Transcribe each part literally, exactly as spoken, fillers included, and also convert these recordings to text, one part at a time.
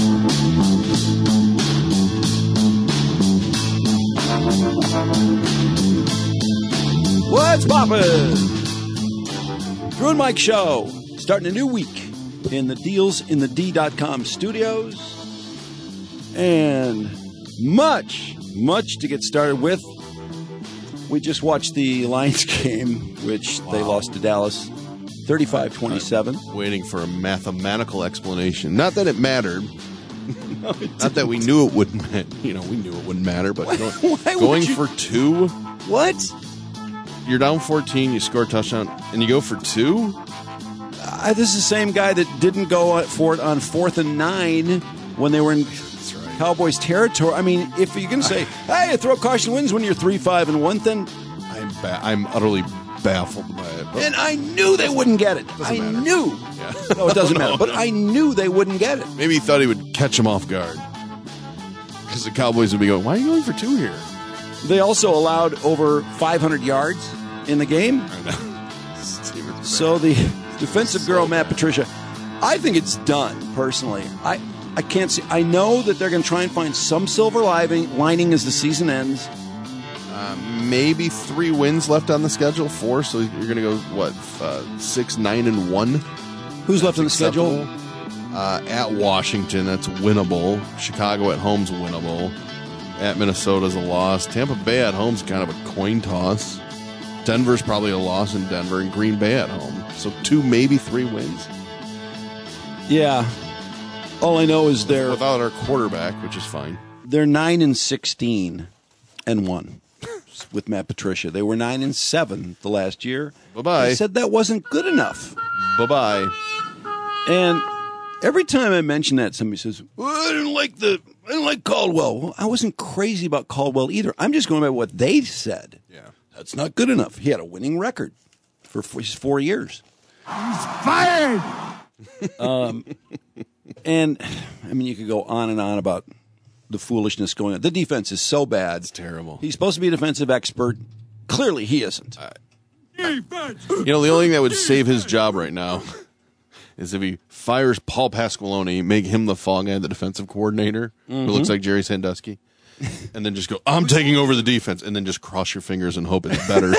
What's poppin'? Drew and Mike Show, starting a new week in the Deals in the D dot com studios. And much, much to get started with. We just watched the Lions game, which wow. they lost to Dallas thirty-five twenty-seven. I'm waiting for a mathematical explanation. Not that it mattered. No, it Not that we knew it wouldn't matter. You know, we knew it wouldn't matter, but going, going you... for two? What? You're down fourteen, you score a touchdown, and you go for two? Uh, this is the same guy that didn't go for it on fourth and nine when they were in That's right. Cowboys territory. I mean, if you're going to say, hey, throw caution wins when you're three five and one, then... I'm ba- I'm utterly baffled by it. And I knew they wouldn't get it. I matter. knew. Yeah. No, it doesn't matter. But I knew they wouldn't get it. Maybe he thought he would catch him off guard. Because the Cowboys would be going, why are you going for two here? They also allowed over five hundred yards in the game. I know. So the defensive so girl, Matt Patricia, I think it's done, personally. I, I can't see. I know that they're going to try and find some silver lining, lining as the season ends. Uh, maybe three wins left on the schedule, four. So you're going to go, what, uh, six, nine, and one? Who's that's left on the schedule? Uh, at Washington, that's winnable. Chicago at home's winnable. At Minnesota's a loss. Tampa Bay at home's kind of a coin toss. Denver's probably a loss in Denver, and Green Bay at home. So two, maybe three wins. Yeah. All I know is they're without our quarterback, which is fine. They're nine and sixteen and one with Matt Patricia. They were nine and seven the last year. Bye bye. They said that wasn't good enough. Bye bye. And every time I mention that, somebody says, well, "I didn't like the, I didn't like Caldwell." Well, I wasn't crazy about Caldwell either. I'm just going by what they said. Yeah, that's not good enough. He had a winning record for his four years. He's fired. um, and I mean, you could go on and on about the foolishness going on. The defense is so bad; it's terrible. He's supposed to be a defensive expert. Clearly, he isn't. Uh, Defense. You know, the only thing that would save his job right now is if he fires Paul Pasqualoni, make him the fall guy, the defensive coordinator, mm-hmm. who looks like Jerry Sandusky, and then just go, I'm taking over the defense, and then just cross your fingers and hope it's better.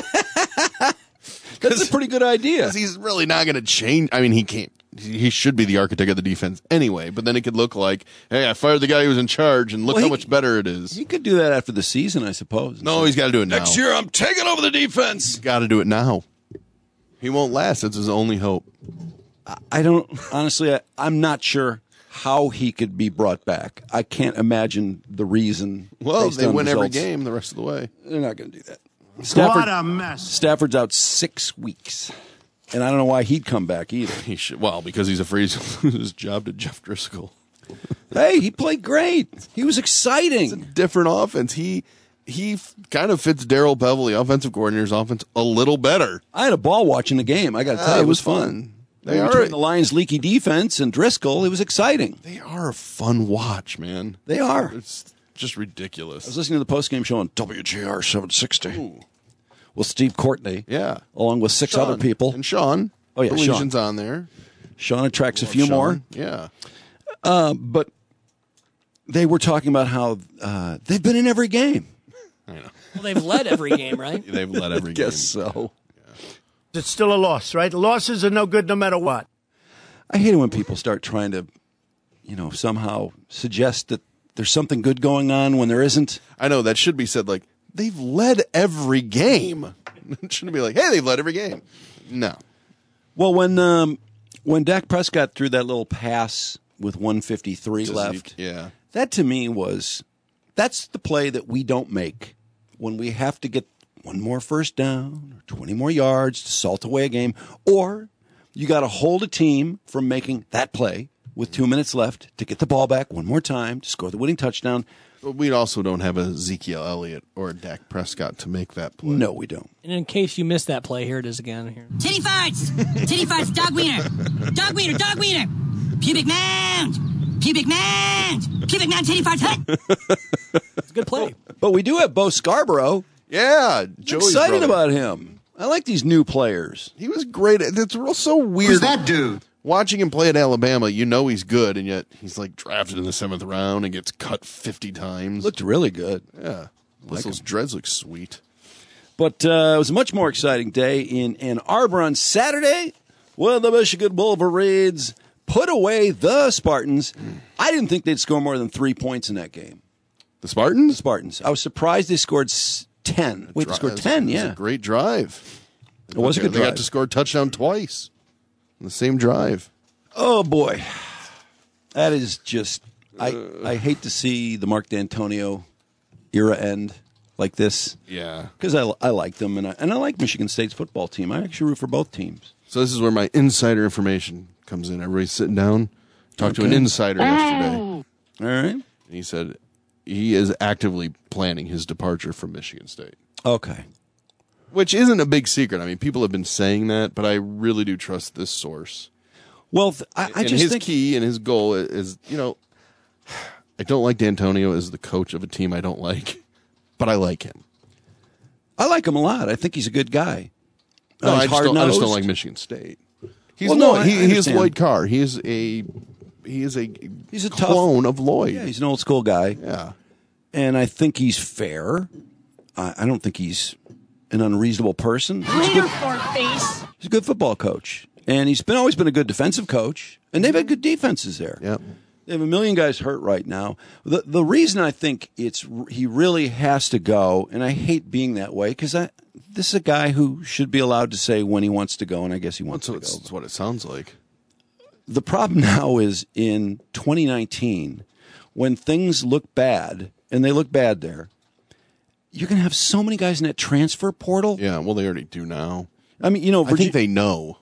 That's a pretty good idea. Because he's really not going to change. I mean, he can't. He should be the architect of the defense anyway, but then it could look like, hey, I fired the guy who was in charge, and look well, he, how much better it is. He could do that after the season, I suppose. No, so he's got to do it now. Next year, I'm taking over the defense. He's got to do it now. He won't last. It's his only hope. I don't, honestly, I, I'm not sure how he could be brought back. I can't imagine the reason. Well, they win results. every game the rest of the way. They're not going to do that. Stafford, what a mess. Stafford's out six weeks. And I don't know why he'd come back either. He should, well, because he's afraid to lose his job to Jeff Driscoll. Hey, he played great. He was exciting. It's a different offense. He he kind of fits Darrell Beverly, offensive coordinator's offense, a little better. I had a ball watching the game. I got to tell uh, you, it it was was fun. fun. They are between the Lions' leaky defense and Driscoll. It was exciting. They are a fun watch, man. They are. It's just ridiculous. I was listening to the postgame show on W G R seven sixty. Ooh. With Steve Courtney. Yeah. Along with six Sean. other people. And Sean. Oh, yeah, Sean's Sean. on there. Sean attracts a few Sean. more. Yeah. Uh, but they were talking about how uh, they've been in every game. I know. Well, they've led every game, right? They've led every I game. guess so. Yeah. It's still a loss, right? Losses are no good no matter what. I hate it when people start trying to, you know, somehow suggest that there's something good going on when there isn't. I know, that should be said like, they've led every game. It shouldn't be like, hey, they've led every game. No. Well, when um, when Dak Prescott threw that little pass with one fifty-three Just left, you, yeah, that to me was, that's the play that we don't make when we have to get one more first down or twenty more yards to salt away a game, or you got to hold a team from making that play with two minutes left to get the ball back one more time to score the winning touchdown. But we also don't have a Ezekiel Elliott or a Dak Prescott to make that play. No, we don't. And in case you missed that play, here it is again. Here. Titty farts! Titty farts, dog wiener! Dog wiener, dog wiener! Pubic mound! Pubic mound! Pubic mound, titty farts, hut! It's a good play. But we do have Bo Scarborough. Yeah. I'm Joey's excited brother. about him. I like these new players. He was great. It's real so weird. Who's that dude? watching him play at Alabama, you know he's good, and yet he's like drafted in the seventh round and gets cut fifty times. Looked really good. Yeah. Plus those dreads look sweet. But uh, it was a much more exciting day in Ann Arbor on Saturday when the Michigan Wolverines put away the Spartans. I didn't think they'd score more than three points in that game. The Spartans? The Spartans. I was surprised they scored s- ten. Wait, they scored ten, It yeah. was a great drive. It was a good They drive. got to score a touchdown twice in the same drive. Oh, boy. That is just, I, I hate to see the Mark D'Antonio era end like this. Yeah. Because I, I like them, and I, and I like Michigan State's football team. I actually root for both teams. So this is where my insider information comes in. Everybody's sitting down. Talked to an Okay. insider yesterday. All right. And he said he is actively planning his departure from Michigan State. Okay. Which isn't a big secret. I mean, people have been saying that, but I really do trust this source. Well, th- I, I and just his think key and his goal is, you know, I don't like D'Antonio as the coach of a team I don't like, but I like him. I like him a lot. I think he's a good guy. No, Uh, I, he's just don't, I just don't hard-nosed. like Michigan State. He's Well, no, no, I- he, I he is understand. Lloyd Carr. He is a he is a He's a tough- clone of Lloyd. Yeah, he's an old school guy, yeah. and I think he's fair. I, I don't think he's an unreasonable person. He's a, good, face. he's a good football coach, and he's been always been a good defensive coach, and they've had good defenses there. Yep. They have a million guys hurt right now. The the reason I think it's he really has to go, and I hate being that way because I this is a guy who should be allowed to say when he wants to go, and I guess he wants So to it's, go. it's what it sounds like. The problem now is in twenty nineteen, when things look bad, and they look bad there, you're going to have so many guys in that transfer portal. Yeah, well, they already do now. I mean, you know, I Virgi- think they know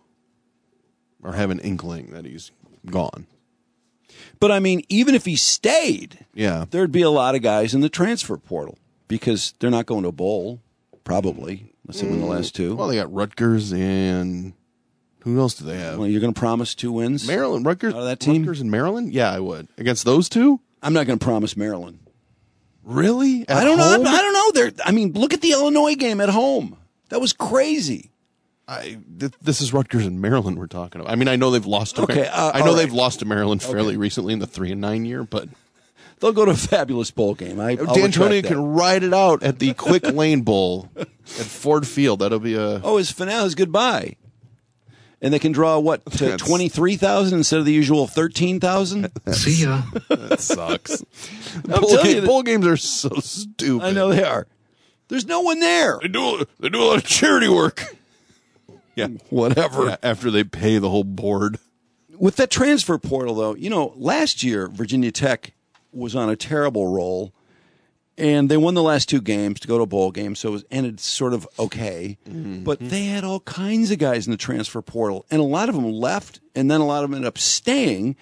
or have an inkling that he's gone. but I mean, even if he stayed, Yeah. there'd be a lot of guys in the transfer portal because they're not going to a bowl, probably, unless they win the last two. Well, they got Rutgers and who else do they have? Well, you're going to promise two wins? Maryland, Rutgers, Out of that team? Rutgers and Maryland. Yeah, I would against those two. I'm not going to promise Maryland. Really? At I don't know. home? I don't know. They're, I mean, look at the Illinois game at home. That was crazy. I, th- this is Rutgers and Maryland we're talking about. I mean, I know they've lost. To Okay, Mar- uh, I know all right. they've lost to Maryland fairly recently in the three and nine year, but They'll go to a fabulous bowl game. I, I'll D'Antonio retract that. can ride it out at the Quick Lane Bowl at Ford Field. That'll be a Oh, his finale is goodbye. And they can draw, what, to That's- twenty-three thousand instead of the usual thirteen thousand? See ya. that sucks. I'm bowl, telling ga- you that- bowl games are so stupid. I know they are. There's no one there. They do. They do a lot of charity work. Yeah, Whatever. Yeah, after they pay the whole board. With that transfer portal, though, you know, last year, Virginia Tech was on a terrible roll, and they won the last two games to go to a bowl game, so it was ended sort of okay. Mm-hmm. But they had all kinds of guys in the transfer portal, and a lot of them left, and then a lot of them ended up staying.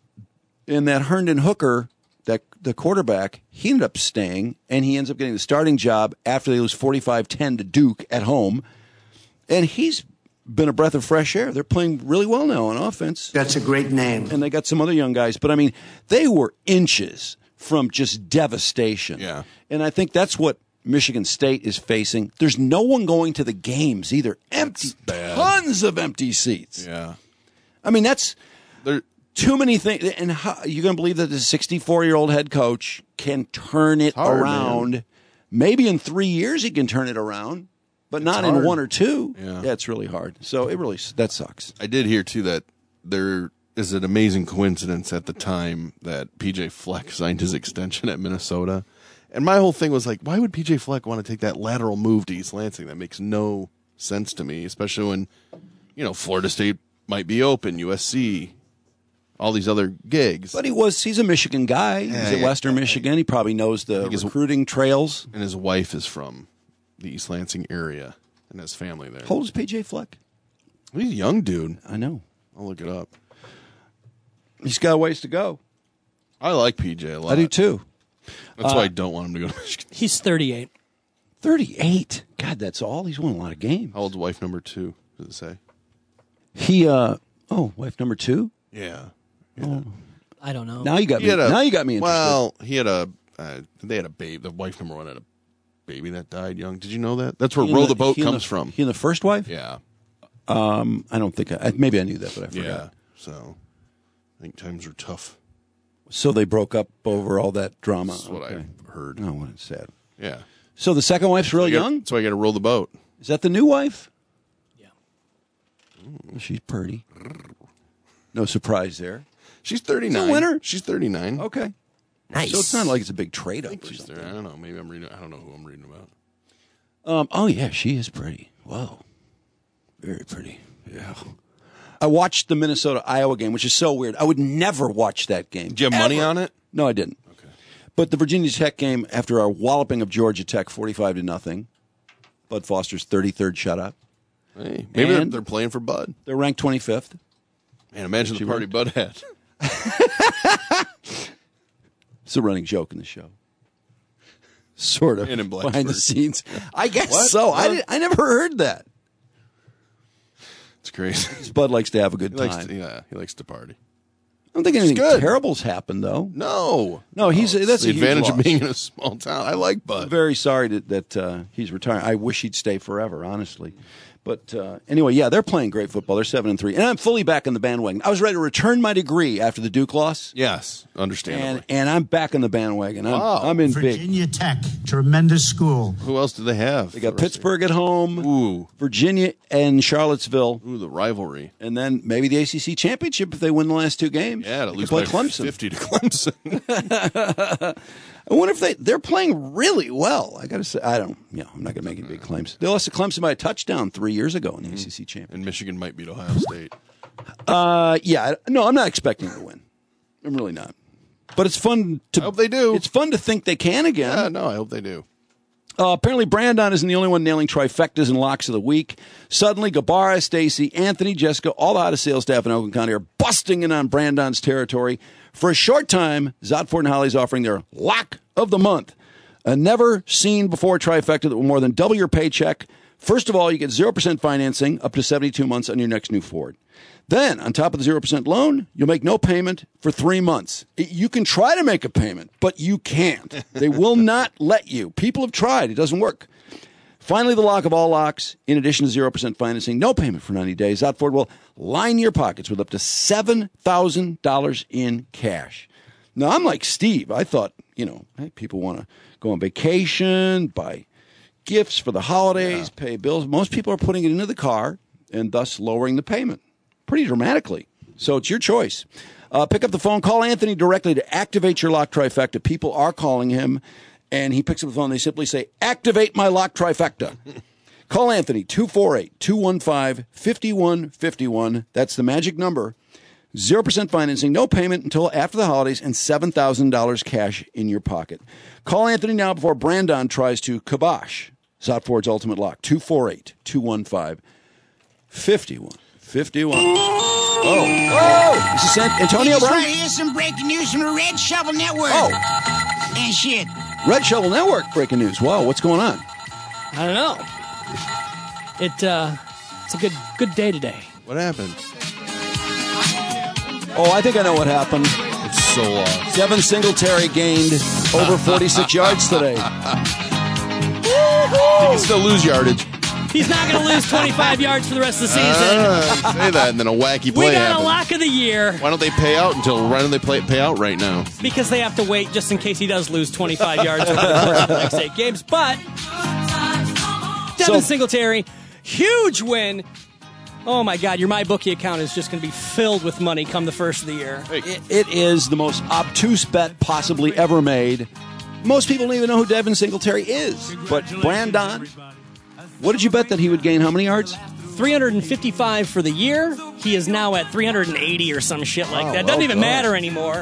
And that Herndon Hooker, that the quarterback, he ended up staying, and he ends up getting the starting job after they lose forty-five ten to Duke at home. And he's been a breath of fresh air. They're playing really well now on offense. That's a great name. And they got some other young guys. But, I mean, they were inches from just devastation. Yeah. And I think that's what Michigan State is facing. There's no one going to the games either. Empty, bad. tons of empty seats. Yeah, I mean, that's they're too many things. And how, you're going to believe that the sixty-four-year-old head coach can turn it hard, around. man. Maybe in three years he can turn it around, but not in hard. one or two. Yeah. yeah, it's really hard. So it really that sucks. I did hear too that there is an amazing coincidence at the time that P J Fleck signed his extension at Minnesota. And my whole thing was like, why would P J Fleck want to take that lateral move to East Lansing? That makes no sense to me, especially when, you know, Florida State might be open, U S C, all these other gigs. But he was he's a Michigan guy. He's Yeah, at yeah. Western Michigan. He probably knows the his- recruiting trails. And his wife is from the East Lansing area and has family there. How old is P J Fleck? He's a young dude. I know. I'll look it up. He's got a ways to go. I like P J a lot. I do too. That's why I don't want him to go to Michigan. He's thirty-eight. thirty-eight. God, that's all. He's won a lot of games. How old's wife number two? Does it say? He uh oh, wife number two? Yeah. I don't know. Now you got He me. had a, now you got me interested. Well, he had a. Uh, they had a baby. The wife number one had a baby that died young. Did you know that? That's where He in Row the, Boat he in comes the- from. He and the first wife? Yeah. I don't think I, maybe I knew that, but I forgot. Yeah. So I think times are tough. So they broke up over all that drama. That's what okay. I heard. Oh, what it's sad. Yeah. So the second wife's real I gotta- young? That's why I got to roll the boat. Is that the new wife? Yeah. Oh, she's pretty. No surprise there. She's thirty-nine. It's a winner. She's thirty-nine. Okay. Nice. So it's not like it's a big trade I up think or she's something. there. I don't know. Maybe I'm reading. I don't know who I'm reading about. Um, oh, yeah, she is pretty. Whoa. Very pretty. Yeah. I watched the Minnesota-Iowa game, which is so weird. I would never watch that game. Do you have money Ever. on it? No, I didn't. Okay. But the Virginia Tech game, after our walloping of Georgia Tech, forty-five to nothing, Bud Foster's thirty-third shutout. Hey, maybe they're, And- they're playing for Bud. They're ranked twenty-fifth. Man, imagine the party Bud had. It's a running joke in the show. Sort of. And in behind the Blacksburg. scenes. I guess What? so. I, What? did, I never heard that. It's crazy. Bud likes to have a good He time. likes to, yeah, he likes to party. I don't think anything good. terrible's happened, though. No, No, he's it's that's the a huge advantage of loss. being in a small town. I like I'm Bud. very sorry that, that uh, he's retiring. I wish he'd stay forever, honestly. But uh, anyway, yeah, they're playing great football. They're seven and three, and I'm fully back in the bandwagon. I was ready to return my degree after the Duke loss, Yes, understandably. and and I'm back in the bandwagon. I'm, Wow. I'm in big. Virginia Tech, tremendous school. Who else do they have? They got Pittsburgh at home, Ooh, Virginia, and Charlottesville, ooh, the rivalry. and then maybe the A C C championship if they win the last two games. Yeah, to They lose could play by Clemson. fifty to Clemson. I wonder if they they're playing really well. I got to say, I don't. You know, I'm not going to make any big claims. They lost to Clemson by a touchdown three years ago in the A C C championship. And Michigan might beat Ohio State. Uh, yeah, I- no, I'm not expecting to win. I'm really not. But it's fun to. I hope they do. It's fun to think they can again. Yeah, no, I hope they do. Uh, apparently, Brandon isn't the only one nailing trifectas and locks of the week. Suddenly, Gabara, Stacy, Anthony, Jessica, all the out-of sales staff in Oakland County are busting in on Brandon's territory. For a short time, Zotford and Holly's offering their lock of the month. A never-seen-before trifecta that will more than double your paycheck. First of all, you get zero percent financing up to seventy-two months on your next new Ford. Then, on top of the zero percent loan, you'll make no payment for three months. It- you can try to make a payment, but you can't. They will not let you. People have tried. It doesn't work. Finally, the lock of all locks, in addition to zero percent financing, no payment for ninety days. Zotford will line your pockets with up to seven thousand dollars in cash. Now, I'm like Steve. I thought, you know, hey, people want to go on vacation, buy gifts for the holidays, pay bills. Most people are putting it into the car and thus lowering the payment pretty dramatically. So it's your choice. Uh, pick up the phone. Call Anthony directly to activate your lock trifecta. People are calling him, and he picks up the phone. They simply say, activate my lock trifecta. Call Anthony, two four eight, two one five, five one five one. That's the magic number. zero percent financing, no payment until after the holidays, and seven thousand dollars cash in your pocket. Call Anthony now before Brandon tries to kibosh Zotford's ultimate lock. two four eight, two one five, five one five one. Oh, oh, this is San- Antonio Just Brown. right here, some breaking news from the Red Shovel Network. Oh, And shit. Red Shovel Network breaking news. Wow, what's going on? I don't know. It uh, it's a good good day today. What happened? Oh, I think I know what happened. It's so lost. Devin Singletary gained over forty-six yards today. You can still lose yardage. He's not going to lose twenty-five yards for the rest of the season. Uh, you say that, and then a wacky play we got happens. a lock of the year Why don't they pay out until? Why don't they play, pay out right now? because they have to wait just in case he does lose twenty-five yards over the course of the next eight games. But Devin So- Singletary, huge win. Oh my God, your MyBookie account is just going to be filled with money come the first of the year. It, it is the most obtuse bet possibly ever made. Most people don't even know who Devin Singletary is. But Brandon, what did you bet that he would gain how many yards? three hundred fifty-five for the year. He is now at three hundred eighty or some shit like Oh, that. Doesn't well even done. matter anymore.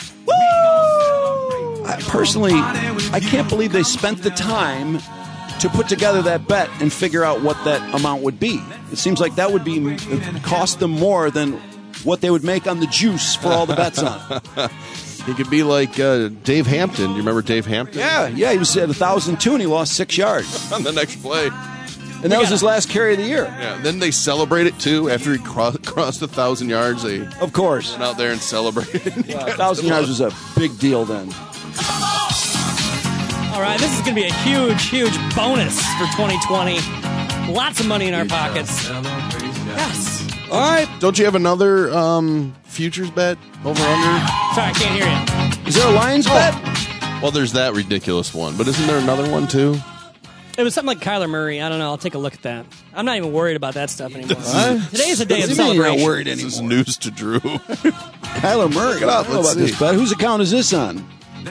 I, personally, I can't believe they spent the time to put together that bet and figure out what that amount would be. It seems like that would be cost them more than what they would make on the juice for all the bets on. He could be like uh, Dave Hampton. Do you remember Dave Hampton? Yeah, yeah, he was at one thousand two and he lost six yards. On the next play. And that was his last carry of the year. Yeah. Then they celebrate it too. After he cro- crossed a thousand yards, they went Of course. out there and celebrated. Yeah, one thousand yards was a big deal then. All right, this is going to be a huge, huge bonus for twenty twenty. Lots of money in our pockets. Yes. All right. Don't you have another um, futures bet over under? Sorry, I can't hear you. Is there a Lions bet? Well, there's that ridiculous one, but isn't there another one too? It was something like Kyler Murray. I don't know. I'll take a look at that. I'm not even worried about that stuff anymore. Huh? Today is a day What of do you mean you're celebration. not worried This is anymore? news to Drew. Kyler Murray. it up. I don't know Let's about this see. bet. Whose account is this on?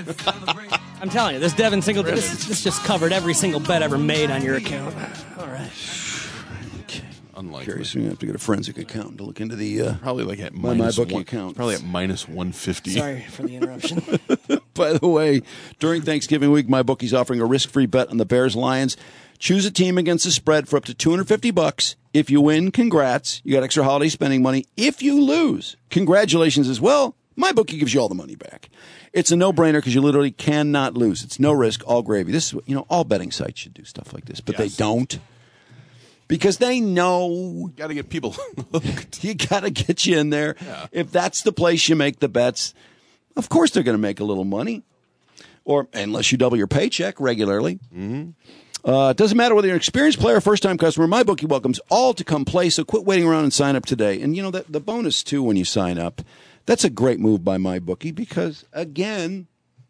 I'm telling you, this Devin Singletary, this, this just covered every single bet ever made on your account. All right. Unlikely. Curious. You have to get a forensic accountant to look into the. Uh, Probably like at My minus MyBookie one, account. Probably at minus one fifty. Sorry for the interruption. By the way, during Thanksgiving week, MyBookie's offering a risk-free bet on the Bears Lions. Choose a team against the spread for up to two hundred fifty bucks. If you win, congrats. You got extra holiday spending money. If you lose, congratulations as well. MyBookie gives you all the money back. It's a no-brainer because you literally cannot lose. It's no risk, all gravy. This is, you know, all betting sites should do stuff like this, but Yes. they don't because they know Got to get people hooked. you got to get you in there. Yeah. If that's the place you make the bets, of course they're going to make a little money, or unless you double your paycheck regularly. Mm-hmm. Uh, it doesn't matter whether you're an experienced player or first-time customer. MyBookie welcomes all to come play, so quit waiting around and sign up today. And, you know, the, the bonus, too, when you sign up, that's a great move by MyBookie because, again,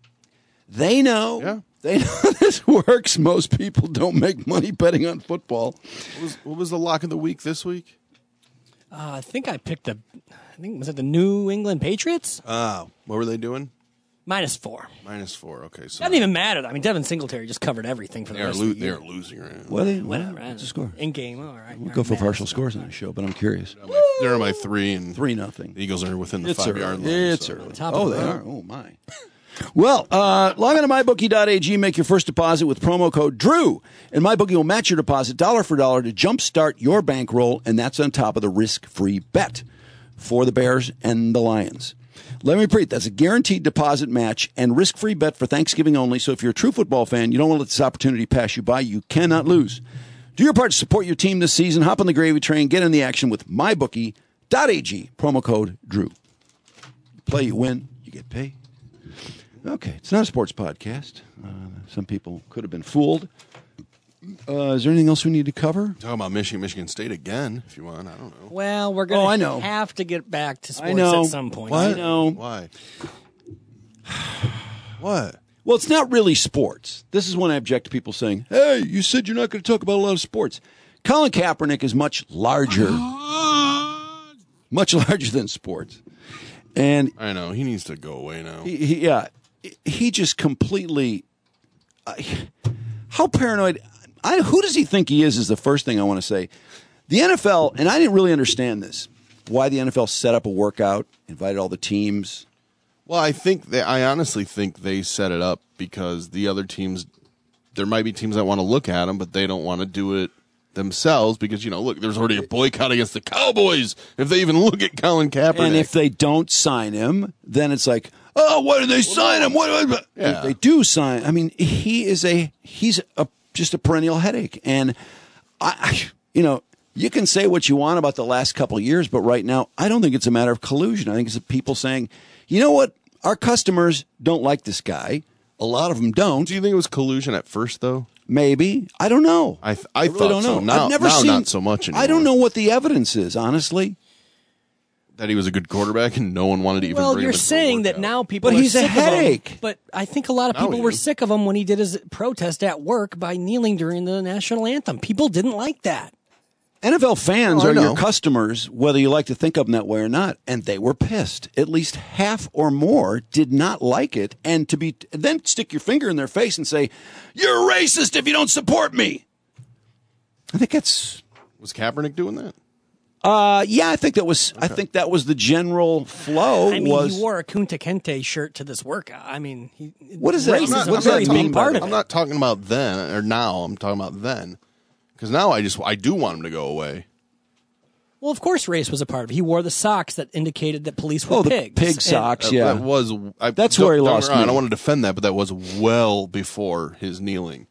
they know. Yeah. They know this works. Most people don't make money betting on football. What was, what was the lock of the week this week? Uh, I think I picked the, I think, was it the New England Patriots? Uh, what were they doing? Minus four. Minus four. Okay, so Doesn't even matter. I mean, Devin Singletary just covered everything for the they are, rest lo- of the they year. are losing right now. What are they? Whatever. What's the score? In game. All right. We'll go for partial scores on the show, but I'm curious. They're on my three, and Three nothing. the Eagles are within the It's five early. yard line. It's so. early. Top Oh, of the they round. are. Oh, my. Well, uh, log on to my bookie dot a g, make your first deposit with promo code DREW, and MyBookie will match your deposit dollar for dollar to jumpstart your bankroll, and that's on top of the risk-free bet for the Bears and the Lions. Let me repeat, that's a guaranteed deposit match and risk-free bet for Thanksgiving only, so if you're a true football fan, you don't want to let this opportunity pass you by. You cannot lose. Do your part to support your team this season. Hop on the gravy train. Get in the action with my bookie dot a g, promo code DREW. Play, you win, you get paid. Okay, it's not a sports podcast. Uh, some people could have been fooled. Uh, is there anything else we need to cover? Talk about Michigan, Michigan State again, if you want. I don't know. Well, we're going to Oh, I know. have to get back to sports I know. at some point. I know. Why? What? Well, it's not really sports. This is when I object to people saying, hey, you said you're not going to talk about a lot of sports. Colin Kaepernick is much larger, much larger than sports. And I know. He needs to go away now. he, he, yeah, he just completely. Uh, how paranoid? I, who does he think he is? Is the first thing I want to say. The N F L, and I didn't really understand this. Why the N F L set up a workout, invited all the teams. Well, I think they, I honestly think they set it up because the other teams, there might be teams that want to look at them, but they don't want to do it themselves because, you know, look, there's already a boycott against the Cowboys if they even look at Colin Kaepernick. And if they don't sign him, then it's like, oh, why did they sign him? What? what- Yeah. If they do sign, I mean, he is a he's a just a perennial headache. And I, I, you know, you can say what you want about the last couple of years, but right now, I don't think it's a matter of collusion. I think it's people saying, you know what, our customers don't like this guy. A lot of them don't. Do you think it was collusion at first, though? Maybe I don't know. I th- I really thought don't know. so. Now- I've never now seen, not so much I don't anymore. know what the evidence is, honestly. That he was a good quarterback and no one wanted to even Well, bring you're him into the saying that workout. now people But are he's a sick of him, headache. but I think a lot of Now people he were is. sick of him when he did his protest at work by kneeling during the national anthem. People didn't like that. N F L fans Oh, I are your know. customers, whether you like to think of them that way or not, and they were pissed. At least half or more did not like it, and to be then stick your finger in their face and say, "You're a racist if you don't support me." I think that's, Was Kaepernick doing that? uh, yeah, I think that was, I think that was the general flow. I mean, was he wore a Kunta Kente shirt to this workout. I mean, he, What is that? race I'm not- is a what does that very mean, big by part the of I'm it. not talking about then or now. I'm talking about then. Because now I just I do want him to go away. Well, of course, race was a part of it. He wore the socks that indicated that police were oh the pigs. pig And- socks, That- yeah. that was I, That's don't- where he don't get me lost wrong, I me. don't want to defend that, but that was well before his kneeling.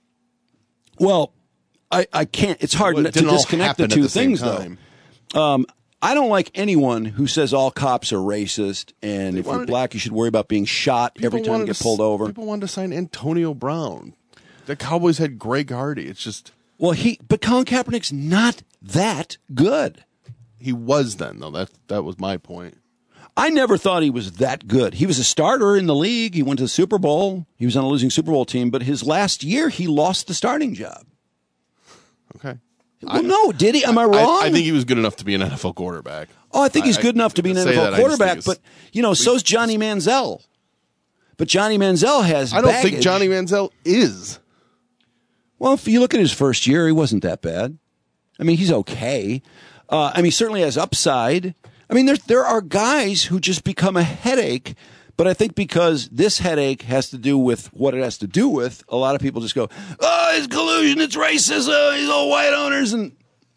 Well, I, I can't. It's hard Well, it to didn't all disconnect the happen at two the same things, time. though. Um, I don't like anyone who says all cops are racist, and if you're wanted- black, you should worry about being shot every People time you wanted get to pulled s- over. People wanted to sign Antonio Brown. The Cowboys had Greg Hardy. It's just Well, he, but Colin Kaepernick's not that good. he was then, though. That that was my point. I never thought he was that good. He was a starter in the league. He went to the Super Bowl. He was on a losing Super Bowl team, but his last year, he lost the starting job. Okay. Well, I, no, did he? Am I wrong? I, I think he was good enough to be an N F L quarterback. Oh, I think he's I, good enough to be an to N F L that, quarterback, but, it's, you know, so's Johnny Manziel. But Johnny Manziel has I don't baggage. think Johnny Manziel is. Well, if you look at his first year, he wasn't that bad. I mean, he's okay. Uh, I mean, he certainly has upside. I mean, there there are guys who just become a headache, but I think because this headache has to do with what it has to do with, a lot of people just go, oh, it's collusion, it's racism, he's all white owners. And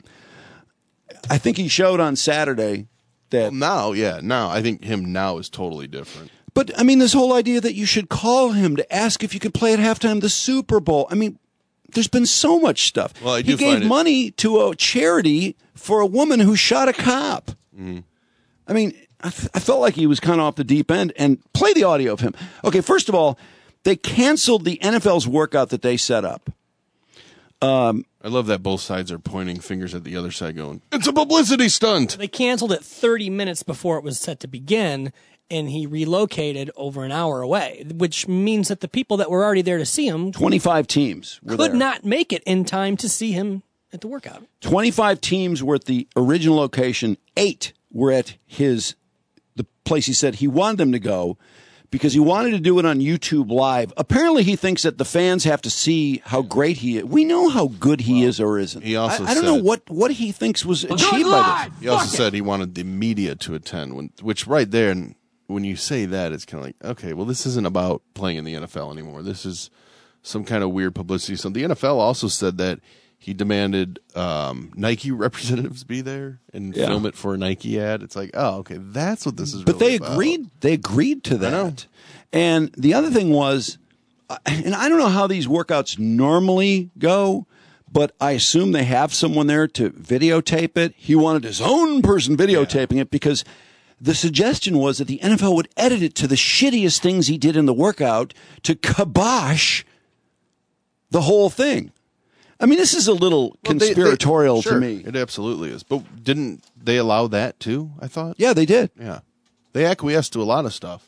I think he showed on Saturday that. Well, now, yeah, now, I think him now is totally different. But, I mean, this whole idea that you should call him to ask if you could play at halftime the Super Bowl. I mean, there's been so much stuff. Well, I he do gave find it- money to a charity for a woman who shot a cop. Mm-hmm. I mean, I, f- I felt like he was kind of off the deep end. And play the audio of him. Okay, first of all, they canceled the N F L's workout that they set up. I love that both sides are pointing fingers at the other side going, it's a publicity stunt. They canceled it thirty minutes before it was set to begin, and he relocated over an hour away, which means that the people that were already there to see him twenty-five teams were could there. not make it in time to see him at the workout. twenty-five teams were at the original location. Eight were at his the place he said he wanted them to go because he wanted to do it on YouTube Live. Apparently, he thinks that the fans have to see how great he is. We know how good he is or isn't. he also I, I don't know said- what, what he thinks was achieved by this. He also said he wanted the media to attend, when, which right there, and when you say that, it's kind of like, okay, well, this isn't about playing in the N F L anymore. This is some kind of weird publicity. So the N F L also said that he demanded um, Nike representatives be there and Yeah. film it for a Nike ad. It's like, oh, okay, that's what this is. But really they about. agreed. They agreed to know. that. And the other thing was, uh, and I don't know how these workouts normally go, but I assume they have someone there to videotape it. He wanted his own person videotaping it because the suggestion was that the N F L would edit it to the shittiest things he did in the workout to kibosh the whole thing. I mean, this is a little Well, they- they- conspiratorial sure, to me. It absolutely is. But didn't they allow that too? I thought. Yeah, they did. Yeah. They acquiesced to a lot of stuff.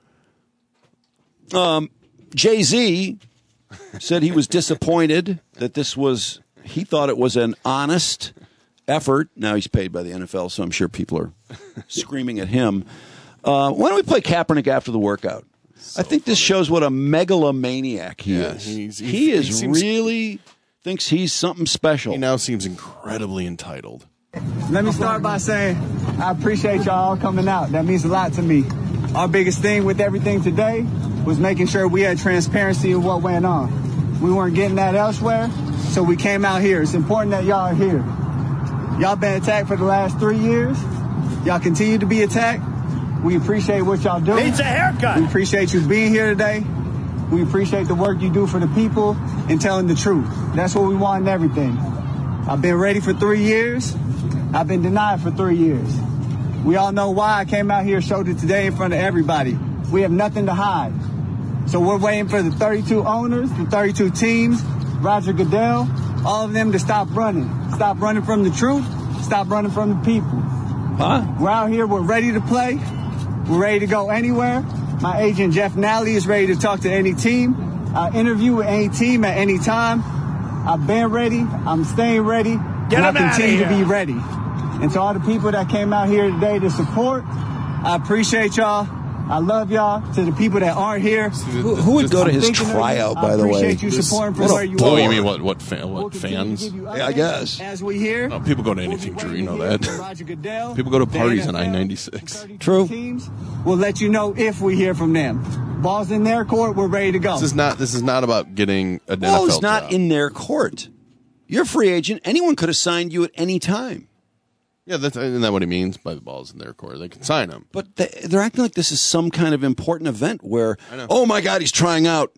Jay-Z said he was disappointed that this was, he thought it was an honest effort. Now he's paid by the N F L, so I'm sure people are screaming at him. Uh, why don't we play Kaepernick after the workout? I think this shows what a megalomaniac he Yeah, is. he's- he he- is he seems- really thinks he's something special. He now seems incredibly entitled. Let me start by saying I appreciate y'all coming out. That means a lot to me. Our biggest thing with everything today was making sure we had transparency of what went on. We weren't getting that elsewhere, so we came out here. It's important that y'all are here. Y'all been attacked for the last three years. Y'all continue to be attacked. We appreciate what y'all do. Needs a haircut. We appreciate you being here today. We appreciate the work you do for the people and telling the truth. That's what we want in everything. I've been ready for three years. I've been denied for three years. We all know why I came out here, showed it today in front of everybody. We have nothing to hide. So we're waiting for the thirty-two owners, the thirty-two teams, Roger Goodell, all of them to stop running. Stop running from the truth. Stop running from the people. Huh? We're out here. We're ready to play. We're ready to go anywhere. My agent, Jeff Nally, is ready to talk to any team. I interview with any team at any time. I've been ready. I'm staying ready. Get and I him outta continue to here. be ready. And to all the people that came out here today to support, I appreciate y'all. I love y'all. To the people that aren't here, Who, who would go to his thinking of you. tryout, I by the way? appreciate you supporting from What a where you bore. Oh, are. you mean what? What, fan, We'll what continue to fans? give you Yeah, I updates guess. As we hear. No, people go to We'll be anything, Drew. waiting You know to hear that. from Roger Goodell, People go to the parties on N F L, I ninety-six. thirty-two True. Teams. We'll let you know if we hear from them. Ball's in their court. We're ready to go. This is not. This is not about getting an Well, N F L it's not job. in their court. You're a free agent. Anyone could have signed you at any time. Yeah, that's, isn't that what he means by the balls in their court? They can sign him. But they, they're acting like this is some kind of important event where, know. oh my God, he's trying out.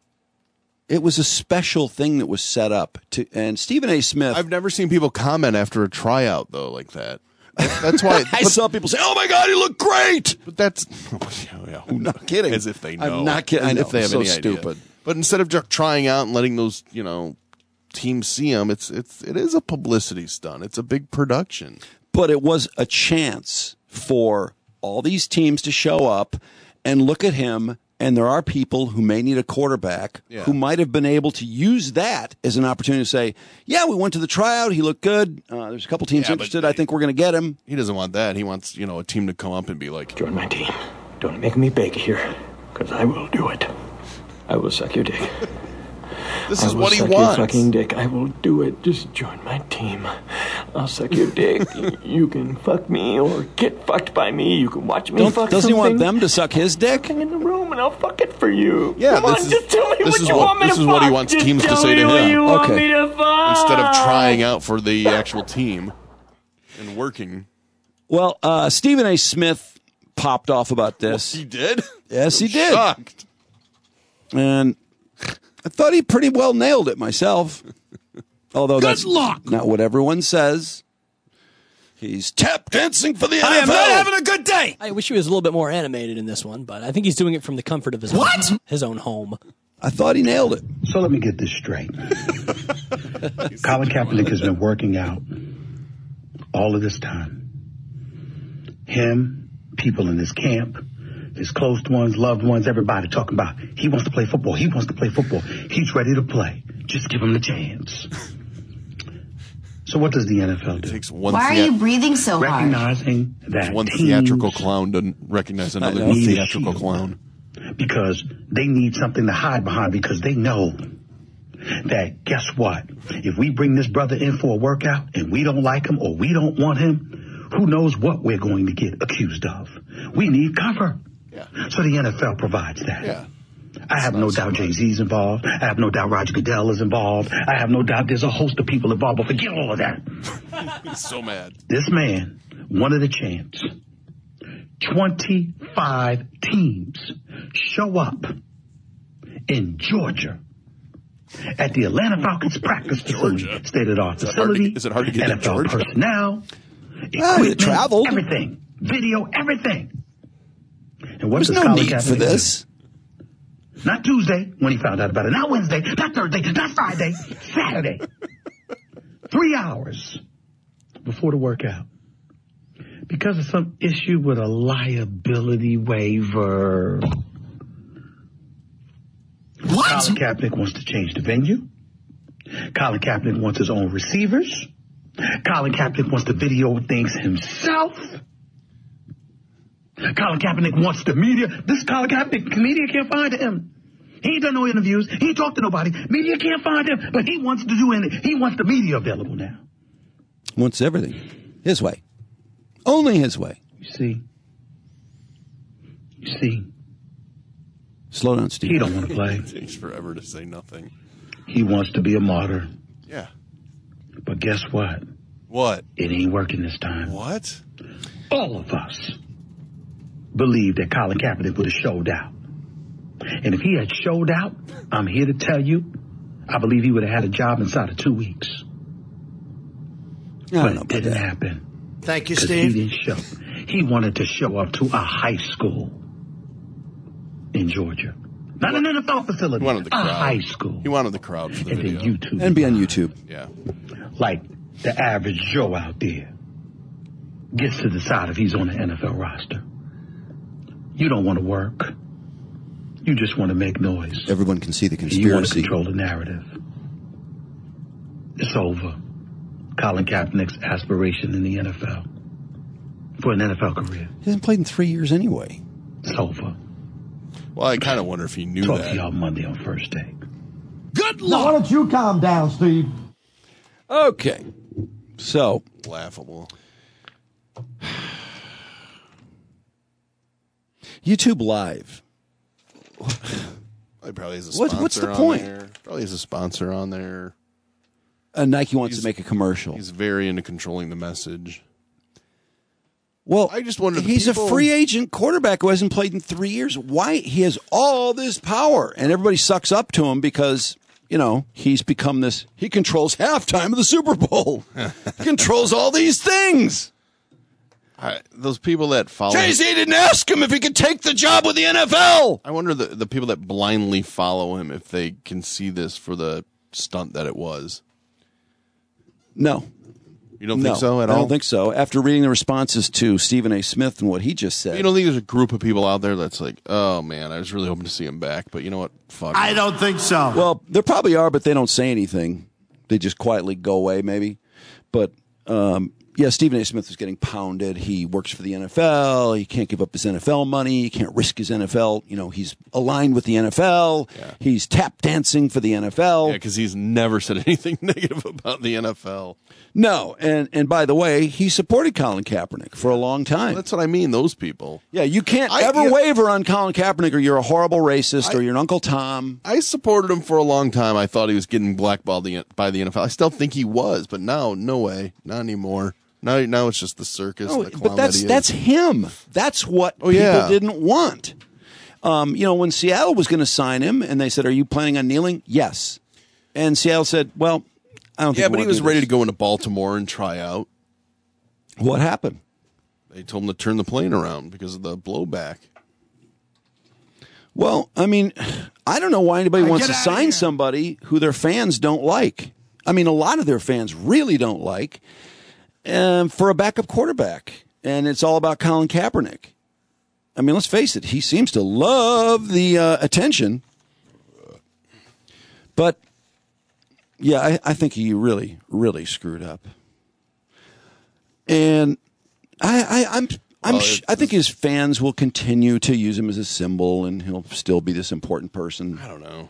It was a special thing that was set up to, and Stephen A. Smith. I've never seen people comment after a tryout though like that. That- That's why. I but, saw people say, "Oh my God, he looked great." but that's. Yeah, yeah. I'm not kidding. As if they I'm know. not kidding. I As know. if they have So any idea. stupid. But instead of just trying out and letting those, you know, teams see them, it's it's it is a publicity stunt. It's a big production. but it was a chance for all these teams to show up and look at him. And there are people who may need a quarterback Yeah. who might have been able to use that as an opportunity to say, yeah, we went to the tryout. He looked good. Uh, there's a couple teams Yeah, but interested. they- I think we're going to get him. He doesn't want that. He wants, you know, a team to come up and be like, Join my team. Don't make me beg here, because I will do it. I will suck your dick. this I is will what he suck wants. your fucking dick. I will do it. Just join my team. I'll suck your dick. You can fuck me or get fucked by me. You can watch me Don't, fuck doesn't he want something. them to suck his dick? in the room and I'll fuck it for you. Yeah, Come this on, is- just tell me this what is you what- want me this to is fuck. what he wants Just teams to tell say me to what him. you want Okay. me to fuck. Instead of trying out for the actual team and working. Well, uh, Stephen A. Smith popped off about this. He did? Yes, he I'm did. Shocked. And I thought he pretty well nailed it myself. Although Good that's luck. not what everyone says. He's tap dancing for the N F L. I am not having a good day. I wish he was a little bit more animated in this one, but I think he's doing it from the comfort of his What? own, his own home. I thought he nailed it. So let me get this straight. Colin Kaepernick has been working out all of this time. Him, people in his camp, his close ones, loved ones, everybody talking about he wants to play football. He wants to play football. He's ready to play. Just give him the chance. So what does the N F L do? It takes one, Why are thea- you breathing so hard? Recognizing that one teams, theatrical clown doesn't recognize another know. theatrical clown. because they need something to hide behind, because they know that, guess what? If we bring this brother in for a workout and we don't like him or we don't want him, who knows what we're going to get accused of? We need cover. Yeah. So the N F L provides that. Yeah. I have no doubt Jay-Z's involved. I have no doubt Roger Goodell is involved. I have no doubt there's a host of people involved, but forget all of that. He's so mad. This man wanted a chance. twenty-five teams show up in Georgia at the Atlanta Falcons practice facility, Georgia? state-of-the-art Is it hard to- facility. is it hard to get to N F L Georgia? personnel, Ah, equipment, you traveled. everything, video, everything. And what There's does no Colin need Kaepernick for do? this. Not Tuesday, when he found out about it. Not Wednesday, not Thursday, not Friday, Saturday. Three hours before the workout. Because of some issue with a liability waiver. What? Colin Kaepernick wants to change the venue. Colin Kaepernick wants his own receivers. Colin Kaepernick wants to video things himself. Colin Kaepernick wants the media. This Colin Kaepernick, media can't find him. He ain't done no interviews. He ain't talked to nobody. Media can't find him, but he wants to do anything. He wants the media available now. Wants everything his way. Only his way. You see? You see? Slow down, Steve. He don't want to play. It takes forever to say nothing. He wants to be a martyr. Yeah. But guess what? What? It ain't working this time. What? All of us believe that Colin Kaepernick would have showed out. And if he had showed out, I'm here to tell you, I believe he would have had a job inside of two weeks. I don't But know it about didn't that. happen. Thank you, Because he Steve. didn't show. He wanted to show up to a high school in Georgia. Not an N F L facility. He wanted the a crowd. high school. He wanted the crowd for the And video. then YouTube. And be on YouTube. Yeah. Like the average Joe out there gets to decide if he's on the N F L roster. You don't want to work. You just want to make noise. Everyone can see the And you want to conspiracy. control the narrative. It's over. Colin Kaepernick's aspiration in the N F L for an N F L career. He hasn't played in three years anyway. It's over. Well, I kind of wonder if he knew Talk that. to y'all Monday on First Take. Good Now, why luck. don't you calm down, Steve? Okay. So, Laughable. YouTube Live. He probably has a What- sponsor what's the on point? there. Probably has a sponsor on there. Uh, Nike wants He's- to make a commercial. He's very into controlling the message. Well, I just wonder if he's people- a free agent quarterback who hasn't played in three years. Why? He has all this power, and everybody sucks up to him because, you know, he's become this. He controls halftime of the Super Bowl. He controls all these things. I, those people that follow Jay-Z didn't ask him if he could take the job with the N F L. I wonder the the people that blindly follow him if they can see this for the stunt that it was. No. You don't no, think so at I all? don't think so. After reading the responses to Stephen A. Smith and what he just said. You don't think there's a group of people out there that's like, oh, man, I was really hoping to see him back, but you know what? Fuck I him. don't think so. Well, there probably are, but they don't say anything. They just quietly go away, maybe. But, um, yeah, Stephen A. Smith is getting pounded. He works for the N F L. He can't give up his N F L money. He can't risk his N F L. You know, he's aligned with the N F L. Yeah. He's tap dancing for the N F L. Yeah, because he's never said anything negative about the N F L. No, and and by the way, he supported Colin Kaepernick for a long time. That's what I mean, those people. Yeah, you can't I- ever yeah. waver on Colin Kaepernick or you're a horrible racist I- or you're an Uncle Tom. I supported him for a long time. I thought he was getting blackballed the- by the N F L. I still think he was, but now, no way. Not anymore. Now, now it's just the circus. No, and the clown but that's that he is. that's him. That's what Oh, people yeah. didn't want. Um, you know, when Seattle was going to sign him, and they said, "Are you planning on kneeling?" Yes, and Seattle said, "Well, I don't think." Yeah, we but he wanna was do ready this." to go into Baltimore and try out. What happened? They told him to turn the plane around because of the blowback. Well, I mean, I don't know why anybody Uh, wants get to outta sign here. somebody who their fans don't like. I mean, a lot of their fans really don't like um, for a backup quarterback, and it's all about Colin Kaepernick. I mean, let's face it, he seems to love the uh, attention, but yeah, I, I think he really, really screwed up, and I, I I'm. I'm Well, sh- it's- I think his fans will continue to use him as a symbol, and he'll still be this important person. I don't know.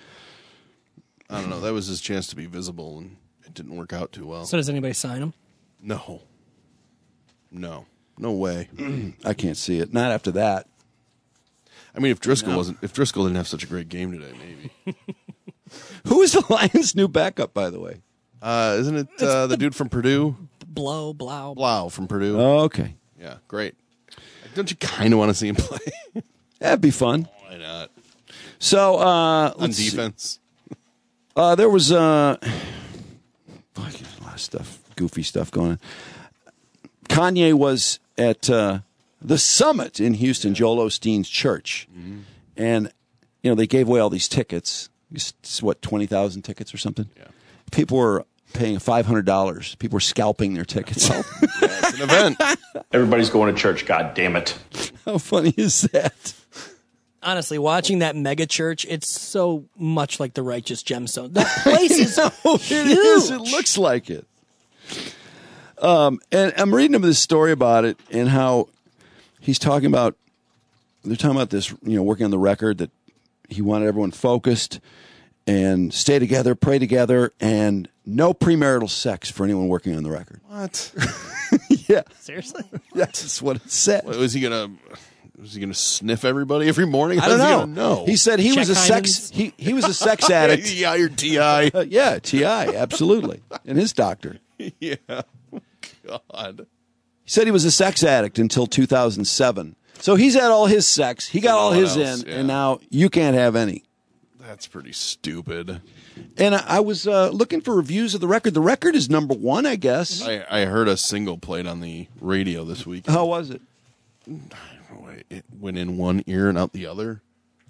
I don't know. That was his chance to be visible, and it didn't work out too well. So does anybody sign him? No. No. No way. I can't see it. Not after that. I mean, if Driscoll wasn't, if Driscoll didn't have such a great game today, maybe. Who is the Lions' new backup, by the way? Uh, isn't it uh, the dude from Purdue? Blow, blow. Blau from Purdue. Oh, okay. Yeah, great. Don't you kind of want to see him play? That'd be fun. Why not? So, uh, On let's see. defense. Uh, there was uh, a lot of stuff, goofy stuff going on. Kanye was at uh, the summit in Houston, Joel Osteen's church. Mm-hmm. And, you know, they gave away all these tickets. It's, it's what, twenty thousand tickets or something? Yeah. People were paying five hundred dollars. People were scalping their tickets. Yeah, it's an event. Everybody's going to church, god damn it. How funny is that? Honestly, watching that mega church, it's so much like the Righteous Gemstone. That place is No, it huge. is. It looks like it. Um, and I'm reading him this story about it and how he's talking about. They're talking about this, you know, working on the record that he wanted everyone focused and stay together, pray together, and no premarital sex for anyone working on the record. What? Yeah, Seriously? that's what it said. Was he gonna? Was he gonna sniff everybody every morning? I don't How's know. He, gonna know? He said he Check was a Hyman's? sex. He he was a sex addict. He hired T I Uh, yeah, T I absolutely, and his doctor. Yeah. God. He said he was a sex addict until two thousand seven. So he's had all his sex. He got all Someone his else, in, yeah. and now you can't have any. That's pretty stupid. And I, I was uh, looking for reviews of the record. The record is number one, I guess. I, I heard a single played on the radio this week. How was it? It went in one ear and out the other.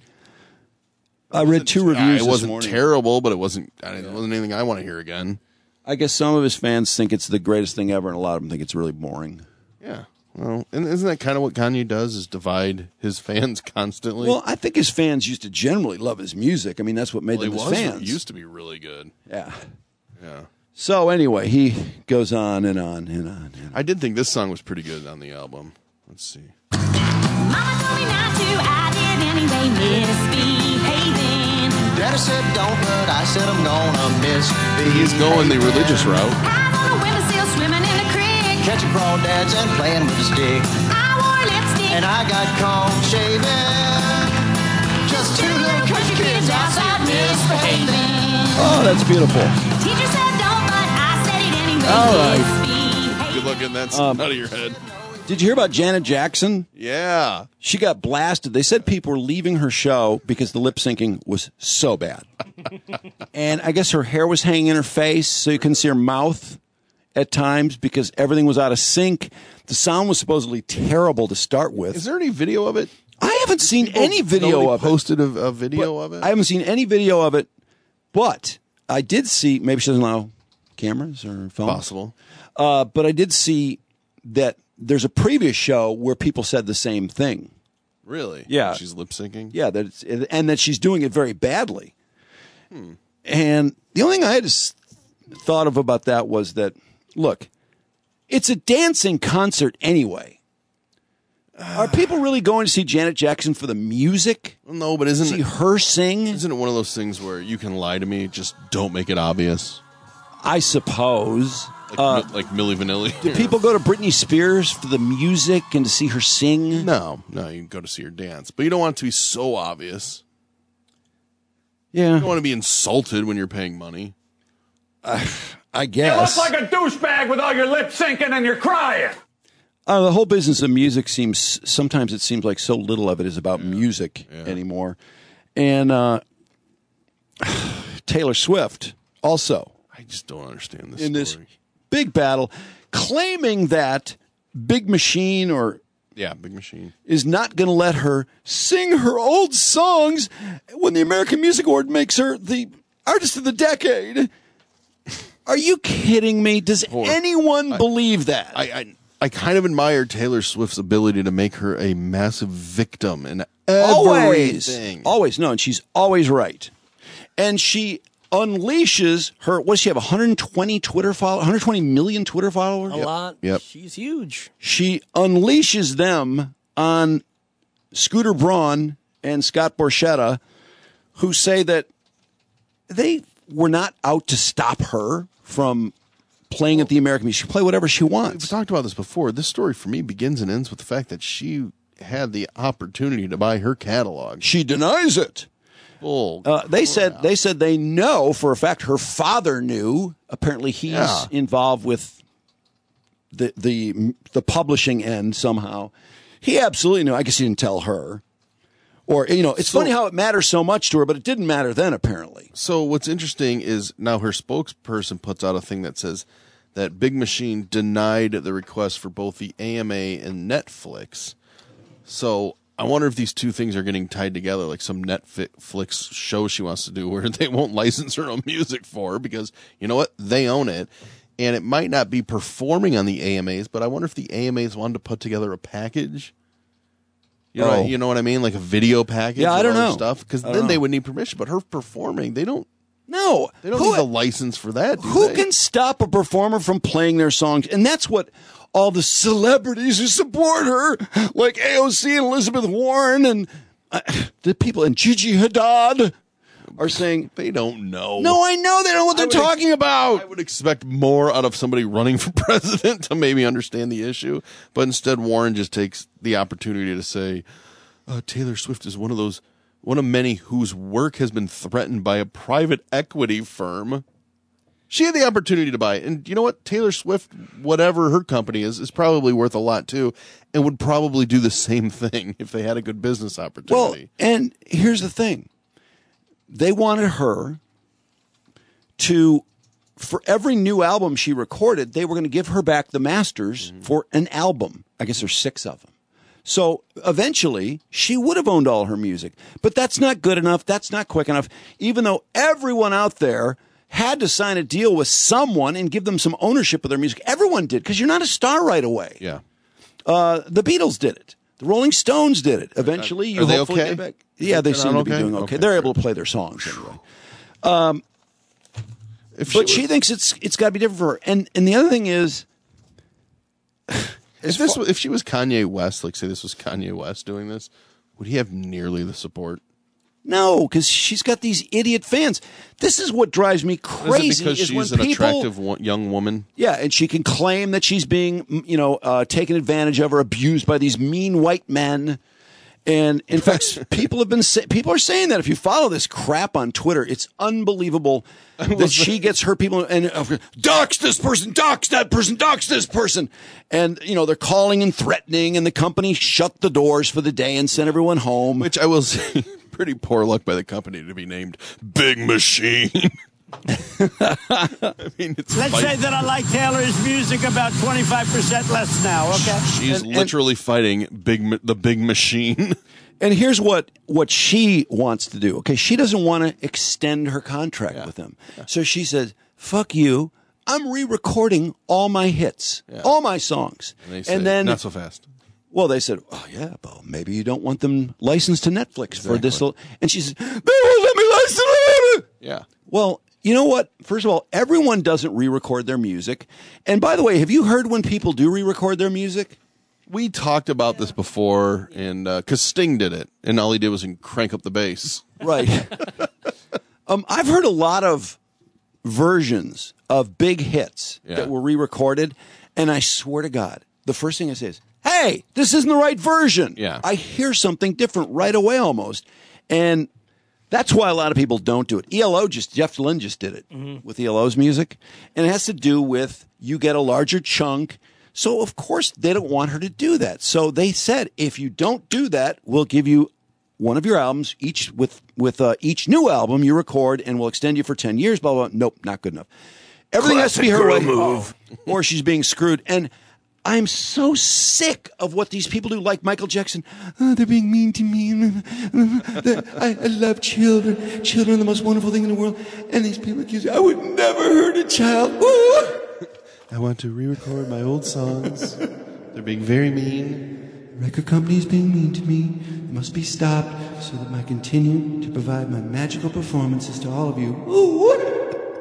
I read two Uh, reviews it this wasn't morning. terrible, but it wasn't. I didn't- It wasn't anything I want to hear again. I guess some of his fans think it's the greatest thing ever, and a lot of them think it's really boring. Yeah. Well, and isn't that kind of what Kanye does? Is divide his fans constantly? Well, I think his fans used to generally love his music. I mean, that's what made Well, them he his was fans. used to be really good. Yeah. Yeah. So anyway, he goes on and on and on. And on. I did think this song was pretty good on the album. Let's see. Mama told me not to, I did anyway, misbehaving. Daddy said don't, but I said I'm gonna misbehave. He's going the religious route. I'm on a windowsill swimming in the creek. Catching crawdads and playing with a stick. I wore lipstick. And I got caught shaving. Just two little country kids outside misbehaving. Oh, that's beautiful. Teacher said don't, but I said it anyway. All right. Misbehaving. Good looking. That's Um, out of your head. Did you hear about Janet Jackson? Yeah. She got blasted. They said people were leaving her show because the lip syncing was so bad. And I guess her hair was hanging in her face, so you couldn't see her mouth at times because everything was out of sync. The sound was supposedly terrible to start with. Is there any video of it? I haven't seen any video Nobody of it. posted a, a video But of it? I haven't seen any video of it, but I did see, maybe she doesn't allow cameras or phones. Possible. Uh, but I did see that there's a previous show where people said the same thing. Really? Yeah. She's lip syncing? Yeah, that it's, and that she's doing it very badly. Hmm. And the only thing I had s- thought of about that was that, look, it's a dancing concert anyway. Are people really going to see Janet Jackson for the music? No, but isn't see it, her sing? Isn't it one of those things where you can lie to me, just don't make it obvious? I suppose. Like, Uh, like Milli Vanilli? Do people go to Britney Spears for the music and to see her sing? No, no, you can go to see her dance. But you don't want it to be so obvious. Yeah. You don't want to be insulted when you're paying money. Uh, I You guess. look like a douchebag with all your lip syncing and you're crying. Uh, the whole business of music seems, sometimes it seems like so little of it is about music anymore. And uh, Taylor Swift also. I just don't understand this in story. this big battle, claiming that Big Machine or Yeah, Big Machine. is not going to let her sing her old songs when the American Music Award makes her the artist of the decade. Are you kidding me? Does anyone I- believe that? I, I I kind of admire Taylor Swift's ability to make her a massive victim in everything. Always. Always. No, and she's always right. And she unleashes her, what does she have, one hundred twenty Twitter followers, one hundred twenty million Twitter followers? A lot. Yep. She's huge. She unleashes them on Scooter Braun and Scott Borchetta, who say that they were not out to stop her from playing at the American Music. She can play whatever she wants. We've talked about this before. This story for me begins and ends with the fact that she had the opportunity to buy her catalog. She denies it. Bull. Uh, they said they said they know for a fact her father knew. Apparently, he's Yeah. involved with the the the publishing end somehow. He absolutely knew. I guess he didn't tell her. Or, you know, it's So- funny how it matters so much to her, but it didn't matter then, apparently. So what's interesting is now her spokesperson puts out a thing that says that Big Machine denied the request for both the A M A and Netflix. So I wonder if these two things are getting tied together, like some Netflix show she wants to do where they won't license her own music for her because, you know what, they own it. And it might not be performing on the A M As, but I wonder if the A M As wanted to put together a package. You know, Oh. you know what I mean? Like a video package. Yeah, I of don't other know. Stuff, because I then don't they know. would need permission. But her performing, they don't. No. They don't Who- need the license for that. Do Who they? can stop a performer from playing their songs? And that's what all the celebrities who support her, like A O C and Elizabeth Warren and uh, the people and Gigi Hadid, are saying. They don't know. No, I know they don't know what I they're would talking ex- about. I would expect more out of somebody running for president to maybe understand the issue, but instead Warren just takes the opportunity to say, uh, Taylor Swift is one of those, one of many whose work has been threatened by a private equity firm. She had the opportunity to buy it. And you know what? Taylor Swift, whatever her company is, is probably worth a lot too, and would probably do the same thing if they had a good business Well, opportunity. and here's the thing. They wanted her to, for every new album she recorded, they were going to give her back the masters for an album. I guess there's six of them. So eventually, she would have owned all her music. But that's not good enough. That's not quick enough. Even though everyone out there had to sign a deal with someone and give them some ownership of their music. Everyone did, because you're not a star right away. Yeah. Uh, the Beatles did it. The Rolling Stones did it. Eventually, you Are they hopefully okay? get back. Yeah, they They're seem not to be okay? doing okay. Okay, They're sure. able to play their songs anyway. Um, If but she was- thinks it's it's got to be different for her. And and the other thing is, If this, if she was Kanye West, like say this was Kanye West doing this, would he have nearly the support? no, because she's got these idiot fans. This is what drives me Is crazy. it because is she's when an people, attractive wo- young woman? Yeah, and she can claim that she's being, mm, you know, uh, taken advantage of or abused by these mean white men. And in fact, people have been say, people are saying that if you follow this crap on Twitter, it's unbelievable that she gets her people and uh, dox this person, dox that person, dox this person, and you know they're calling and threatening, and the company shut the doors for the day and sent everyone home. Which I will say, pretty poor luck by the company to be named Big Machine. I mean, it's Let's fight- say that I like Taylor's music about twenty-five percent less now, okay? she's and- literally fighting big Ma- the Big Machine. And here's what, what she wants to do. Okay, she doesn't want to extend her contract with them. So she says, fuck you. I'm re-recording all my hits, Yeah. all my songs. And, they say, and then not so fast. Well, they said, "Oh yeah, well, maybe you don't want them licensed to Netflix Exactly. for this." Little, and she said, "They won't let me license it." Yeah. Well, you know what? First of all, everyone doesn't re-record their music. And by the way, have you heard when people do re-record their music? We talked about this before, and because Sting did it, and all he did was crank up the bass. Right. um, I've heard a lot of versions of big hits Yeah. that were re-recorded, and I swear to God, the first thing I say is, "Hey, this isn't the right version." Yeah. I hear something different right away almost. And that's why a lot of people don't do it. E L O just, Jeff Lynne just did it with E L O's music. And it has to do with you get a larger chunk. So, of course, they don't want her to do that. So they said, if you don't do that, we'll give you one of your albums, each with, with uh, each new album you record, and we'll extend you for ten years, blah, blah, blah. Nope, not good enough. Everything has to be her way, move. or she's being screwed. And I'm so sick of what these people do, like Michael Jackson. Oh, they're being mean to me. I, I love children. Children are the most wonderful thing in the world. And these people accuse me. I would never hurt a child. Ooh. I want to re-record my old songs. They're being very mean. Record companies being mean to me. They must be stopped so that I continue to provide my magical performances to all of you. Ooh.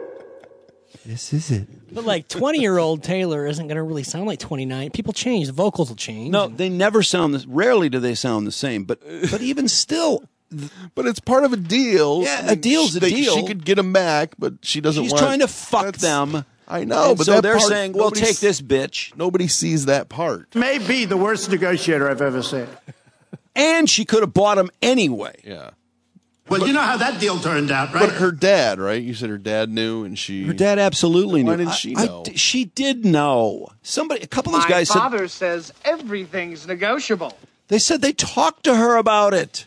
This is it. But like twenty-year-old Taylor isn't going to really sound like twenty-nine. People change. The vocals will change. No, they never sound this. Rarely do they sound the same. But but even still, But it's part of a deal. Yeah, I a mean, deal's a they- deal. She could get them back, but she doesn't she's want... trying to fuck That's- them. I know, And but so that they're part, saying, "Well, nobody take s- this, bitch." Nobody sees that part. May be the worst negotiator I've ever seen. And she could have bought him anyway. Yeah. Well, you know how that deal turned out, right? But her dad, right? You said her dad knew, and she... Her dad absolutely knew. Why didn't she I- I know? d- she did know. Somebody, a couple of those My guys said father says everything's negotiable. they said they talked to her about it.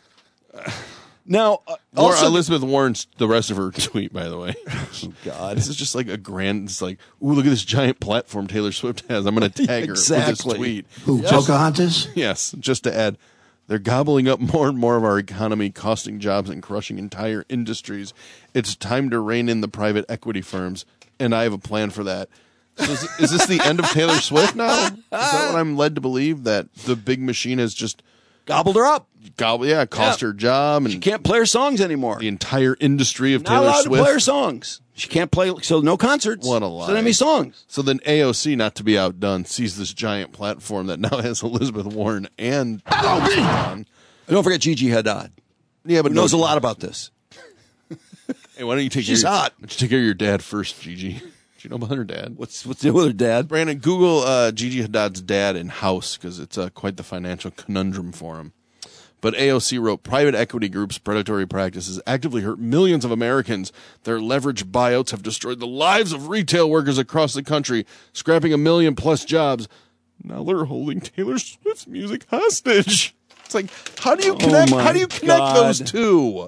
Now, uh, Or also, Elizabeth Warren's, the rest of her tweet, by the way. oh God, This is just like a grand, it's like, ooh, look at this giant platform Taylor Swift has. I'm going to tag her with Exactly. this tweet. Who, Pocahontas? Yes, just to add, they're gobbling up more and more of our economy, costing jobs and crushing entire industries. It's time to rein in the private equity firms, and I have a plan for that. So is, is this the end of Taylor Swift now? Is that what I'm led to believe, that the big machine has just gobbled her up. gobbled, yeah, cost Yeah. her job and She can't play her songs anymore. the entire industry of Not Taylor allowed Swift? to play her songs. She can't play, so no concerts. What a lie. So any songs. So then A O C, not to be outdone, sees this giant platform that now has Elizabeth Warren and on. Don't forget Gigi Hadid. Yeah, but Who knows no- a lot about this. Hey, why don't you take She's care of, hot. Why don't you take care of your dad first, Gigi? Do you know about her dad? What's what's the deal with her dad? Brandon, Google uh, Gigi Hadid's dad in House, because it's uh, quite the financial conundrum for him. But A O C wrote, private equity groups' predatory practices actively hurt millions of Americans. Their leveraged buyouts have destroyed the lives of retail workers across the country, scrapping a million plus jobs. Now they're holding Taylor Swift's music hostage. It's like, how do you connect? Oh my how do you connect God. those two?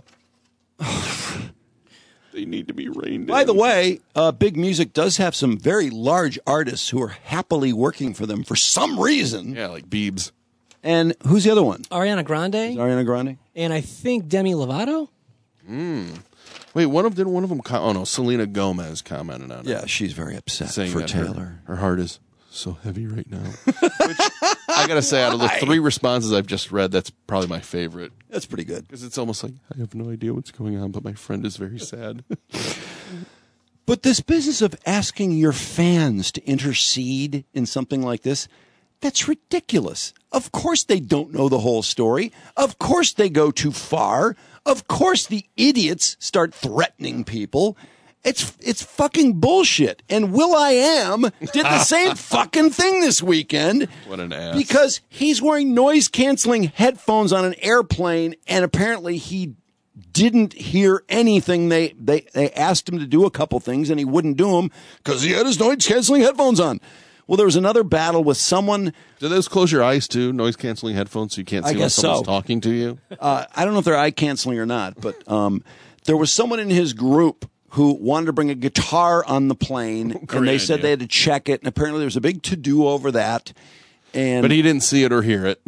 They need to be reined By in. the way, uh, Big Music does have some very large artists who are happily working for them for some reason. Yeah, like Biebs. And who's the other one? Ariana Grande, Ariana Grande? and I think Demi Lovato. Wait, one of did one of them? Com- oh no, Selena Gomez commented on it. Yeah, she's very upset saying for that her- Taylor. Her, heart is so heavy right now. Which I gotta say, out of the three responses I've just read, that's probably my favorite That's pretty good. because it's almost like I have no idea what's going on, but my friend is very sad. But this business of asking your fans to intercede in something like this, that's ridiculous. Of course they don't know the whole story. Of course they go too far. Of course the idiots start threatening people. It's it's fucking bullshit. And Will.i.am did the same fucking thing this weekend. What an ass! Because he's wearing noise canceling headphones on an airplane, and apparently he didn't hear anything. They they they asked him to do a couple things, and he wouldn't do them because he had his noise canceling headphones on. Well, there was another battle with someone. Do those close your eyes too? Noise canceling headphones, so you can't I see when guess someone's so. talking to you. Uh, I don't know if they're eye canceling or not, but um, there was someone in his group who wanted to bring a guitar on the plane, and Great they said idea. they had to check it. And apparently, there was a big to do over that. And But he didn't see it or hear it.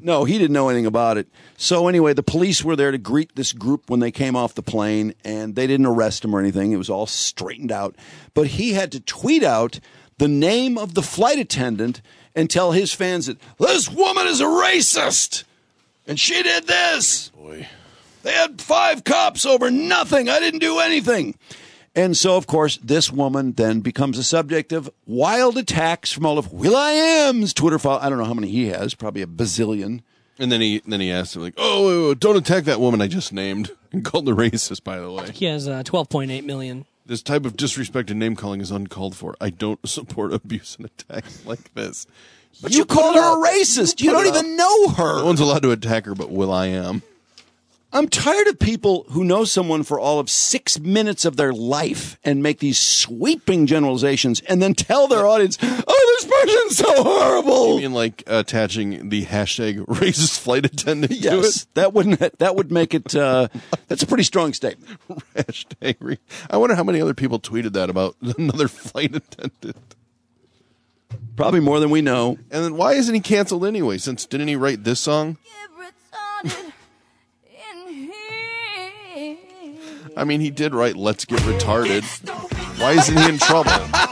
No, he didn't know anything about it. So anyway, the police were there to greet this group when they came off the plane, and they didn't arrest him or anything. It was all straightened out. But he had to tweet out the name of the flight attendant and tell his fans that this woman is a racist, and she did this. Oh, boy. They had five cops over nothing. I didn't do anything. And so, of course, this woman then becomes a subject of wild attacks from all of Will.i.am's Twitter file. I don't know how many he has, probably a bazillion. And then he then he asked him, like, oh, don't attack that woman I just named and called her racist, by the way. He has uh, twelve point eight million. This type of disrespect and name-calling is uncalled for. I don't support abuse and attacks like this. But you, you called her a racist. You, you don't even know her. No one's allowed to attack her but Will.i.am. I'm tired of people who know someone for all of six minutes of their life and make these sweeping generalizations and then tell their audience, oh, this person's so horrible. You mean like attaching the hashtag racist flight attendant yes, to it? That wouldn't, that would make it, uh, that's a pretty strong statement. Hashtag re- I wonder how many other people tweeted that about another flight attendant. Probably more than we know. And then why isn't he canceled anyway, since didn't he write this song? I mean, he did write Let's Get Retarded. Why isn't he in trouble?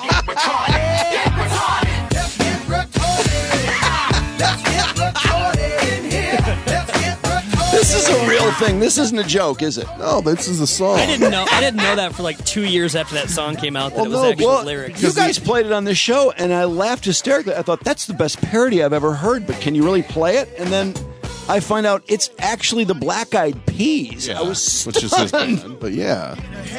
This is a real thing. This isn't a joke, is it? No, this is a song. I didn't know. I didn't know that for like two years after that song came out that well, it was no, actual well, lyrics. You guys played it on this show, and I laughed hysterically. I thought, that's the best parody I've ever heard, but can you really play it? And then I find out it's actually the Black Eyed Peas. Yeah, I was stunned. which is his band, but yeah.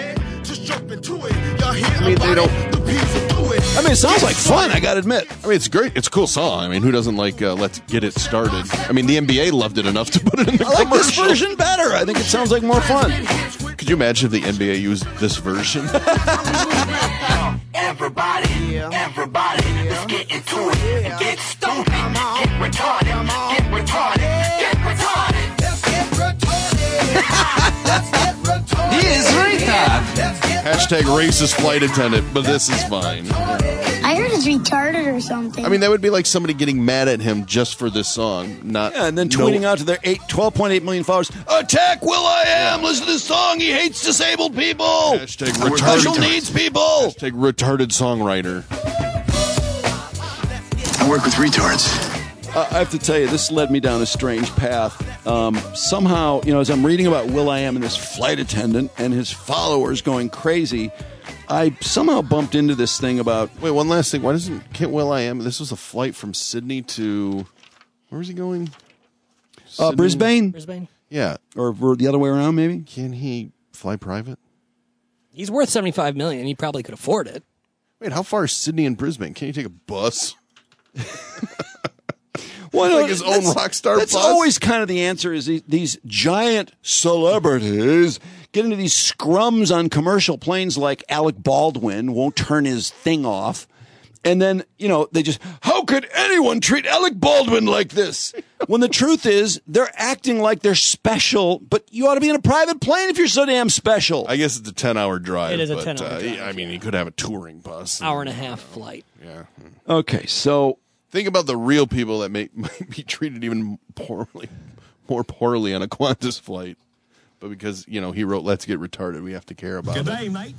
I mean, they don't. I mean, it sounds like fun, I gotta admit. I mean, it's great. It's a cool song. I mean, who doesn't like uh, Let's Get It Started? I mean, the N B A loved it enough to put it in the I like this commercial. version better. I think it sounds like more fun. Could you imagine if the N B A used this version? Everybody, everybody, let's get into it. Get stupid, get retarded, get retarded, get retarded. Let's get retarded. Let's get retarded. He is retarded. Hashtag racist flight attendant, but this is fine. I heard it's retarded or something. I mean, that would be like somebody getting mad at him just for this song. Not Yeah, and then tweeting no, out to their eight, twelve point eight million followers, attack Will.i.am, yeah. Listen to this song, he hates disabled people. Hashtag retarded. Special needs people. Hashtag retarded songwriter. I work with retards. Uh, I have to tell you, this led me down a strange path. Um, somehow, you know, as I'm reading about Will.i.am and this flight attendant and his followers going crazy, I somehow bumped into this thing about... Wait, one last thing. Why doesn't Kent Will.i.am... This was a flight from Sydney to... Where was he going? Uh, Brisbane? Brisbane? Yeah. Or, or the other way around, maybe? Can he fly private? He's worth seventy-five million dollars. He probably could afford it. Wait, how far is Sydney and Brisbane? Can you take a bus? Well, like his own rock star That's bus? always kind of the answer is these, these giant celebrities get into these scrums on commercial planes like Alec Baldwin won't turn his thing off. And then, you know, they just, how could anyone treat Alec Baldwin like this? When the truth is, they're acting like they're special, but you ought to be in a private plane if you're so damn special. I guess it's a ten-hour drive. It is a but, ten-hour uh, drive, I mean, he could have a touring bus. Hour and a half flight. Yeah. Okay, so... Think about the real people that may, might be treated even poorly, more poorly on a Qantas flight. But because, you know, he wrote Let's Get Retarded, we have to care about Good it. day, mate.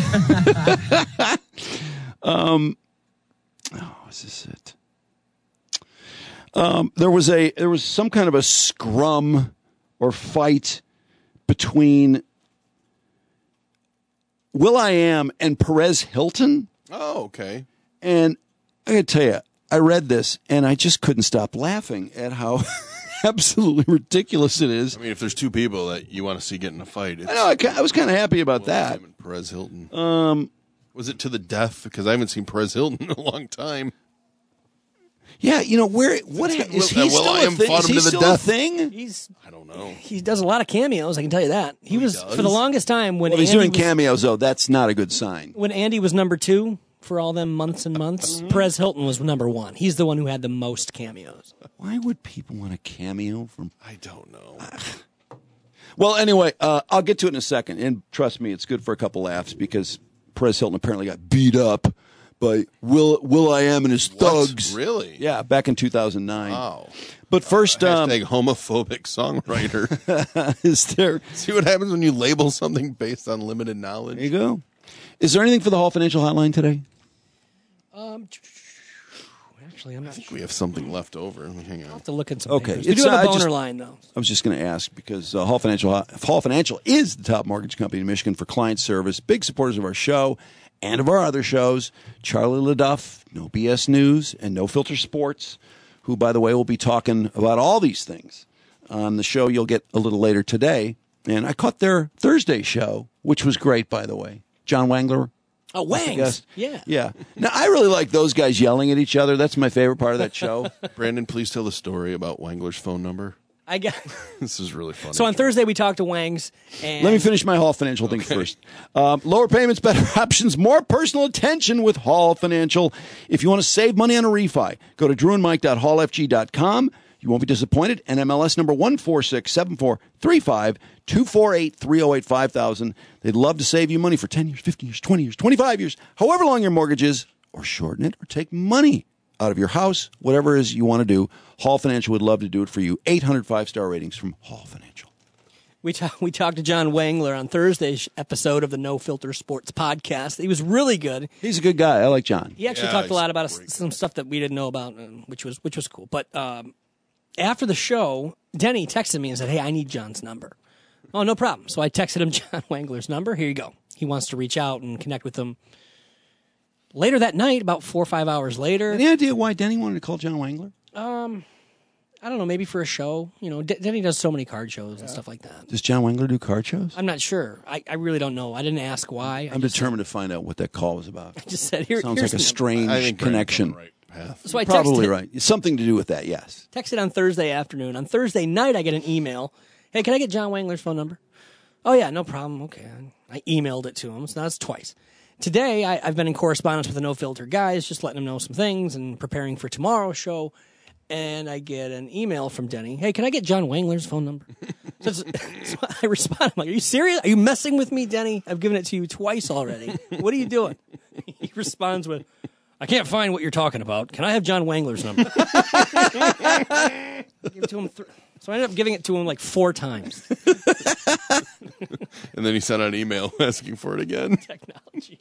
um, oh, is this it? Um, there was a there was some kind of a scrum or fight between Will.i.am and Perez Hilton. Oh, okay. And I gotta tell you, I read this and I just couldn't stop laughing at how absolutely ridiculous it is. I mean, if there's two people that you want to see get in a fight, it's I know. I, ca- I was kind of happy about that. and Perez Hilton. Um, Was it to the death? Because I haven't seen Perez Hilton in a long time. Yeah, you know where? What is he Will- still Will.i.am a thing? fought Is him he to the still death. a thing? He's I don't know. he does a lot of cameos. I can tell you that. He, was does? for the longest time when Well, he's Andy doing was, cameos though. That's not a good sign. when Andy was number two for all them months and months. Perez Hilton was number one. He's the one who had the most cameos. Why would people want a cameo from? I don't know. Well, anyway, uh, I'll get to it in a second. And trust me, it's good for a couple laughs because Perez Hilton apparently got beat up by Will Will I Am and his Thugs. Really? Yeah, back in two thousand nine. Wow. But first, um, hashtag homophobic songwriter. is there? See what happens when you label something based on limited knowledge. There you go. Is there anything for the Hall Financial Hotline today? Um, actually, I'm not I think sure. we have something left over. Hang on. I'll have to look at some Okay. papers. We It's, do have uh, a I boner just- line, though. I was just going to ask because uh, Hall Financial Hall Financial is the top mortgage company in Michigan for client service. Big supporters of our show and of our other shows. Charlie LaDuff, No B S News, and No Filter Sports, who, by the way, will be talking about all these things on the show you'll get a little later today. And I caught their Thursday show, which was great, by the way. John Wangler. Oh, Wangs. guest. Yeah. Yeah. Now, I really like those guys yelling at each other. That's my favorite part of that show. Brandon, please tell the story about Wangler's phone number. I got. This is really funny. So on Thursday we talked to Wangs, and Let me finish my Hall Financial thing first. Um, lower payments, better options, more personal attention with Hall Financial. If you want to save money on a refi, go to drew and mike dot hall f g dot com. You won't be disappointed. N M L S number one four six seven four three five, two four eight, three oh eight, five thousand. They'd love to save you money for ten years, fifteen years, twenty years, twenty-five years, however long your mortgage is, or shorten it, or take money out of your house, whatever it is you want to do. Hall Financial would love to do it for you. eight hundred five-star ratings from Hall Financial. we ta- we talked to John Wangler on Thursday's episode of the No Filter Sports podcast. He was really good. He's a good guy. I like John. He actually Yeah, talked a he's lot about great. some stuff that we didn't know about, um, which was which was cool. But um, after the show, Denny texted me and said, "Hey, I need John's number." Oh, no problem. So I texted him John Wangler's number. Here you go. He wants to reach out and connect with him. Later that night, about four or five hours later, Any idea why Denny wanted to call John Wangler? um, I don't know, maybe for a show. You know, D- Denny does so many card shows and stuff like that. Does John Wangler do card shows? I'm not sure. I, I really don't know. I didn't ask why. I I'm just, determined to find out what that call was about. just said, here, Sounds here's like a the strange I think Brandon's connection. on the right path. So I Probably texted, right. It's something to do with that, yes. texted on Thursday afternoon. On Thursday night, I get an email. Hey, can I get John Wangler's phone number? Oh, yeah, no problem. Okay. I emailed it to him, so that's twice. Today, I, I've been in correspondence with the No Filter guys, just letting them know some things and preparing for tomorrow's show. And I get an email from Denny. Hey, can I get John Wangler's phone number? so, it's- so I respond. I'm like, are you serious? Are you messing with me, Denny? I've given it to you twice already. What are you doing? He responds with, I can't find what you're talking about. Can I have John Wangler's number? Give it to him th- so I ended up giving it to him like four times. And then he sent out an email asking for it again. Technology.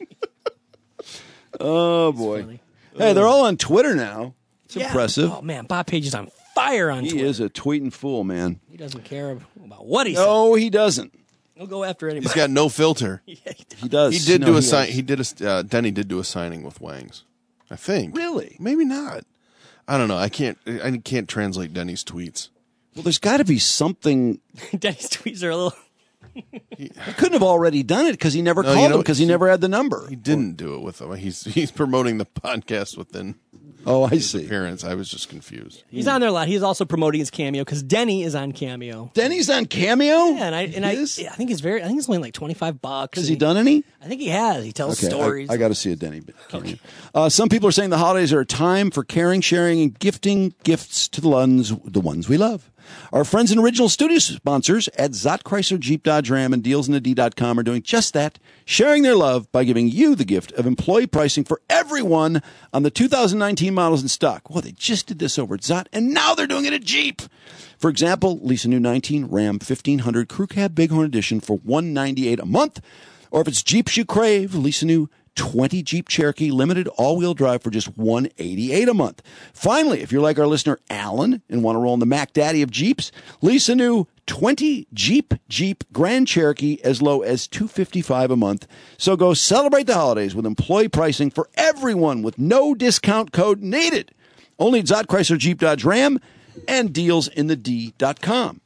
Oh, boy. funny. Hey, they're all on Twitter now. It's Yeah. impressive. Oh, man. Bob Page is on fire on He Twitter. is a tweeting fool, man. He doesn't care about what he says. No, he doesn't. He'll go after anybody. He's got no filter. Yeah, he does. He does. He did No, do a he sign. is. He did a. Uh, Denny did do a signing with Wangs. I think. Really? Maybe not. I don't know. I can't. I can't translate Denny's tweets. Well, there's got to be something. Denny's tweets are a little. He couldn't have already done it because he never No, you called know, him because he never had the number. He didn't do it with him. He's he's promoting the podcast within Oh, I his see. appearance. I was just confused. He's on there a lot. He's also promoting his Cameo because Denny is on Cameo. Denny's on Cameo? Yeah, and I and I, He is? yeah, I think he's very. I think it's only like twenty five bucks. Has and he done any? I think he has. He tells Okay, stories. I, I got to see a Denny. Cameo. Uh, some people are saying the holidays are a time for caring, sharing, and gifting gifts to the ones, the ones we love. Our friends and original studio sponsors at Zott Chrysler Jeep Dodge Ram and deals in the D dot com are doing just that, sharing their love by giving you the gift of employee pricing for everyone on the two thousand nineteen models in stock. Well, they just did this over at Zott, and now they're doing it at Jeep. For example, lease a new nineteen Ram fifteen hundred Crew Cab Bighorn Edition for one hundred ninety-eight dollars a month. Or if it's Jeeps you crave, lease a new twenty Jeep Cherokee Limited all-wheel drive for just one hundred eighty-eight dollars a month. Finally, if you're like our listener Alan and want to roll in the Mac Daddy of Jeeps, lease a new twenty Jeep Jeep Grand Cherokee as low as two hundred fifty-five dollars a month. So go celebrate the holidays with employee pricing for everyone with no discount code needed. Only at Zott Chrysler Jeep Dodge Ram and deals in the D dot com.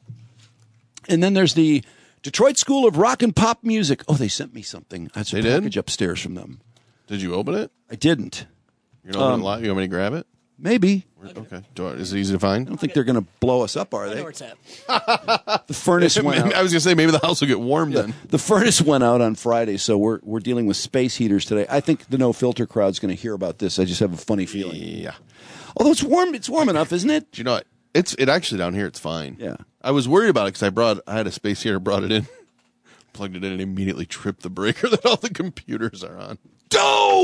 And then there's the Detroit School of Rock and Pop Music. Oh, they sent me something. That's a They did? package upstairs from them. Did you open it? I didn't. You're not Um, um, live. You want me to grab it? Maybe. Okay. Do I, is it easy to find? I don't think they're going to blow us up, are I know they? where it's at. The furnace went Maybe- out. I was going to say maybe the house will get warm then. The furnace went out on Friday, so we're we're dealing with space heaters today. I think the No Filter crowd's going to hear about this. I just have a funny feeling. Yeah. Although it's warm, it's warm enough, isn't it? Do you know what? It's it actually down here. It's fine. Yeah. I was worried about it because I brought I had a space heater, brought it in, plugged it in, and immediately tripped the breaker that all the computers are on. Oh!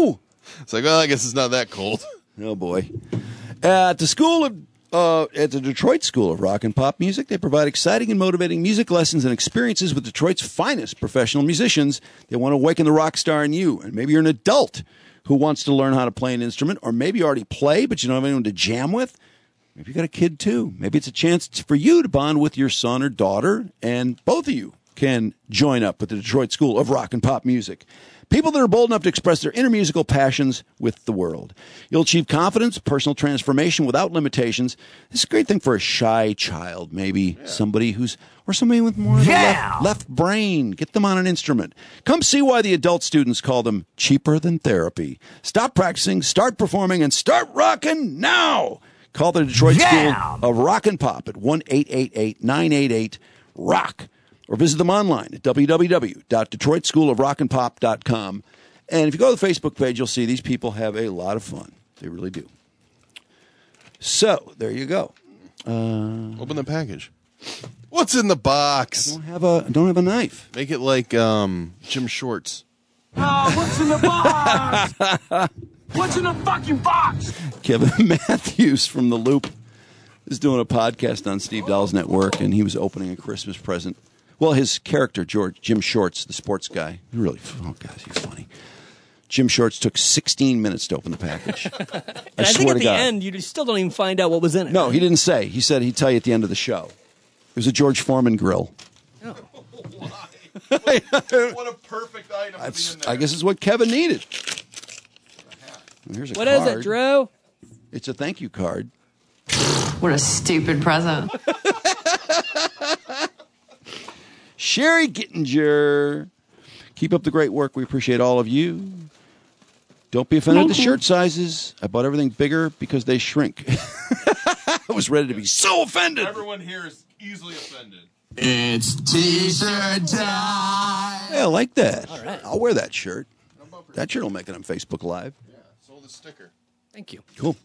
It's like, well, I guess it's not that cold. Oh, boy. At the school of uh, at the Detroit School of Rock and Pop Music, they provide exciting and motivating music lessons and experiences with Detroit's finest professional musicians. They want to awaken the rock star in you. And maybe you're an adult who wants to learn how to play an instrument, or maybe you already play, but you don't have anyone to jam with. Maybe you got a kid, too. Maybe it's a chance for you to bond with your son or daughter, and both of you can join up with the Detroit School of Rock and Pop Music. People that are bold enough to express their inner musical passions with the world. You'll achieve confidence, personal transformation without limitations. This is a great thing for a shy child, maybe yeah. somebody who's, or somebody with more of yeah. a left, left brain. Get them on an instrument. Come see why the adult students call them cheaper than therapy. Stop practicing, start performing, and start rocking now. Call the Detroit yeah. School of Rock and Pop at one eight eight eight, nine eight eight, rock. Or visit them online at w w w dot detroit school of rock and pop dot com. And if you go to the Facebook page, you'll see these people have a lot of fun. They really do. So, there you go. Uh, Open the package. What's in the box? I don't have a, I don't have a knife. Make it like um, Jim Shorts. Oh, what's in the box? What's in the fucking box? Kevin Matthews from The Loop is doing a podcast on Steve Dahl's network, and he was opening a Christmas present. Well, his character, George Jim Shorts, the sports guy, really, oh, God, he's funny. Jim Shorts took sixteen minutes to open the package. I, and I swear think at to the God. end, you just don't even find out what was in it. No, he didn't say. He said he'd tell you at the end of the show. It was a George Foreman grill. Oh. What a perfect item to be in there. I guess it's what Kevin needed. And here's a What card. is it, Drew? It's a thank you card. What a stupid present. Sherry Gittinger. Keep up the great work. We appreciate all of you. Don't be offended at the shirt sizes. I bought everything bigger because they shrink. I was ready to be so offended. Everyone here is easily offended. It's t-shirt time. Yeah, I like that. All right. I'll wear that shirt. That shirt will make it on Facebook Live. Yeah, sold a sticker. Thank you. Cool.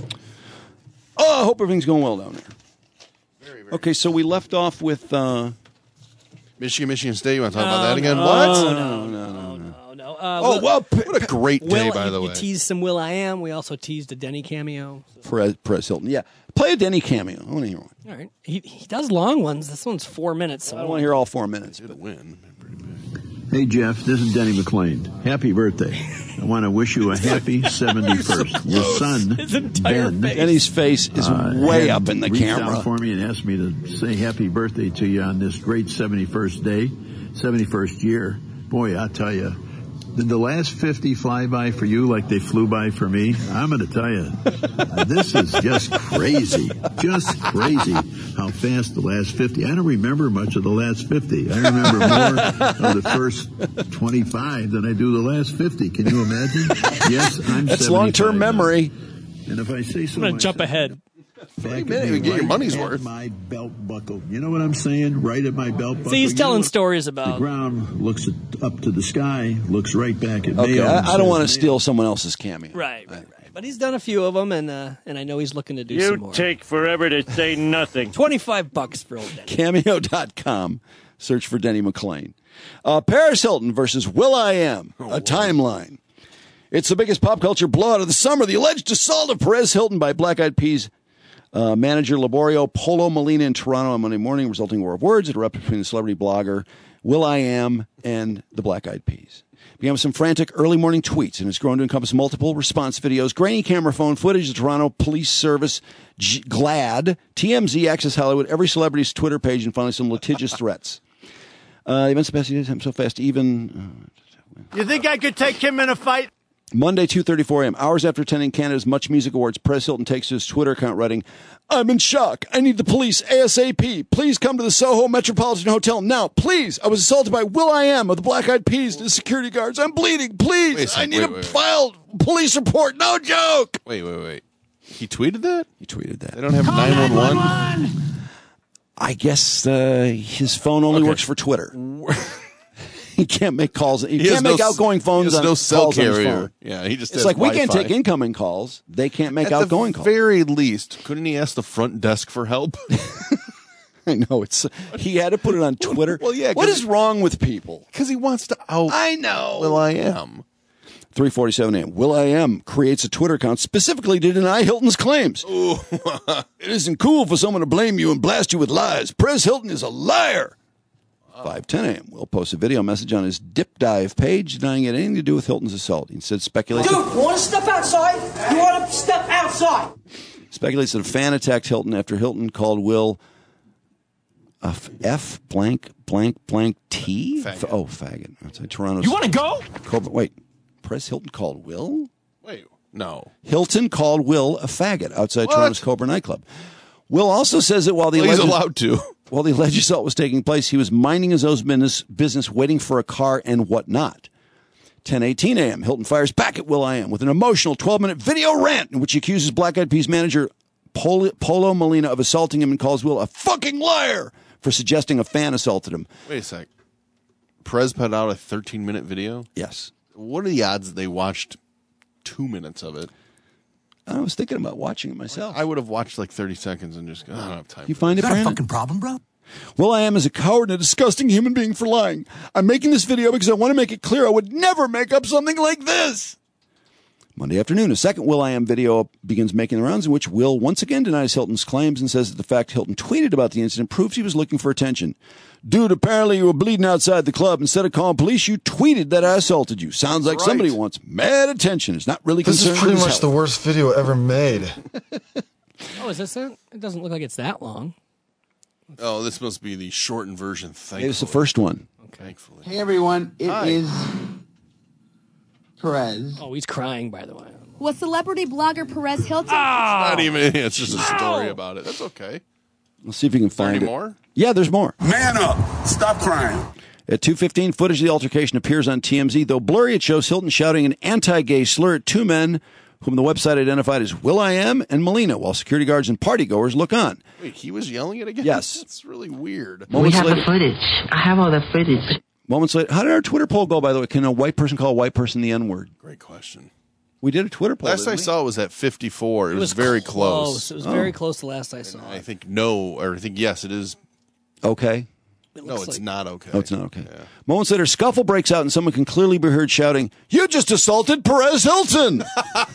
Oh, I hope everything's going well down there. Very, very Okay, so we left off with... Uh, Michigan, Michigan State. You want to talk No, about that again? no, what? No, no, no, no, no. no. Uh, Oh, Will- well, what a great day, Will, by you, the you way. teased some Will I Am. We also teased a Denny cameo. So. Perez, Perez Hilton. Yeah. Play a Denny cameo. I want to hear one. All right. He he does long ones. This one's four minutes. So I don't want to hear all four minutes. But win. Hey, Jeff, this is Denny McClain. Happy birthday. I want to wish you a happy seventy-first. Your son, His entire Ben, face. Denny's face is uh, way had up in the reached camera. out for me and asked me to say happy birthday to you on this great seventy-first day, seventy-first year. Boy, I tell you, did the last fifty fly by for you like they flew by for me? I'm going to tell you, this is just crazy. Just crazy how fast the last fifty. I don't remember much of the last fifty. I remember more of the first twenty-five than I do the last fifty. Can you imagine? Yes, I'm That's seventy-five long-term now. memory. And if I say so I'm going to jump myself, ahead. back minute, at you me, get your right money's at worth. my belt buckle. You know what I'm saying? Right at my belt buckle. See, he's You telling know, stories the about. ground looks at, up to the sky, looks right back at me. Okay, and I, I don't says, want to steal someone else's cameo. Right, right, right. But he's done a few of them, and uh, and I know he's looking to do You some more. take forever to say nothing. twenty-five bucks for old Denny. Cameo dot com. Search for Denny McClain. Uh, Paris Hilton versus Will I Am. A timeline. It's the biggest pop culture blowout of the summer. The alleged assault of Perez Hilton by Black Eyed Peas uh, manager Laborio Polo Molina in Toronto on Monday morning, resulting in a war of words that erupted between the celebrity blogger Will I Am and the Black Eyed Peas. Began with some frantic early morning tweets and has grown to encompass multiple response videos, grainy camera phone footage, the Toronto Police Service, G- GLAD, T M Z, Access Hollywood, every celebrity's Twitter page, and finally some litigious threats. Uh, the events of the past few days happened so fast, even... Uh, You think I could take him in a fight? Monday, two thirty-four a.m., hours after attending Canada's Much Music Awards, Perez Hilton takes to his Twitter account writing, I'm in shock. I need the police ASAP. Please come to the Soho Metropolitan Hotel now. Please. I was assaulted by Will I Am of the Black Eyed Peas to the security guards. I'm bleeding. Please. Wait a second. I need Wait, a wait, wait. filed police report. No joke. Wait, wait, wait. He tweeted that? He tweeted that. They don't have nine one one? I guess uh, his phone only Okay. works for Twitter. He can't make calls. He, He has can't make no- outgoing phones he has on no cell calls on his carrier. phone. Yeah, he just It's has like we can't Wi-Fi. take incoming calls. They can't make At outgoing the calls. very least, couldn't he ask the front desk for help? I know it's. He had to put it on Twitter. Well, yeah, What 'cause is wrong with people? Because he wants to out. I know. Will I Am. three forty-seven a.m. Will.i.am creates a Twitter account specifically to deny Hilton's claims. It isn't cool for someone to blame you and blast you with lies. Perez Hilton is a liar. five ten a.m. Will posts a video message on his Dip Dive page denying it had anything to do with Hilton's assault. He said speculates. Dude, you want to step outside? You want to step outside? Speculates that a fan attacked Hilton after Hilton called Will a f, F blank blank blank T. Faggot. Oh, faggot. Outside Toronto's. You want to go? Coburn, wait, Perez Hilton called Will? Wait, no. Hilton called Will a faggot outside What? Toronto's Coburn nightclub. Will also says that while the Well, he's alleged, allowed to. while the alleged assault was taking place, he was minding his own business, business waiting for a car and whatnot. ten eighteen a.m. Hilton fires back at Will.i.am with an emotional twelve-minute video rant in which he accuses Black Eyed Peas manager Polo, Polo Molina of assaulting him and calls Will a fucking liar for suggesting a fan assaulted him. Wait a sec. Perez put out a thirteen-minute video? Yes. What are the odds that they watched two minutes of it? I was thinking about watching it myself. I would have watched like thirty seconds and just go, I don't have time. You find it, Is that a Brandon? fucking problem, bro? Will.i.am is a coward and a disgusting human being for lying. I'm making this video because I want to make it clear I would never make up something like this. Monday afternoon, a second Will.i.am video begins making the rounds in which Will once again denies Hilton's claims and says that the fact Hilton tweeted about the incident proves he was looking for attention. Dude, apparently you were bleeding outside the club. Instead of calling police, you tweeted that I assaulted you. Sounds like Right. somebody wants mad attention. It's not really This concerned is pretty with his much the health. worst video ever made. Oh, is this it? It doesn't look like it's that long. Oh, this must be the shortened version, thankfully. It's the first one. Thankfully. Hey everyone, it Hi. is Perez. Oh, he's crying, by the way. Was celebrity blogger Perez Hilton? Not even, it's just a story about it. That's okay. Let's see if you can find any it. more? Yeah, there's more. Man up. Stop crying. At two fifteen, footage of the altercation appears on T M Z. Though blurry, it shows Hilton shouting an anti-gay slur at two men whom the website identified as Will.i.am and Molina, while security guards and partygoers look on. Wait, he was yelling it again? Yes. That's really weird. Moments we have later, the footage. I have all the footage. moments later, how did our Twitter poll go, by the way? Can a white person call a white person the N-word? Great question. We did a Twitter poll. Last didn't I we? saw it was at fifty-four. It, was, very close. It was Oh. very close to last I saw. I think no, or I think yes, it is. Okay. It No, looks it's like- not okay. Oh, it's not okay. Moments later, scuffle breaks out and someone can clearly be heard shouting, "You just assaulted Perez Hilton!"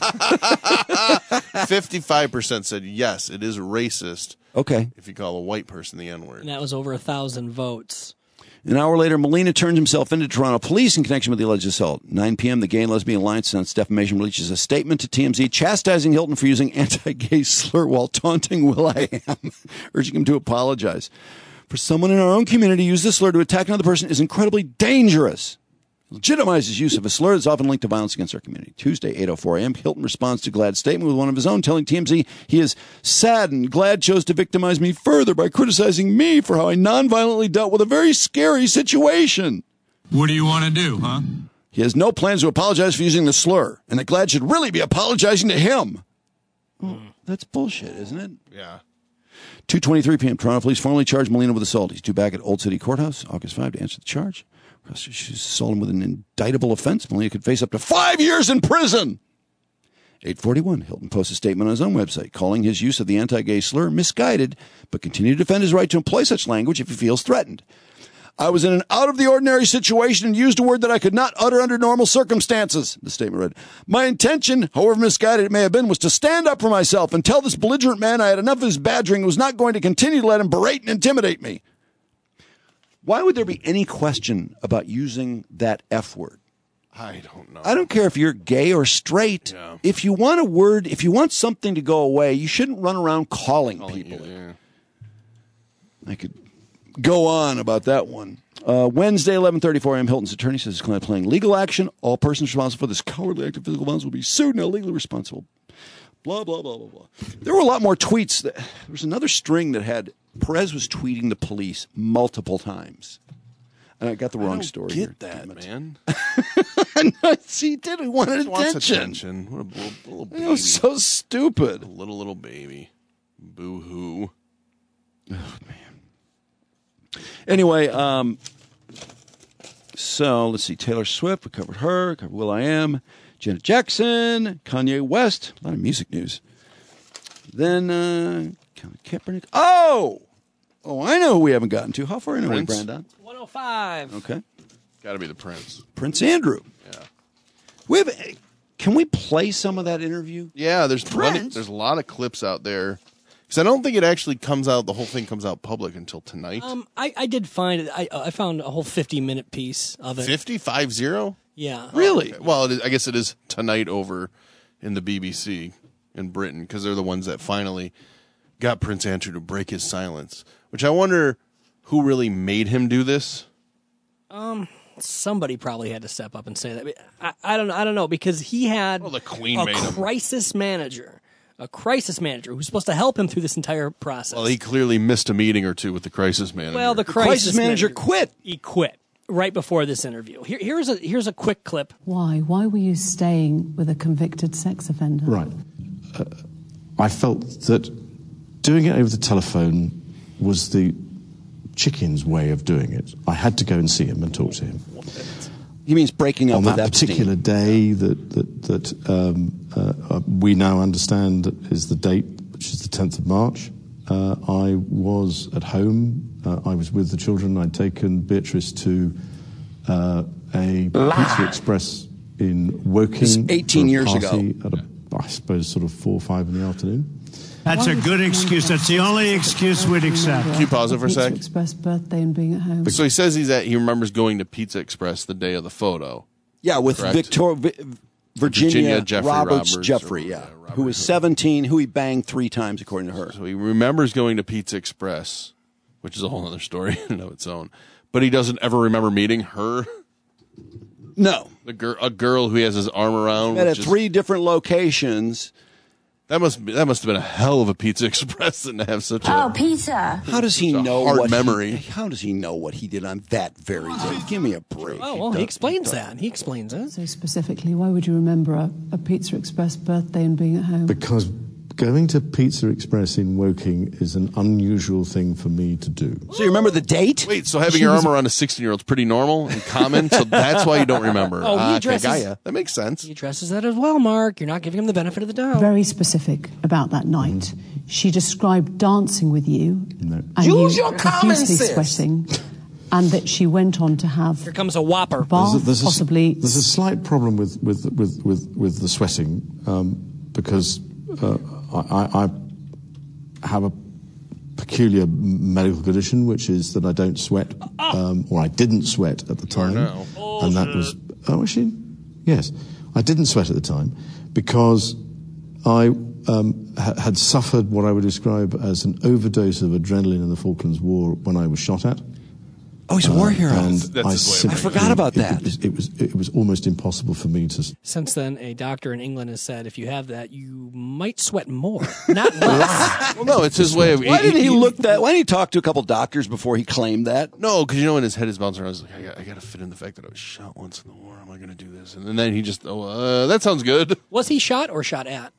fifty-five percent said yes, it is racist Okay. if you call a white person the N-word. And that was over a thousand votes. An hour later, Molina turns himself into Toronto police in connection with the alleged assault. nine p.m., the Gay and Lesbian Alliance Against Defamation releases a statement to T M Z chastising Hilton for using anti-gay slur while taunting Will.i.am, urging him to apologize. For someone in our own community to use this slur to attack another person is incredibly dangerous. Legitimizes use of a slur that's often linked to violence against our community. Tuesday, eight oh four a.m., Hilton responds to Glad's statement with one of his own, telling T M Z he is saddened Glad chose to victimize me further by criticizing me for how I nonviolently dealt with a very scary situation. What do you want to do, huh? He has no plans to apologize for using the slur, and that Glad should really be apologizing to him. Well, that's bullshit, isn't it? Yeah. two twenty-three p.m., Toronto police formally charged Molina with assault. He's due back at Old City Courthouse, August fifth, to answer the charge. Prosecutors assault him with an indictable offense. Molina could face up to five years in prison. eight forty-one, Hilton posts a statement on his own website calling his use of the anti-gay slur misguided, but continue to defend his right to employ such language if he feels threatened. I was in an out-of-the-ordinary situation and used a word that I could not utter under normal circumstances, the statement read. My intention, however misguided it may have been, was to stand up for myself and tell this belligerent man I had enough of his badgering and was not going to continue to let him berate and intimidate me. Why would there be any question about using that F word? I don't know. I don't care if you're gay or straight. Yeah. If you want a word, if you want something to go away, you shouldn't run around calling, Calling people. you, yeah. I could go on about that one. Uh, Wednesday, eleven thirty-four a.m., Hilton's attorney says his client playing legal action. All persons responsible for this cowardly act of physical violence will be sued and are legally responsible. Blah, blah, blah, blah, blah. There were a lot more tweets. That, there was another string that had Perez was tweeting the police multiple times. And I got the I wrong don't story. get here. that, man. See, he did. He wanted Just wants attention. attention. What a little, little baby. It was so stupid. A little, little baby. Boo-hoo. Anyway, um, so let's see. Taylor Swift, we covered her. Covered Will.i.am. Janet Jackson. Kanye West. A lot of music news. Then, uh, Kaepernick. Oh! Oh, I know who we haven't gotten to. How far in are we, Prince? Brandon? one oh five. Okay. Got to be the Prince. Prince Andrew. Yeah. We have. Can we play some of that interview? Yeah, there's plenty, there's a lot of clips out there. Because I don't think it actually comes out. The whole thing comes out public until tonight. Um, I, I did find it. I I found a whole fifty minute piece of it. Fifty five zero. Yeah. Really? Okay. Well, it is, I guess it is tonight over in the B B C in Britain because they're the ones that finally got Prince Andrew to break his silence. Which I wonder who really made him do this. Um, somebody probably had to step up and say that. I, I don't. I don't know because he had well, the Queen a made him. crisis manager, a crisis manager who's supposed to help him through this entire process. Well, he clearly missed a meeting or two with the crisis manager. Well, the The crisis, crisis manager quit. He quit right before this interview. Here, here's a here's a quick clip. Why? Why were you staying with a convicted sex offender? Right. Uh, I felt that doing it over the telephone was the chicken's way of doing it. I had to go and see him and talk to him. He means breaking up on with that Epstein. particular day that that that um, uh, uh, we now understand is the date, which is the tenth of March. Uh, I was at home. Uh, I was with the children. I'd taken Beatrice to uh, a Pizza Express in Woking. This is eighteen for a years party ago. At a, I suppose sort of four or five in the afternoon. That's a good excuse. That's the only excuse we'd accept. Can you pause it for a Pizza sec? Express birthday and being at home. So he says he's at. He remembers going to Pizza Express the day of the photo. Yeah, with Correct? Victor, Vi- Virginia, Virginia Jeffrey Roberts, Roberts, Jeffrey, or- yeah, yeah, Robert who was seventeen, who he banged three times, according to her. So he remembers going to Pizza Express, which is a whole other story in and of its own. But he doesn't ever remember meeting her. No, the girl, a girl who he has his arm around. Met at which is- three different locations. That must be, that must have been a hell of a Pizza Express than to have such a. Oh, pizza. How does he Such a know hard what memory. He, how does he know what he did on that very day? Give me a break. Oh well, he explains that. He explains it. So specifically, why would you remember a, a Pizza Express birthday and being at home? Because going to Pizza Express in Woking is an unusual thing for me to do. So you remember the date? Wait, so having She your was- arm around a sixteen-year-old is pretty normal and common, so that's why you don't remember. Oh, he Ah, addresses- Kagaya. That makes sense. He addresses that as well, Mark. You're not giving him the benefit of the doubt. Very specific about that night. She described dancing with you. No. And Use you your common profusely sense. sweating. And that she went on to have Here comes a whopper. bath, There's a, there's a- possibly. there's a slight problem with with with with, with the sweating um, because uh, I, I, I have a peculiar medical condition, which is that I don't sweat, um, or I didn't sweat at the time, now. and that was oh actually yes, I didn't sweat at the time because I um, ha- had suffered what I would describe as an overdose of adrenaline in the Falklands War when I was shot at. Oh, he's a war hero. And That's I, his way of simply- I forgot about it- that. It, was, it was it was almost impossible for me to. Since then, a doctor in England has said if you have that, you might sweat more, not less. Well, no, it's his way of. Why didn't he look that? Why didn't he talk to a couple doctors before he claimed that? No, because you know in his head is bouncing around. I was like, I got, I got to fit in the fact that I was shot once in the war. How am I going to do this? And then he just, oh, uh, that sounds good. Was he shot or shot at?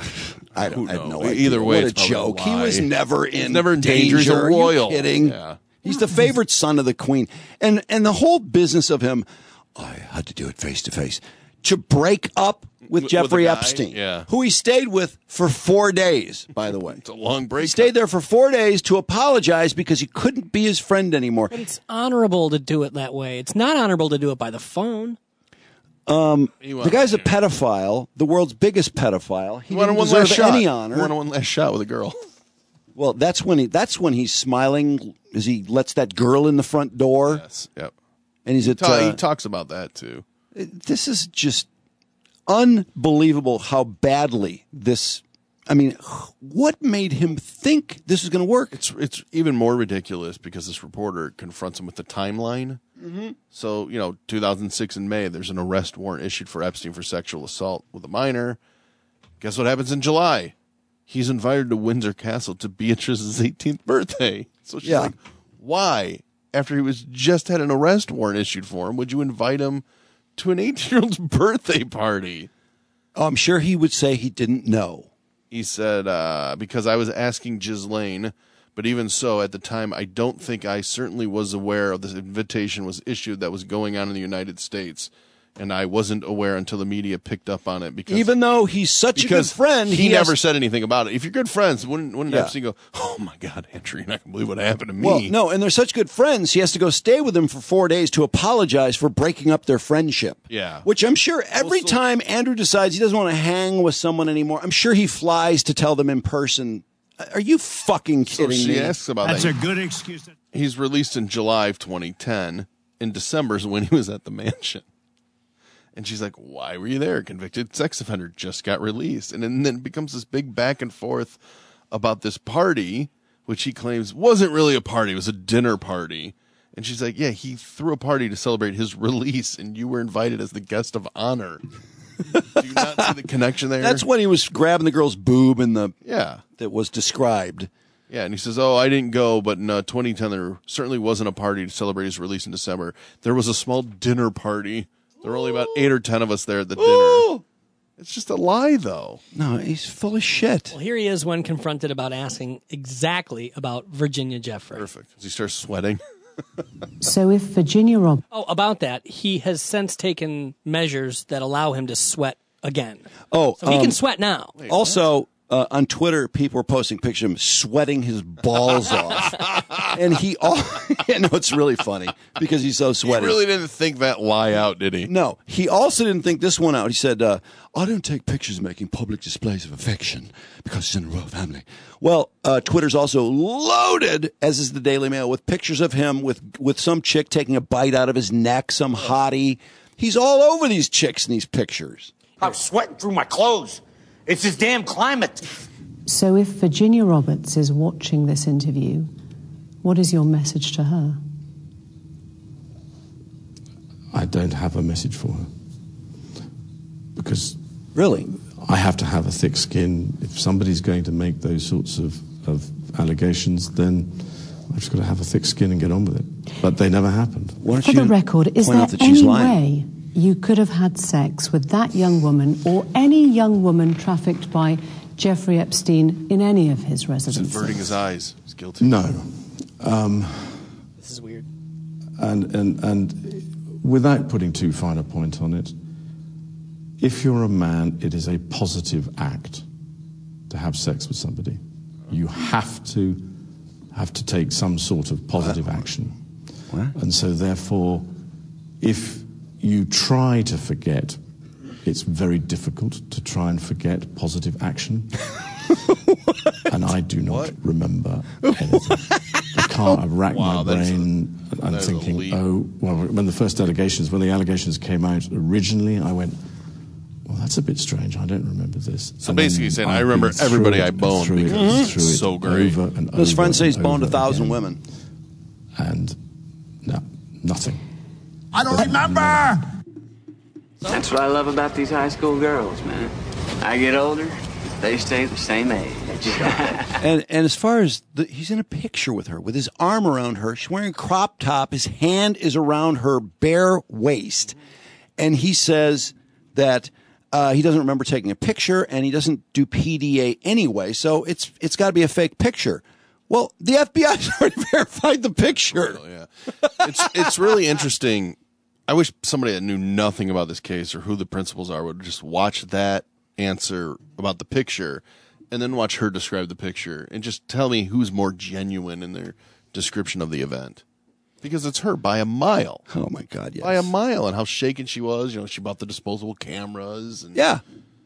I don't. I have no knows? idea. Either way, what a it's probably joke. a He was lie. never in. He's never in danger. He's a Are you royal. kidding? Yeah. He's the favorite son of the Queen, and and the whole business of him. I had to do it face to face to break up with With- Jeffrey with the guy? Epstein, Yeah. who he stayed with for four days. By the way, It's a long break. he stayed there for four days to apologize because he couldn't be his friend anymore. But it's honorable to do it that way. It's not honorable to do it by the phone. Um, He the guy's a pedophile, the world's biggest pedophile. He He wanted didn't one deserve last shot. any He honor. wanted one last shot with a girl. Well, that's when he that's when he's smiling as he lets that girl in the front door. Yes. Yep. And he's He, at ta- uh, he talks about that too. this is just unbelievable how badly this. I mean, what made him think this is going to work? It's it's even more ridiculous because this reporter confronts him with the timeline. Mm-hmm. So, you know, two thousand six in May, there's an arrest warrant issued for Epstein for sexual assault with a minor. Guess what happens in July? He's invited to Windsor Castle to Beatrice's eighteenth birthday. So she's Yeah. like, why? After he was just had an arrest warrant issued for him, would you invite him to an eighteen-year-old's birthday party? Oh, I'm sure he would say he didn't know. He said, uh, because I was asking Ghislaine, but even so, at the time, I don't think I certainly was aware of this invitation was issued that was going on in the United States. And I wasn't aware until the media picked up on it because even though he's such a good friend, he, he never has, said anything about it. If you're good friends, wouldn't wouldn't Yeah. Epstein go, "Oh my God, Andrew, you're not gonna believe what happened to me"? Well, no, and they're such good friends. He has to go stay with them for four days to apologize for breaking up their friendship. Yeah. Which I'm sure every time Andrew decides he doesn't want to hang with someone anymore, I'm sure he flies to tell them in person. Are you fucking So kidding she me? asks about That's that. a good excuse. He's released in July of twenty ten. In December is when he was at the mansion. And she's like, why were you there? Convicted sex offender just got released. And then, then it becomes this big back and forth about this party, which he claims wasn't really a party. It was a dinner party. And she's like, yeah, he threw a party to celebrate his release, and you were invited as the guest of honor. Do you not see the connection there? That's when he was grabbing the girl's boob in the Yeah. that was described. Yeah, and he says, oh, I didn't go, but in uh, twenty ten, there certainly wasn't a party to celebrate his release in December. There was a small dinner party. There were only about eight or ten of us there at the dinner. It's just a lie, though. No, he's full of shit. Well, here he is when confronted about asking exactly about Virginia Jeffrey. Perfect. He starts sweating. So if Virginia Rob... Oh, about that, he has since taken measures that allow him to sweat again. Oh, So he um, can sweat now. Also, uh, on Twitter, people were posting pictures of him sweating his balls off, and he all. Yeah, no, it's really funny because he's so sweaty. He really didn't think that lie out, did he? No, he also didn't think this one out. He said, uh, I don't take pictures making public displays of affection because it's in the royal family. Well, uh, Twitter's also loaded, as is the Daily Mail, with pictures of him with, with some chick taking a bite out of his neck, some hottie. He's all over these chicks in these pictures. I'm sweating through my clothes. It's this damn climate. So if Virginia Roberts is watching this interview, what is your message to her? I don't have a message for her. Because really, I have to have a thick skin. If somebody's going to make those sorts of, of allegations, then I've just got to have a thick skin and get on with it. But they never happened. For the record, is there any way you could have had sex with that young woman or any young woman trafficked by Jeffrey Epstein in any of his He's residences? averting his eyes. He's guilty. No. Um, This is weird. and, and, and without putting too fine a point on it, if you're a man, it is a positive act to have sex with somebody. You have to have to take some sort of positive action. And so therefore, if you try to forget, it's very difficult to try and forget positive action. And I do not remember anything. I can't. I've racked Wow, my that's a- brain. I'm that is a thinking, leap. oh, well, when the first allegations, when the allegations came out originally, I went, well, that's a bit strange. I don't remember this. So And basically then saying, I I've remember been through everybody it I and boned through it because and it's through it so great. over and His over friends say he's and boned a over thousand again. women. And no, nothing. I don't remember. That's what I love about these high school girls, man. I get older, they stay the same age. And and as far as the, he's in a picture with her with his arm around her. She's wearing a crop top. His hand is around her bare waist, and he says that uh, he doesn't remember taking a picture, and he doesn't do P D A anyway. So it's it's got to be a fake picture. Well, the F B I's already verified the picture. Oh, yeah. It's it's really interesting. I wish somebody that knew nothing about this case or who the principals are would just watch that answer about the picture and then watch her describe the picture and just tell me who's more genuine in their description of the event. Because it's her by a mile. Oh, my God, yes. By a mile, and how shaken she was. You know, she bought the disposable cameras. And Yeah.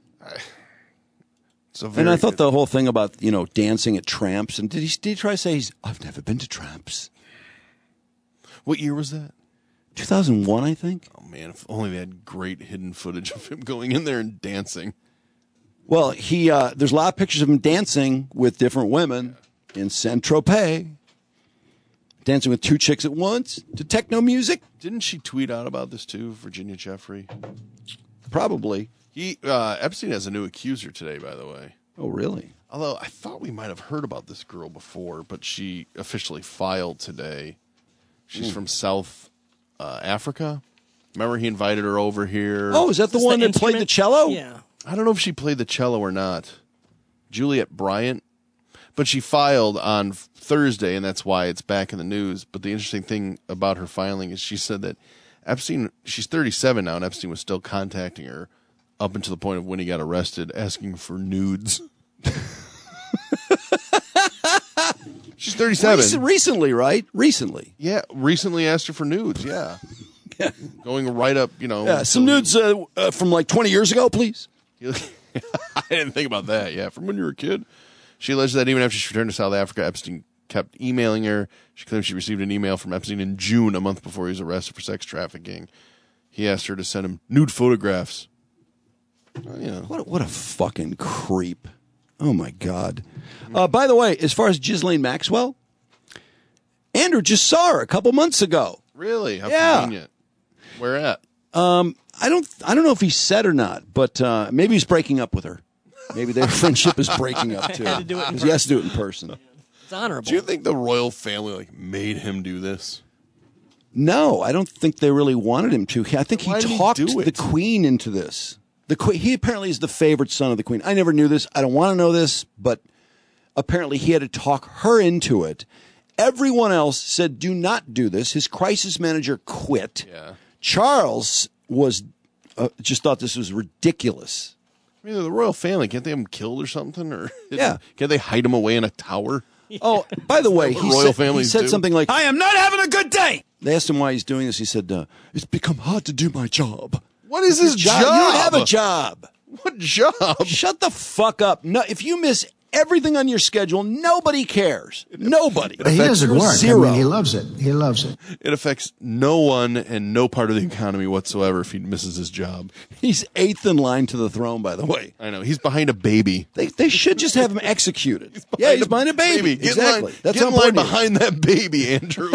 So And I thought the whole thing about, you know, dancing at Tramps, and did he, did he try to say he's, I've never been to Tramps? What year was that? two thousand one, I think. Oh, man, if only they had great hidden footage of him going in there and dancing. Well, he uh, there's a lot of pictures of him dancing with different women in Saint-Tropez. Dancing with two chicks at once to techno music. Didn't she tweet out about this too, Virginia Jeffrey? Probably. He uh, Epstein has a new accuser today, by the way. Oh, really? Although I thought we might have heard about this girl before, but she officially filed today. She's Hmm. from South uh, Africa. Remember he invited her over here? Oh, is that the Is one the that played the instrument- cello? Yeah. I don't know if she played the cello or not. Juliet Bryant. But she filed on Thursday, and that's why it's back in the news. But the interesting thing about her filing is she said that Epstein, she's thirty-seven now, and Epstein was still contacting her up until the point of when he got arrested, asking for nudes. She's thirty-seven. Recent, recently, right? Recently. Yeah, recently asked her for nudes, yeah. yeah. Going right up, you know. Yeah, some nudes uh, uh, from like twenty years ago, please. I didn't think about that, yeah, from when you were a kid. She alleged that even after she returned to South Africa, Epstein kept emailing her. She claimed she received an email from Epstein in June, a month before he was arrested for sex trafficking. He asked her to send him nude photographs. Well, you know. What a, what a fucking creep. Oh, my God. Uh, by the way, as far as Ghislaine Maxwell, Andrew just saw her a couple months ago. Really? How yeah. convenient. Where at? Um, I don't I don't know if he said or not, but uh, maybe he's breaking up with her. Maybe their friendship is breaking up, too. Had to do it in Because he has to do it in person. It's honorable. Do you think the royal family like made him do this? No, I don't think they really wanted him to. I think Why did he he talked do it? the Queen into this. The Queen, he apparently is the favorite son of the Queen. I never knew this. I don't want to know this, but apparently he had to talk her into it. Everyone else said, do not do this. His crisis manager quit. Yeah. Charles was uh, just thought this was ridiculous. I mean, the royal family, can't they have him killed or something? Or Yeah. Can't they hide him away in a tower? Oh, by the way, What he royal said, he families said do. something like, I am not having a good day. they asked him why he's doing this. He said, uh, it's become hard to do my job. What is his job? You don't have a job. What job? Shut the fuck up. No, if you miss everything on your schedule, nobody cares. Nobody. But he doesn't work. Zero. I mean, he loves it. He loves it. It affects no one and no part of the economy whatsoever if he misses his job. He's eighth in line to the throne, by the way. I know. He's behind a baby. They they should just have him executed. he's yeah, he's behind a baby. Get Exactly. in line, That's get how in line important he is. behind that baby, Andrew.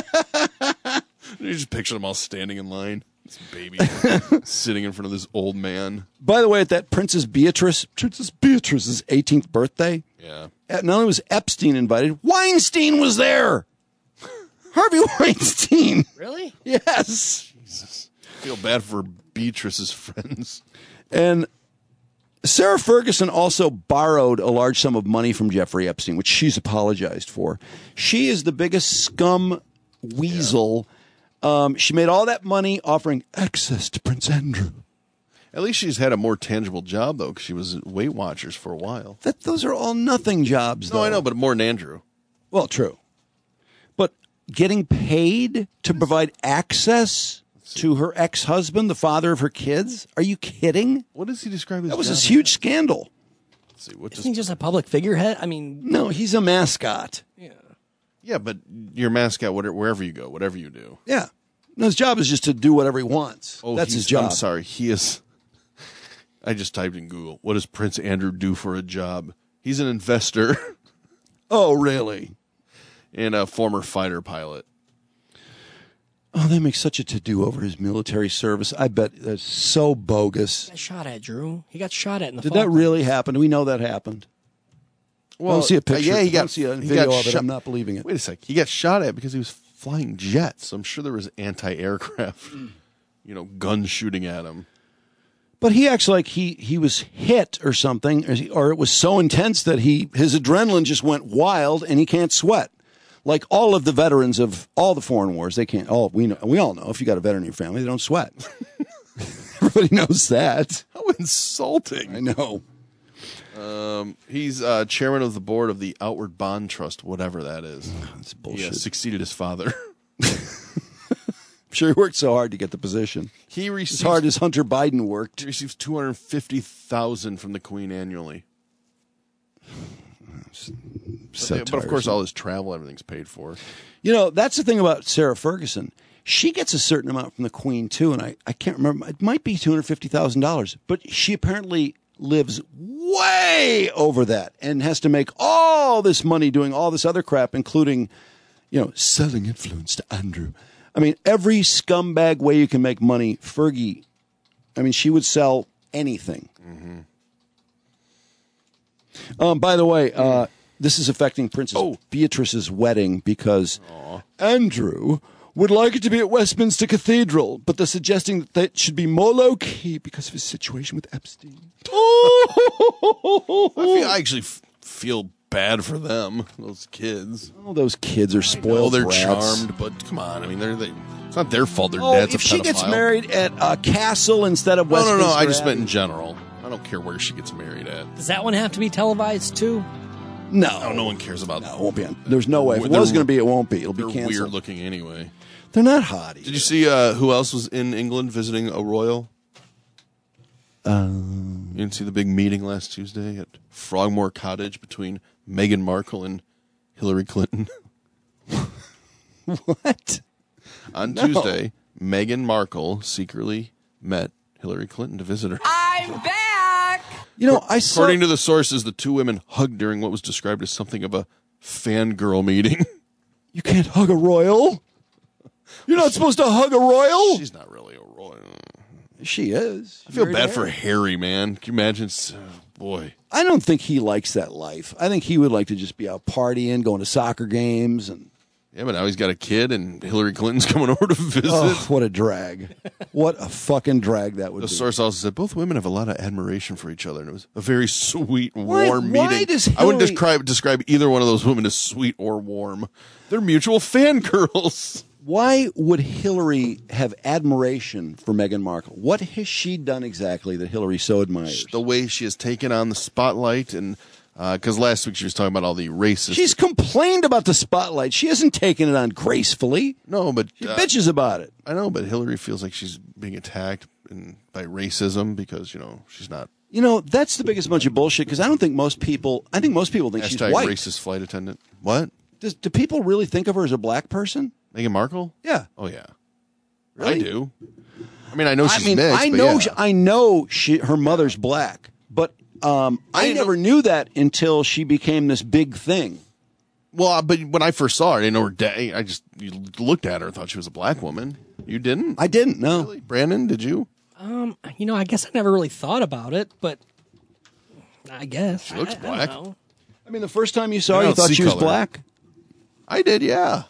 You just picture them all standing in line. This baby sitting in front of this old man. By the way, at that Princess Beatrice, Princess Beatrice's eighteenth birthday, Yeah. not only was Epstein invited, Weinstein was there. Harvey Weinstein. Really? Yes. Jesus. I feel bad for Beatrice's friends. And Sarah Ferguson also borrowed a large sum of money from Jeffrey Epstein, which she's apologized for. She is the biggest scum weasel. Yeah. Um, she made all that money offering access to Prince Andrew. At least she's had a more tangible job, though, because she was at Weight Watchers for a while. That Those are all nothing jobs, though. No, I know, but more than Andrew. Well, true. But getting paid to provide access to her ex-husband, the father of her kids? Are you kidding? What does he describe as That was job this huge scandal. Let's see, what Isn't he just a public figurehead? I mean, No, he's a mascot. yeah. Yeah, but your mascot, whatever, wherever you go, whatever you do. Yeah. No, his job is just to do whatever he wants. Oh, That's he's- his job. I'm sorry. He is. I just typed in Google. What does Prince Andrew do for a job? He's an investor Oh, really? and a former fighter pilot. Oh, they make such a to-do over his military service. I bet that's so bogus. He got shot at, Drew. He got shot at in the Did fall. that really happen? Do we know that happened? Well, don't see a picture. uh, yeah, he I don't got see a he video got of it. shot- I'm not believing it. Wait a sec. He got shot at because he was flying jets. I'm sure there was anti-aircraft, you know, guns shooting at him. But he acts like he, he was hit or something, or, he- or it was so intense that he his adrenaline just went wild and he can't sweat. Like all of the veterans of all the foreign wars, they can't. All we know, we all know, if you got a veteran in your family, they don't sweat. Everybody knows that. How insulting! I know. Um, he's uh, chairman of the board of the Outward Bond Trust, whatever that is. That's He bullshit. uh, succeeded his father. I'm sure he worked so hard to get the position. He As receives hard as Hunter Biden worked. he receives two hundred fifty thousand from the Queen annually. So But, but of course, tiresome. all his travel, everything's paid for. You know, that's the thing about Sarah Ferguson. She gets a certain amount from the Queen, too, and I, I can't remember. It might be two hundred fifty thousand dollars, but she apparently lives way over that and has to make all this money doing all this other crap, including, you know, selling influence to Andrew. I mean, every scumbag way you can make money, Fergie, I mean, she would sell anything. Mm-hmm. Um, by the way, uh, this is affecting Princess Oh. Beatrice's wedding because Andrew would like it to be at Westminster Cathedral, but they're suggesting that that should be more low-key because of his situation with Epstein. I, feel, I actually f- feel bad for them, those kids. Oh, those kids are spoiled. Oh, they're brats. charmed, but come on. I mean, they're they. It's not their fault. Their Oh, dad's a if she gets pedophile. married at a castle instead of Westminster No, no, no. I just Abbey. meant in general. I don't care where she gets married at. Does that one have to be televised too? No, no, no one cares about. No, it won't be. On. There's no way. If it They're- was going to be, it won't be. It'll be They're canceled. weird looking anyway. They're not hot. Either. Did you see uh, who else was in England visiting a royal? Um, You didn't see the big meeting last Tuesday at Frogmore Cottage between Meghan Markle and Hillary Clinton? What? On No. Tuesday, Meghan Markle secretly met Hillary Clinton to visit her. I'm back. You know, I saw. According to the sources, the two women hugged during what was described as something of a fangirl meeting. You can't hug a royal. You're not supposed to hug a royal. She's not really a royal. She is. I feel Very bad bad. for Harry, man. Can you imagine? Oh, boy. I don't think he likes that life. I think he would like to just be out partying, going to soccer games, and Yeah, but now he's got a kid, and Hillary Clinton's coming over to visit. oh, what a drag! What a fucking drag that would The be. source also said both women have a lot of admiration for each other, and it was a very sweet, Why- warm why meeting. does I wouldn't Hillary- describe describe either one of those women as sweet or warm. They're mutual fangirls. Why would Hillary have admiration for Meghan Markle? What has she done exactly that Hillary so admires? The way she has taken on the spotlight, and because last week she was talking about all the racist. She's complained about the spotlight. She hasn't taken it on gracefully. no, but She uh, bitches about it. I know, but Hillary feels like she's being attacked in, by racism because you know she's not. You know, that's the biggest bunch of bullshit because I don't think most people, I think most people think she's Hashtag white. racist flight attendant. What? Does, do people really think of her as a black person? Meghan Markle? Yeah. Oh yeah. Really? I do. I mean, I know she's I mean, mixed. I but know, yeah. she, I know she, her mother's black, but um, I, didn't never knew that until she became this big thing. Well, but when I first saw her, I didn't know her dad. I just you looked at her and thought she was a black woman. You didn't? I didn't know. Really? Brandon, did you? Um, you know, I guess I never really thought about it, but I guess She looks I, black. I don't know. I mean, the first time you saw I her, you don't thought see she was color. black. I did, yeah.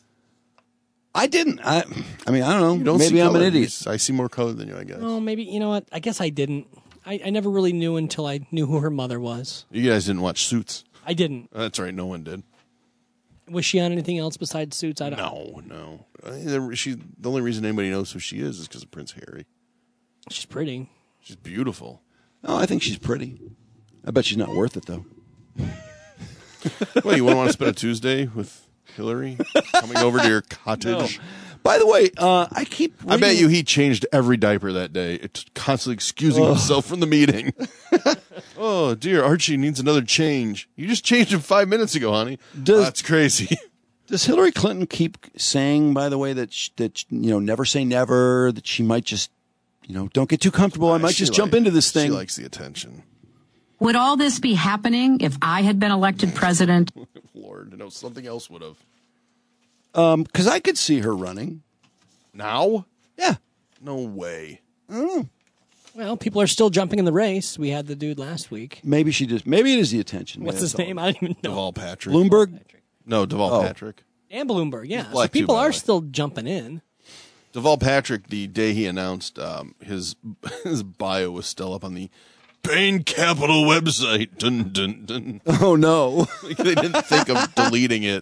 I didn't. I, I mean, I don't know. You don't Maybe see I'm color. an idiot. I see more color than you, I guess. Oh, maybe you know what? I guess I didn't. I, I never really knew until I knew who her mother was. You guys didn't watch Suits. I didn't. That's right. No one did. Was she on anything else besides Suits? I don't. No, no. I mean, the- She. The only reason anybody knows who she is is because of Prince Harry. She's pretty. She's beautiful. Oh, I think she's pretty. I bet she's not worth it though. Well, you wouldn't want to spend a Tuesday with Hillary coming over to your cottage? By the way, uh, I keep. I bet reading- you he changed every diaper that day. It's constantly excusing Ugh. himself from the meeting. Oh, dear, Archie needs another change. You just changed him five minutes ago, honey. Does- That's crazy. Does Hillary Clinton keep saying, by the way, that sh that you know, never say never? That she might just, you know, don't get too comfortable. I might She just jump like- into this thing. She likes the attention. Would all this be happening if I had been elected president? Lord, no, something else would have. Um, because I could see her running. Now? Yeah. No way. I don't know. Well, people are still jumping in the race. We had the dude last week. Maybe she just. Maybe it is the attention. What's Maybe his that's all. name? I don't even know. Deval Patrick. Bloomberg. No, Deval Oh. Patrick. And Bloomberg, yeah. So black too, people by the are way. still jumping in. Deval Patrick, the day he announced um, his his bio was still up on the Bain Capital website. Dun, dun, dun. Oh no! Like, they didn't think of deleting it.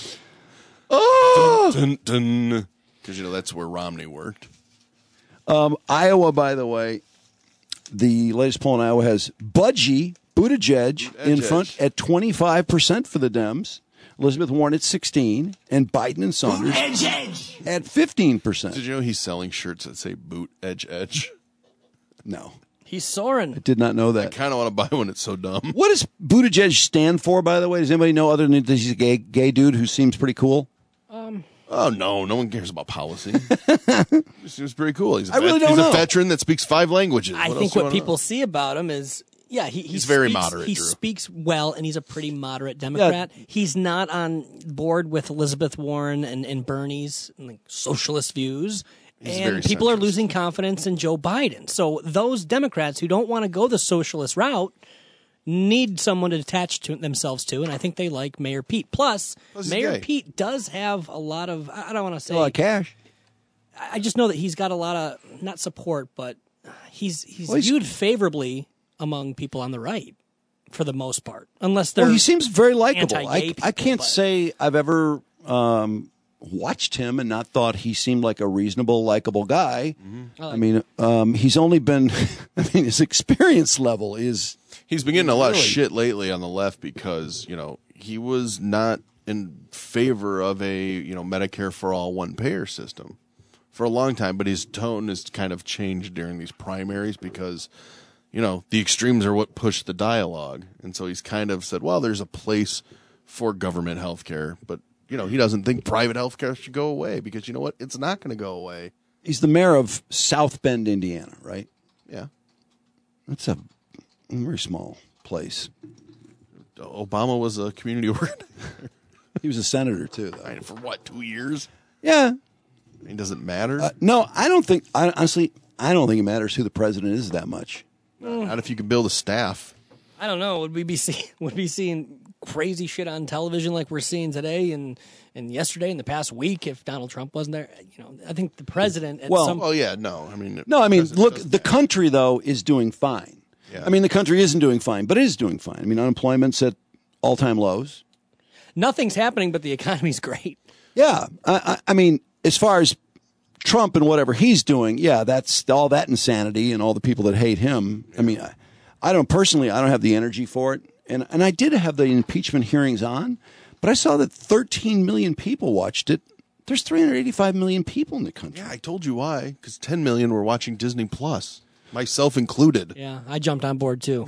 Oh! Dun, dun. Because, you know, that's where Romney worked. Um, Iowa, by the way, the latest poll in Iowa has Budgie Buttigieg in Buttigieg. front at twenty-five percent for the Dems, Elizabeth Warren at sixteen, and Biden and Saunders Edge, edge. at fifteen percent. Did you know he's selling shirts that say boot, edge, edge? No. He's soaring. Did not know I that. kind of want to buy one. It's so dumb. What does Buttigieg stand for, by the way? Does anybody know other than that he's a gay, gay dude who seems pretty cool? Um, Oh, no. No one cares about policy. He seems pretty cool. He's a, I really vet- don't he's know. a veteran that speaks five languages. I What think else do you what wanna know? people see about him is, yeah, he, he He's very speaks- moderate, He Drew. speaks well, and he's a pretty moderate Democrat. He's not on board with Elizabeth Warren and, and Bernie's like, socialist views. He's very And people are centrist. losing confidence in Joe Biden. So those Democrats who don't want to go the socialist route need someone to attach to themselves to, and I think they like Mayor Pete. Plus, Plus he's Mayor gay. Pete does have a lot of, I I don't want to say, A lot of cash. I I just know that he's got a lot of, not support, but he's he's Well, he's- viewed favorably among people on the right. for the most part, unless they're Well, he seems very likable. anti-gay I, people, I can't but- say I've ever um, watched him and not thought he seemed like a reasonable, likable guy. Mm-hmm. I like I mean, um, he's only been, I mean, his experience level is. He's been getting a lot really- of shit lately on the left because, you know, he was not in favor of a, you know, Medicare for all one payer system for a long time, but his tone has kind of changed during these primaries because, you know, the extremes are what push the dialogue. And so he's kind of said, well, there's a place for government health care, but, you know, he doesn't think private health care should go away because, you know what, it's not going to go away. He's the mayor of South Bend, Indiana, right? Yeah. That's a very small place. Obama was a community organizer. He was a senator, too, though. For what, two years? Yeah. I mean, does it matter? Uh, no, I don't think, I, honestly, I don't think it matters who the president is that much. Not if you can build a staff. I don't know. Would we be see, would we seeing crazy shit on television like we're seeing today and, and yesterday and the past week if Donald Trump wasn't there? You know, I think the president. At Well- some, Well, yeah, no. I mean, No, I mean, President look, doesn't the have- country, though, is doing fine. Yeah. I mean, the country isn't doing fine, but it is doing fine. I mean, unemployment's at all-time lows. nothing's happening, but the economy's great. Yeah. I, I, I mean, as far as Trump and whatever he's doing, yeah, that's all that insanity and all the people that hate him. I mean, I, I don't personally, I don't have the energy for it. And, and I did have the impeachment hearings on, but I saw that thirteen million people watched it. There's three hundred eighty-five million people in the country. Yeah, I told you why. Because ten million were watching Disney Plus, myself included. Yeah, I jumped on board too.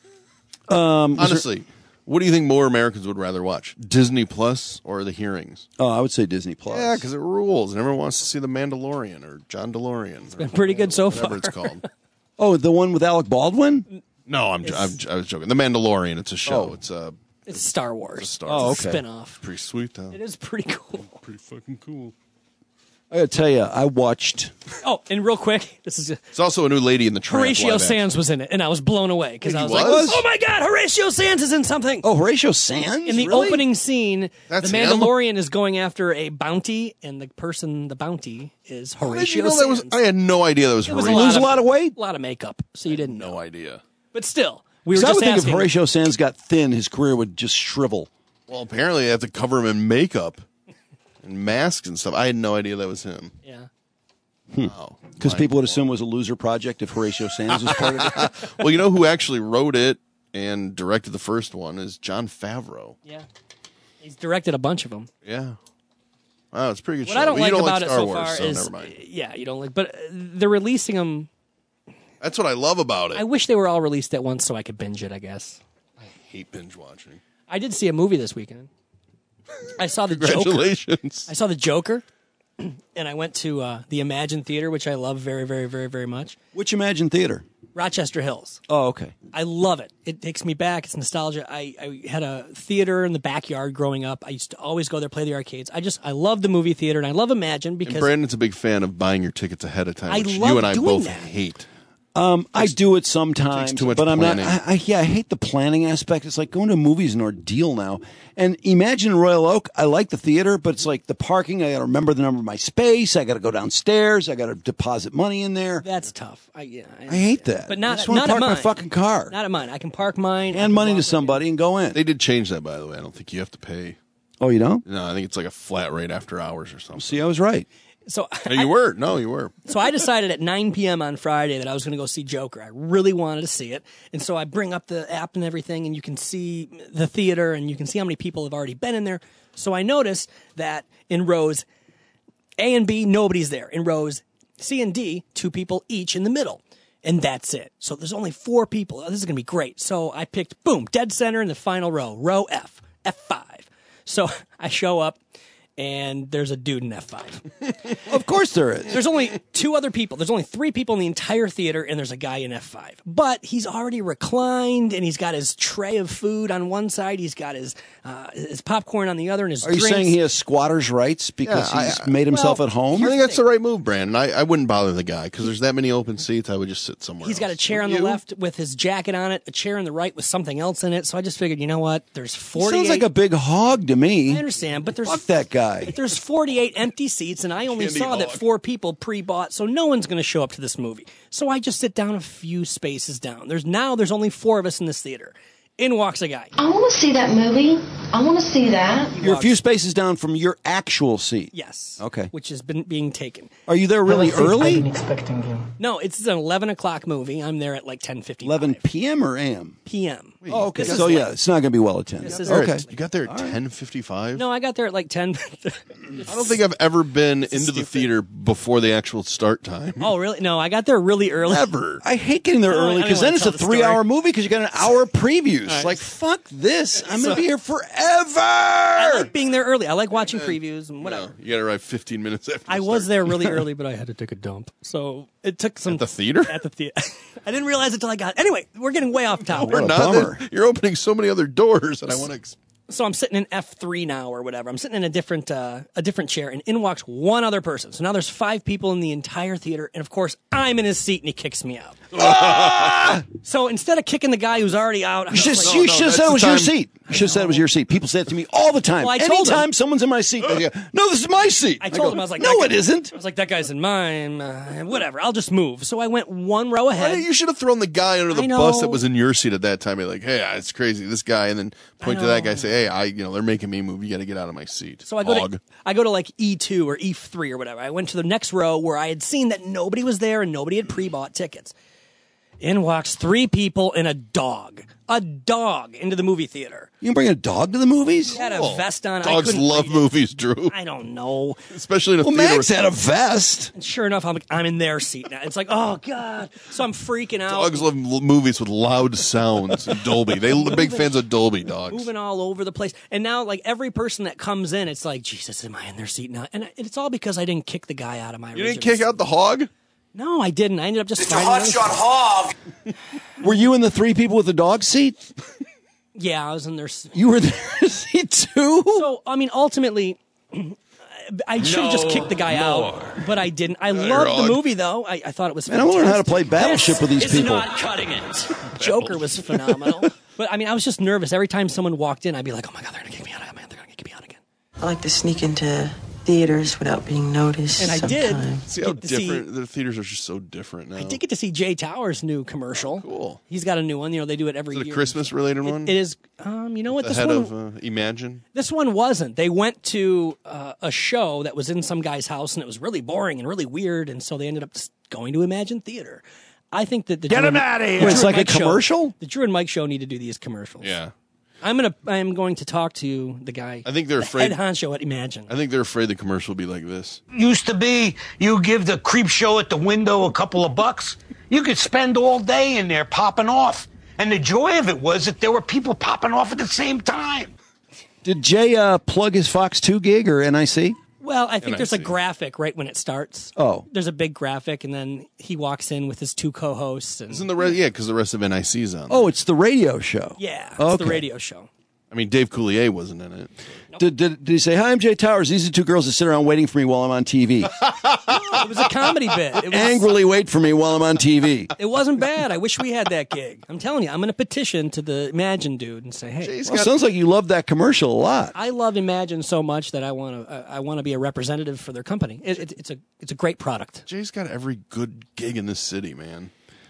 Um, was Honestly, what do you think more Americans would rather watch, Disney Plus or the hearings? there- oh, I would say Disney Plus. Yeah, because it rules, and everyone wants to see the Mandalorian or John DeLorean. It's been pretty good so whatever far. it's called. Oh, the one with Alec Baldwin? No, I'm, I'm I was joking. The Mandalorian. It's a show. Oh. It's a It's Star Wars. It's a Star Oh, It's a okay. spinoff. pretty sweet though. It is pretty cool. Pretty fucking cool. I got to tell you, I watched. Oh, and real quick, this is a, It's also a new lady in the Tramp Horatio live Sands was in it, and I was blown away because Wait, I he was, like, was? "Oh my God, Horatio Sands is in something!" Oh, Horatio Sands? In the Really? opening scene, That's the him? Mandalorian is going after a bounty, and the person, the bounty, is action. Did Horatio you know that was? Sands. I had no idea that was It was Horatio. a lot Lose a of- lot of weight? A lot of makeup, so you didn't know. No idea. But still, we were Because I just would think if asking. Horatio Sands got thin, his career would just shrivel. Well, apparently they have to cover him in makeup and masks and stuff. I had no idea that was him. Yeah. Wow. Because people would assume it was a loser project if Horatio Sands was part of it. Well, you know who actually wrote it and directed the first one is Jon Favreau. Yeah. He's directed a bunch of them. Yeah. Wow, it's a pretty good What show. I don't Well, like you don't about like it Star so Wars, far so is, never mind. yeah, you don't like, but uh, they're releasing them. That's what I love about it. I wish they were all released at once so I could binge it, I guess. I hate binge watching. I did see a movie this weekend. I saw the Joker. Congratulations. I saw the Joker, and I went to uh, the Imagine Theater, which I love very, very, very, very much. Which Imagine Theater? Rochester Hills. Oh, okay. I love it. It takes me back. It's nostalgia. I, I had a theater in the backyard growing up. I used to always go there, play the arcades. I just, I love the movie theater, and I love Imagine And because Brandon's a big fan of buying your tickets ahead of time, I which love you and I doing both that. hate. Um, I do it sometimes, Takes too much but I'm planning. not. I, I, yeah, I hate the planning aspect. It's like going to a movie is an ordeal now. And Imagine Royal Oak, I like the theater, but it's like the parking. I got to remember the number of my space. I got to go downstairs. I got to deposit money in there. that's tough. I, yeah, I, I hate that. But not, I just want not to at park mine. my fucking car, Not at mine. I can park mine. I hand can money walk to right somebody, and go in. They did change that, by the way. I don't think you have to pay. Oh, you don't? No, I think it's like a flat rate after hours or something. See, I was right. So No, you were. No, you were. So I decided at nine p.m. on Friday that I was going to go see Joker. I really wanted to see it. And so I bring up the app and everything, and you can see the theater, and you can see how many people have already been in there. So I notice that in rows A and B, nobody's there. In rows C and D, two people each in the middle. And that's it. So there's only four people. Oh, this is going to be great. So I picked, boom, dead center in the final row, row F, F five. So I show up. And there's a dude in F five. Of course there is. There's only two other people. There's only three people in the entire theater, and there's a guy in F five. But he's already reclined, and he's got his tray of food on one side. He's got his uh, his popcorn on the other, and his Are you drinks. saying he has squatters' rights because Yeah, he's I- made himself well, at home? I think that's the right move, Brandon. I, I wouldn't bother the guy because there's that many open seats. I would just sit somewhere He's got a else. chair on Wouldn't the you? left with his jacket on it, a chair on the right with something else in it. So I just figured, you know what? There's He forty-eight. sounds like a big hog to me. I understand, but there's Fuck that guy. But there's forty-eight empty seats, and I only Candy saw that hog. four people pre-bought, so no one's going to show up to this movie. So I just sit down a few spaces down. There's now there's only four of us in this theater. In walks a guy. I want to see that movie. I want to see that. You're a few spaces down from your actual seat. Yes. Okay. Which has been being taken. Are you there really early? I've been expecting you. No, it's an eleven o'clock movie. I'm there at like ten fifty. eleven p.m. or a m? P M. Oh, okay. This So, is yeah, late. it's not going to be well attended. This is Okay. late. You got there at ten fifty-five? No, I got there at like ten. I don't think I've ever been into the theater before the actual start time. Oh, really? No, I got there really early. Never. I hate getting there I don't- early I don't because then wanna it's a tell the story. three-hour movie because you got an hour previews. All right. Like, fuck this. I'm going So- to be here forever. I like being there early. I like watching previews and whatever. No, you got to arrive fifteen minutes after. I the was start. there really early, but I had to take a dump. So it took some. At the theater? At the theater. I didn't realize it till I got. Anyway, we're getting way off topic. We're not. You're opening so many other doors, and I want to. Ex- So I'm sitting in F three now or whatever. I'm sitting in a different uh, a different chair, and in walks one other person. So now there's five people in the entire theater, and of course I'm in his seat, and he kicks me out. Ah! So instead of kicking the guy who's already out, I You should, was like, you oh, no, should have that's said it the was your time- seat. You should have said it was your seat. People say it to me all the time. Well, I told Anytime him. someone's in my seat, they go, no, this is my seat. I told go, him, I was like, no, that it guy- isn't. I was like, that guy's in mine. Uh, whatever, I'll just move. So I went one row Why ahead. didn't- you should have thrown the guy under the I bus know. that was in your seat at that time. You're like, hey, it's crazy, this guy, and then point to that guy, say, hey, I, you know, they're making me move. You got to get out of my seat. So I go Hog. to I go to like E two or E three or whatever. I went to the next row where I had seen that nobody was there and nobody had pre-bought tickets. In walks three people and a dog. A dog into the movie theater. You can bring a dog to the movies? He had a Oh, vest on. I Dogs couldn't love read it. movies, Drew. I don't know. Especially in a Well, theater. Max had a vest. And sure enough, I'm like, I'm in their seat now. It's like, oh god. So I'm freaking out. Dogs love l- movies with loud sounds and Dolby. They, they're big fans of Dolby, dogs. Moving all over the place. And now, like, every person that comes in, it's like, Jesus, am I in their seat now? And I- it's all because I didn't kick the guy out of my You didn't kick out the hog? No, I didn't. I ended up just It's a finding another hotshot seat. hog. Were you in the three people with the dog seat? Yeah, I was in their seat. You were there seat too? So, I mean, ultimately, I should have just kicked the guy out, but I didn't. I loved wrong. the movie, though. I, I thought it was Man, I fantastic. learned how to play Battleship with these It's people. not cutting it. Joker was phenomenal. But, I mean, I was just nervous. Every time someone walked in, I'd be like, oh, my God, they're going to kick me out. Oh, man, they're going to kick me out again. I like to sneak into theaters without being noticed. And I did. sometimes. See how Get to see- different the theaters are just so different now. I did get to see Jay Towers' new commercial. Cool. He's got a new one. You know, they do it every Is it a year. Christmas related It- one? it is. Um, you know what? The This head one, of uh, Imagine. this one wasn't. They went to uh, a show that was in some guy's house, and it was really boring and really weird, and so they ended up just going to Imagine Theater. I think that the Get Drew him and- outta here. the Wait, it's Drew like and a Mike show- commercial? the Drew and Mike show need to do these commercials. Yeah. I'm gonna. I'm going to talk to the guy. I think they're the afraid- head honcho at Imagine. I think they're afraid the commercial will be like this. Used to be you give the creep show at the window a couple of bucks. You could spend all day in there popping off. And the joy of it was that there were people popping off at the same time. Did Jay uh, plug his Fox two gig or N I C? Well, I think And I there's a see. graphic right when it starts. Oh. There's a big graphic, and then he walks in with his two co-hosts. And Isn't the rest? Yeah, because the rest of N I C's on. Oh, it's the radio show. yeah, it's Okay. the radio show. I mean, Dave Coulier wasn't in it. Did, did, did he say, hi, I'm Jay Towers. These are two girls that sit around waiting for me while I'm on T V. It was a comedy bit. It was, Angrily wait for me while I'm on T V. It wasn't bad. I wish we had that gig. I'm telling you, I'm going to petition to the Imagine dude and say, hey, Well, sounds like you love that commercial a lot. I love Imagine so much that I want to. I want to be a representative for their company. It, it, it's a it's a great product. Jay's got every good gig in this city, man.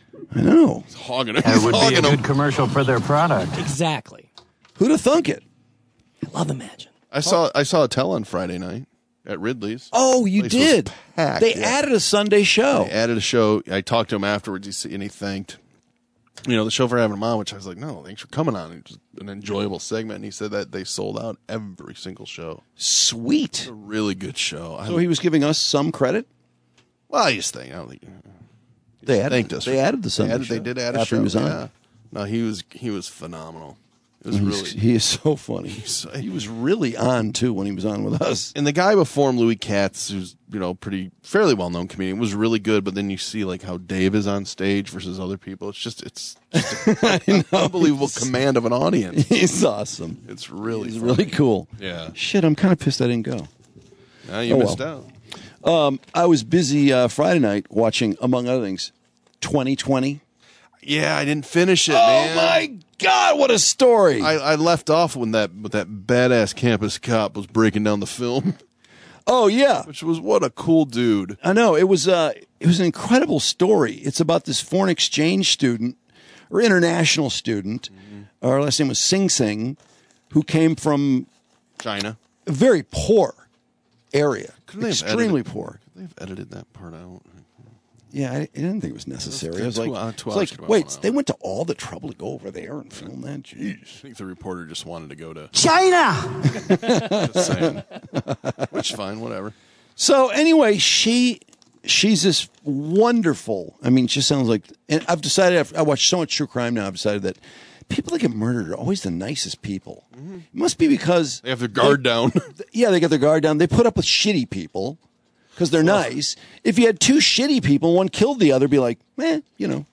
I know. He's hogging it. It He's would be a hogging good them. commercial for their product. Exactly. Who'd have thunk it? I love Imagine. I saw I saw a tell on Friday night at Ridley's. Oh, you Place was did. packed, They yeah. added a Sunday show. They added a show. I talked to him afterwards, he said- and he thanked, you know, the show for having him on, which I was like, no, thanks for coming on. It was an enjoyable segment. And he said that they sold out every single show. Sweet. It's a really good show. I, So he was giving us some credit. well, I just think I don't think They added, thanked us. They added the They, Sunday added, show they did add a after show. he was on. Yeah. No, he was he was phenomenal. It was He's- really. he is so funny. He's- He was really on too when he was on with us. And the guy before him, Louis Katz, who's you know pretty fairly well known comedian, was really good. But then you see like how Dave is on stage versus other people. It's just it's, just an unbelievable command of an audience. He's awesome. It's really He's funny. really cool. Yeah. Shit, I'm kind of pissed I didn't go. Now you Oh, missed well. out. Um, I was busy uh, Friday night watching, among other things, twenty twenty. Yeah, I didn't finish it, Oh man. my God, what a story! I, I left off when that with that badass campus cop was breaking down the film, Oh yeah, which was what a cool dude. I know. It was uh, it was an incredible story. It's about this foreign exchange student or international student her last name was Sing Sing, who came from China, a very poor area, Couldn't they have extremely edited- poor. Could they have edited that part out? Yeah, I, I didn't think it was necessary. I was Two- like, uh, two it's hours like could have wait, gone out. they went to all the trouble to go over there and film that? Jeez. I think the reporter just wanted to go to China! Just saying. Which, fine, whatever. So anyway, she she's this wonderful. I mean, she sounds like. And I've decided. I've, I watch so much true crime now. I've decided that people that get murdered are always the nicest people. Mm-hmm. It must be because they have their guard they, down. Yeah, they get their guard down. They put up with shitty people because they're nice. If you had two shitty people, one killed the other, be like, eh, you know.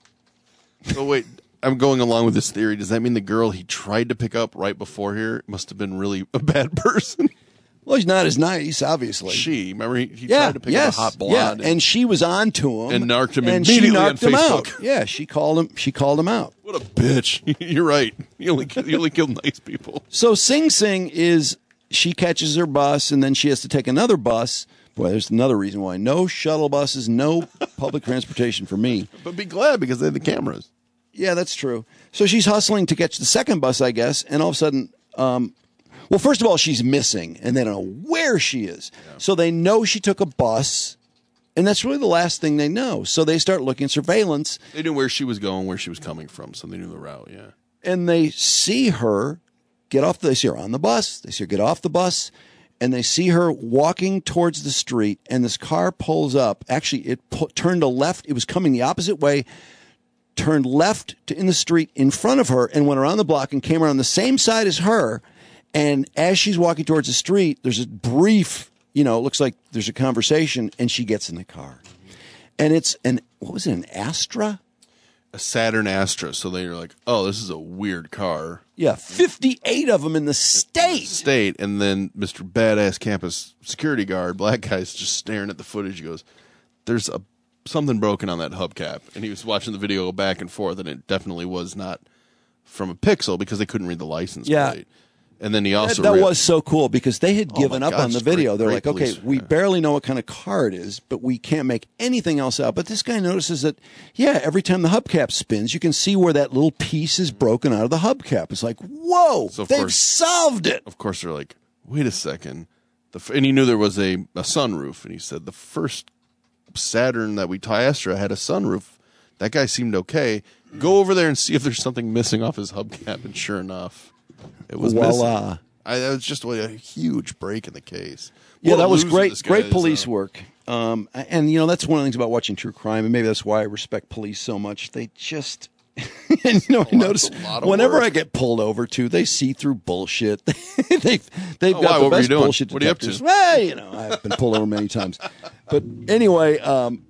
So wait, I'm going along with this theory. Does that mean the girl he tried to pick up right before here must have been really a bad person? Well, he's not as nice, obviously. She, remember, he, he yeah, tried to pick yes, up a hot blonde. Yeah, and she was on to him. And narked him and she immediately narked on him Facebook. out. Yeah, she called him. She called him out. What a bitch. You're right. You only, you only killed nice people. So Sing Sing is, she catches her bus, and then she has to take another bus. Boy, there's another reason why. No shuttle buses, no public transportation for me. But be glad, because they have the cameras. Yeah, that's true. So she's hustling to catch the second bus, I guess, and all of a sudden, um, well, first of all, she's missing, and they don't know where she is. Yeah. So they know she took a bus, and that's really the last thing they know. So they start looking at surveillance. They knew where she was going, where she was coming from, so they knew the route, yeah. And they see her get off, the, they see her on the bus, they see her get off the bus, and they see her walking towards the street, and this car pulls up. Actually, it pu- turned to left. It was coming the opposite way, turned left to in the street in front of her, and went around the block and came around the same side as her. And as she's walking towards the street, there's a brief, you know, it looks like there's a conversation, and she gets in the car. And it's an, what was it, an Astra? A Saturn Astra. So they were like, oh, this is a weird car. Yeah, fifty-eight of them in the state. State. And then Mister Badass Campus security guard, black guy's just staring at the footage. He goes, there's a something broken on that hubcap. And he was watching the video go back and forth, and it definitely was not from a Pixel because they couldn't read the license Yeah. plate. And then he also that, that read, was so cool because they had Oh given my up God, on the it's video. great- They're great like, okay, police, we yeah. barely know what kind of car it is, but we can't make anything else out. But this guy notices that, yeah, every time the hubcap spins, you can see where that little piece is broken out of the hubcap. It's like, whoa, So of they've course- solved it. Of course, they're like, wait a second. The f- and he knew there was a, a sunroof, and he said the first Saturn that we Astra had a sunroof. That guy seemed okay. Go over there and see if there's something missing off his hubcap, and sure enough, it was Voila. missing. I, that was just a huge break in the case. Yeah, What a that was loser great, this guy great is, police though. work. Um, and, you know, that's one of the things about watching true crime, and maybe that's why I respect police so much. They just, and, you know, I notice lot of whenever work. I get pulled over, too, they see through bullshit. they've they've Oh, got why? the What were you best doing? bullshit What are you up to? detectives. Well, you know, I've been pulled over many times. But anyway, um,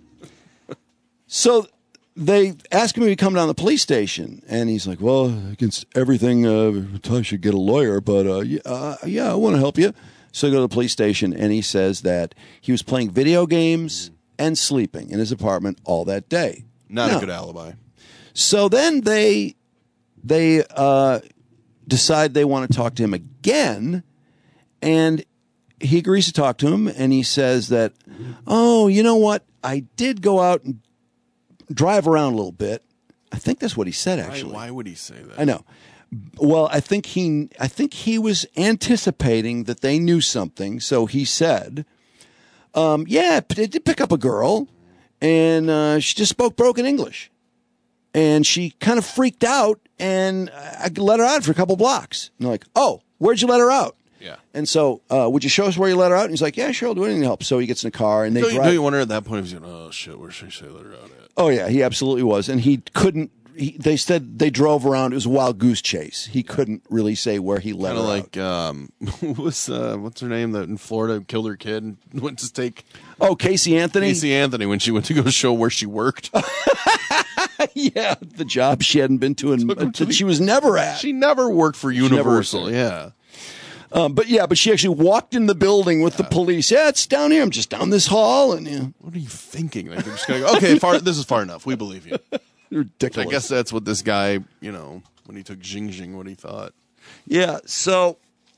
so they ask him if he come down to the police station, and he's like, well, against everything, uh, I should get a lawyer, but uh, yeah, uh, yeah, I want to help you. So I go to the police station, and he says that he was playing video games and sleeping in his apartment all that day. Not Now, a good alibi. So then they they uh, decide they want to talk to him again, and he agrees to talk to him, and he says that, oh, you know what? I did go out and drive around a little bit. I think that's what he said, actually. Why, why would he say that? I know. Well, I think he I think he was anticipating that they knew something, so he said, um, yeah, I did pick up a girl, and uh, she just spoke broken English. And she kind of freaked out, and I let her out for a couple blocks. And they're like, oh, where'd you let her out? Yeah. And so, uh, would you show us where you let her out? And he's like, yeah, sure, I'll do anything to help. So he gets in the car, and they Don't you, drive. don't you wonder at that point if he's going, oh, shit, where should I say let her out at? Oh, yeah, he absolutely was. And he couldn't, he, they said they drove around. It was a wild goose chase. He couldn't really say where he let Kind her of out. like, um, what was, uh, what's her name that in Florida killed her kid and went to take Oh, Casey Anthony? Casey Anthony when she went to go show where she worked. Yeah, the job she hadn't been to and that she was never at. She never worked for never worked Universal. there. Yeah. Um, but yeah, but she actually walked in the building with the police. Yeah, it's down here. I'm just down this hall. And yeah. What are you thinking? Like they're just going to go, okay, far, this is far enough. We believe you. Ridiculous. I guess that's what this guy, you know, when he took Jing Jing, what he thought. Yeah, so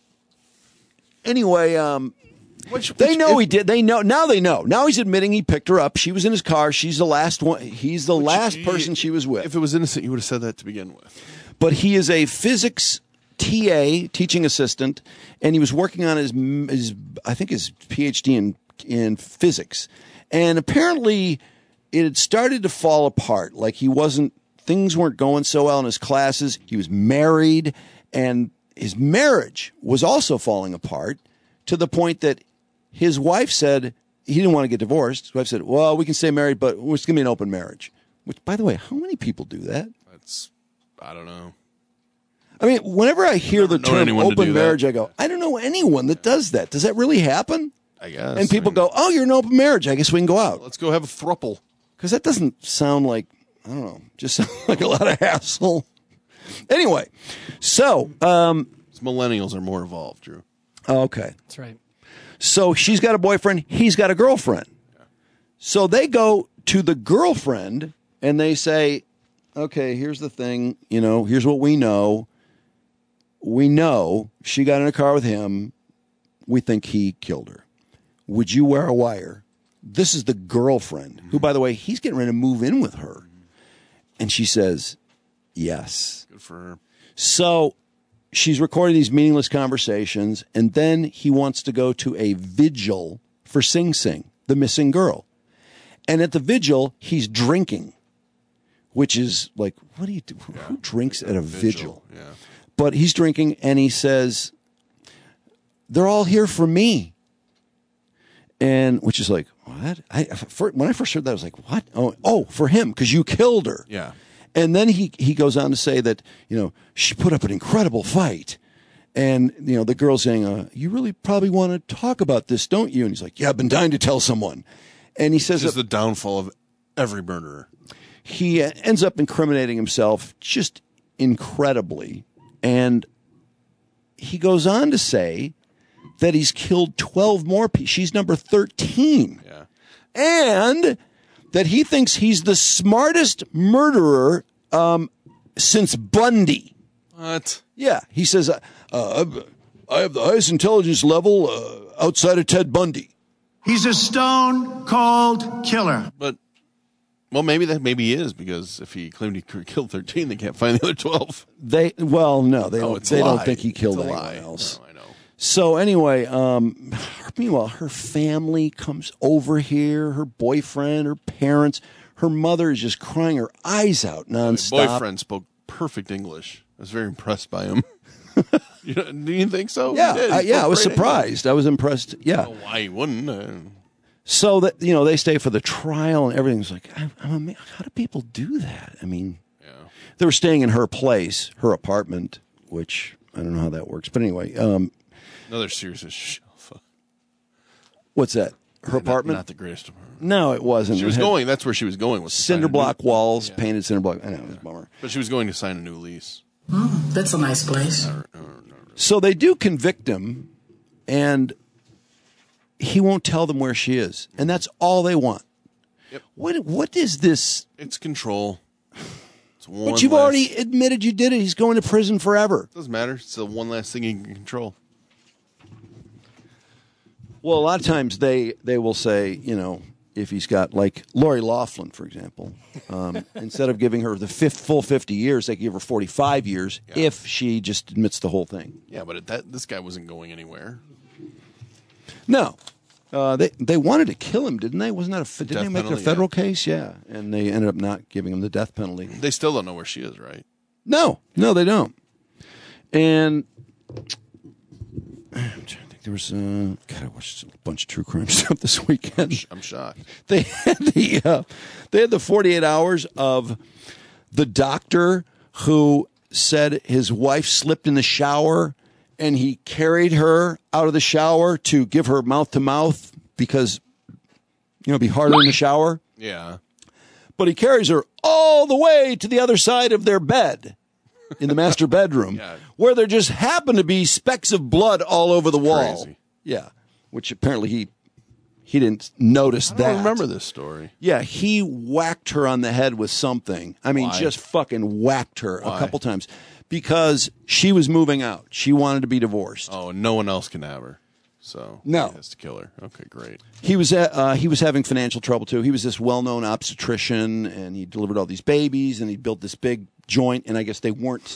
anyway, um, Which, they which- know if- he did. They know. Now they know. Now he's admitting he picked her up. She was in his car. She's the last one. He's the last he- person she was with. If it was innocent, you would have said that to begin with. but he is a physics T A, teaching assistant, and he was working on his, his I think his P H D in in physics. And apparently it had started to fall apart. Like he wasn't, things weren't going so well in his classes. He was married, and his marriage was also falling apart to the point that his wife said he didn't want to get divorced. His wife said, well, we can stay married, but it's going to be an open marriage. Which, by the way, how many people do that? That's, I don't know. I mean, whenever I hear the term open marriage, that. I go, I don't know anyone that does that. Does that really happen? I guess. And people I mean, go, oh, you're in an open marriage. I guess we can go out. Let's go have a throuple. Because that doesn't sound like, I don't know, just sound like a lot of hassle. Anyway, so. Um, millennials are more evolved, Drew. Okay. That's right. So she's got a boyfriend. He's got a girlfriend. Yeah. So they go to the girlfriend and they say, okay, here's the thing. You know, here's what we know. We know she got in a car with him. We think he killed her. Would you wear a wire? This is the girlfriend, mm-hmm. who, by the way, he's getting ready to move in with her. And she says, yes. Good for her. So she's recording these meaningless conversations, and then he wants to go to a vigil for Sing Sing, the missing girl. And at the vigil, he's drinking, which is like, what do you do? Who, yeah. who drinks at a vigil? vigil? Yeah. But he's drinking, and he says, they're all here for me. And which is like, what? I, for, when I first heard that, I was like, what? Oh, oh, for him, because you killed her. Yeah. And then he, he goes on to say that, you know, she put up an incredible fight. And, you know, the girl's saying, uh, you really probably want to talk about this, don't you? And he's like, yeah, I've been dying to tell someone. And he says, this is the downfall of every murderer. He uh, ends up incriminating himself just incredibly. And he goes on to say that he's killed twelve more people. She's number thirteen. Yeah. And that he thinks he's the smartest murderer um, since Bundy. What? Yeah. He says, uh, uh, I have the highest intelligence level uh, outside of Ted Bundy. He's a stone-cold killer. But, well, maybe that maybe he is, because if he claimed he killed thirteen, they can't find the other twelve. They Well, no, they, oh, don't, they don't think he killed it's a anyone lie. else. No, I know. So anyway, um, meanwhile, her family comes over here, her boyfriend, her parents. Her mother is just crying her eyes out nonstop. My boyfriend spoke perfect English. I was very impressed by him. you know, do you think so? Yeah, I, yeah, I was surprised. English. I was impressed. Yeah. I don't know why he wouldn't. Uh... So that, you know, they stay for the trial and everything's like, I'm, I'm amazed. How do people do that? I mean, yeah. They were staying in her place, her apartment, which I don't know how that works. But anyway, um, another series of shelf. What's that? Her yeah, apartment? Not, not the greatest apartment. No, it wasn't. She was it had going. That's where she was going. With cinder block walls, yeah. painted cinder block. I know, it was a bummer. But she was going to sign a new lease. Oh, that's a nice place. No, no, no, no. So they do convict him, and he won't tell them where she is, and that's all they want. Yep. What? What is this? It's control. It's one but you've last... already admitted you did it. He's going to prison forever. Doesn't matter. It's the one last thing he can control. Well, a lot of times they, they will say, you know, if he's got, like Lori Loughlin, for example, um, instead of giving her the fifth, full fifty years, they give her forty-five years yeah. if she just admits the whole thing. Yeah, but it, that this guy wasn't going anywhere. No. Uh, they they wanted to kill him, didn't they? Wasn't that a, didn't death they make penalty, it a federal yeah. case? Yeah. And they ended up not giving him the death penalty. They still don't know where she is, right? No. No, they don't. And I'm trying to think. There was, uh, God, I watched a bunch of true crime stuff this weekend. I'm shocked. They had the, uh, they had the forty-eight hours of the doctor who said his wife slipped in the shower and he carried her out of the shower to give her mouth to mouth because, you know, it'd be harder in the shower. Yeah. But he carries her all the way to the other side of their bed. In the master bedroom, yeah. where there just happen to be specks of blood all over the It's wall. crazy. Yeah, which apparently he he didn't notice I that. don't remember this story. Yeah, he whacked her on the head with something. I mean, Why? just fucking whacked her Why? a couple times because she was moving out. She wanted to be divorced. Oh, no one else can have her, so No. he has to kill her. Okay, great. He was at, uh, he was having financial trouble too. He was this well-known obstetrician, and he delivered all these babies, and he built this big joint, and I guess they weren't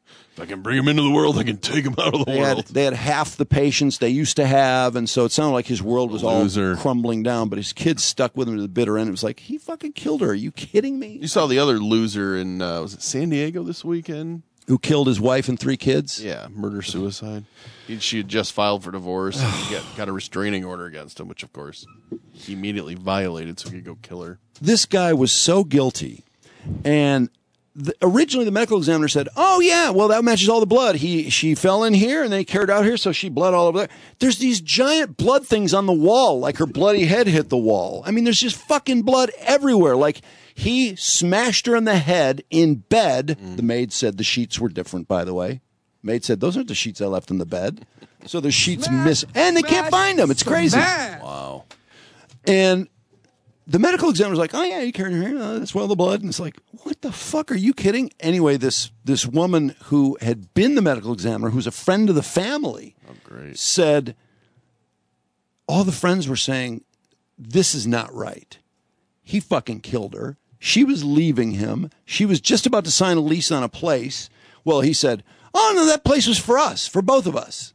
If I can bring him into the world, I can take him out of the they world. Had, they had half the patience they used to have, and so it sounded like his world was Loser. all crumbling down, but his kids stuck with him to the bitter end. It was like, he fucking killed her. Are you kidding me? You saw the other loser in, uh, was it San Diego this weekend? Who killed his wife and three kids? Yeah, murder-suicide. He, she had just filed for divorce and he got, got a restraining order against him, which, of course, he immediately violated so he could go kill her. This guy was so guilty, and the, originally the medical examiner said, oh, yeah, well, that matches all the blood. He She fell in here, and they carried out here, so she bled all over there. There's these giant blood things on the wall, like her bloody head hit the wall. I mean, there's just fucking blood everywhere, like... He smashed her in the head in bed. Mm. The maid said the sheets were different, by the way. Maid said, those aren't the sheets I left in the bed. So the sheets miss, and they smash, can't find them. It's crazy. Smash. Wow. And the medical examiner's like, oh, yeah, you carried her here. Oh, that's well the blood. And it's like, what the fuck? Are you kidding? Anyway, this this woman who had been the medical examiner, who's a friend of the family, oh, great. said, all the friends were saying, this is not right. He fucking killed her. She was leaving him. She was just about to sign a lease on a place. Well, he said, oh, no, that place was for us, for both of us.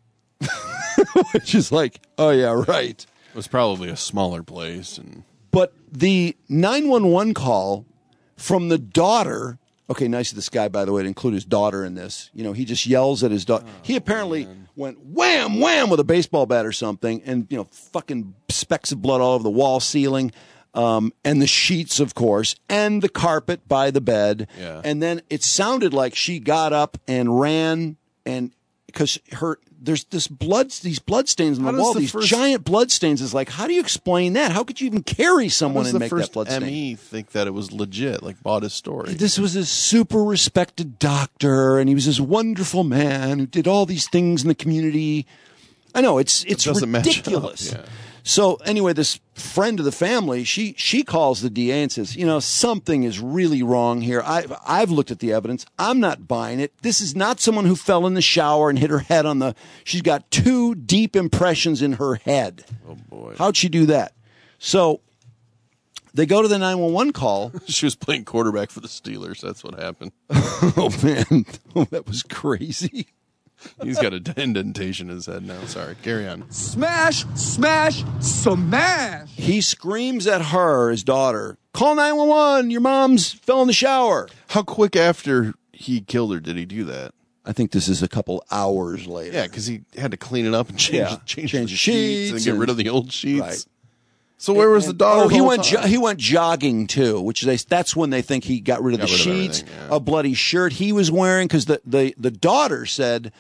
Which is like, oh, yeah, right. It was probably a smaller place. And But the nine one one call from the daughter, okay, nice of this guy, by the way, to include his daughter in this. You know, he just yells at his daughter. Oh, he apparently man. went wham, wham with a baseball bat or something, and, you know, fucking specks of blood all over the wall, ceiling. Um, and the sheets, of course, and the carpet by the bed. Yeah. And then it sounded like she got up and ran, and because her there's this blood, these blood stains on the wall, the these first, giant blood stains. Is like, how do you explain that? How could you even carry someone and make that blood stain? M E think that it was legit, like bought his story. This was a super respected doctor, and he was this wonderful man who did all these things in the community. I know it's it's it ridiculous. Yeah. So anyway, this friend of the family, she she calls the D A and says, you know, something is really wrong here. I've, I've looked at the evidence. I'm not buying it. This is not someone who fell in the shower and hit her head on the... She's got two deep impressions in her head. Oh, boy. How'd she do that? So they go to the nine one one call. She was playing quarterback for the Steelers. That's what happened. Oh, man. Oh, that was crazy. He's got an indentation in his head now. Sorry. Carry on. Smash, smash, smash. He screams at her, his daughter, call nine one one. Your mom's fell in the shower. How quick after he killed her did he do that? I think this is a couple hours later. Yeah, because he had to clean it up and change, yeah. change, change the the sheets, sheets and get and, rid of the old sheets. Right. So where was and, the daughter? Oh, he the went. jo- he went jogging too, which they, that's when they think he got rid of got the rid sheets, of yeah. a bloody shirt he was wearing, because the, the the daughter said,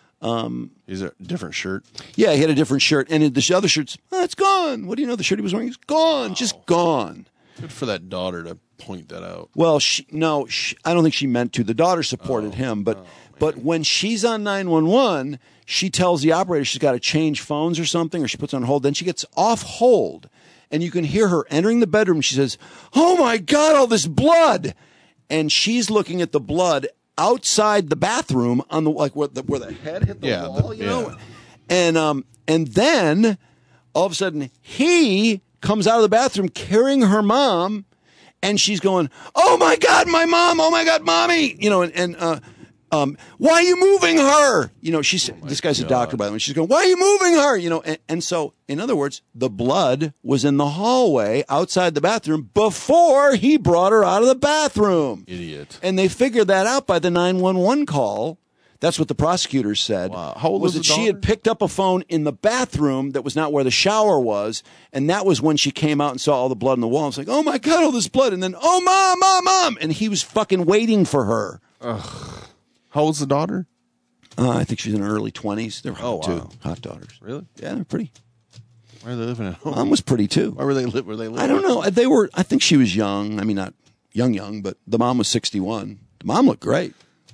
um, "He's a different shirt." Yeah, he had a different shirt, and the other shirt's oh, it's gone. What do you know? The shirt he was wearing is gone, oh. just gone. Good for that daughter to point that out. Well, she, no, she, I don't think she meant to. The daughter supported oh. him, but oh, but when she's on nine one one, she tells the operator she's got to change phones or something, or she puts on hold. Then she gets off hold. And you can hear her entering the bedroom. She says, oh, my God, all this blood. And she's looking at the blood outside the bathroom on the like where the, where the head hit the yeah, wall, the, you know? yeah. And, um, and then all of a sudden he comes out of the bathroom carrying her mom. And she's going, oh, my God, my mom. Oh, my God, mommy. You know, and, and uh, um, why are you moving her? You know, she's, oh this guy's God. a doctor, by the way. She's going, why are you moving her? You know, and, and so, in other words, the blood was in the hallway outside the bathroom before he brought her out of the bathroom. Idiot. And they figured that out by the nine one one call. That's what the prosecutors said. Wow. How old was, was that the she had picked up a phone in the bathroom that was not where the shower was, and that was when she came out and saw all the blood on the wall. It's like, oh my God, all this blood. And then, oh, mom, mom, mom. And he was fucking waiting for her. Ugh. How old's the daughter? Uh, I think she's in her early twenties. They're hot, oh, wow. too. Hot daughters. Really? Yeah, they're pretty. Why are they living at home? Mom was pretty, too. Why were they, li- were they living? I don't know. They were, I think she was young. I mean, not young, young, but the mom was sixty-one. The mom looked great.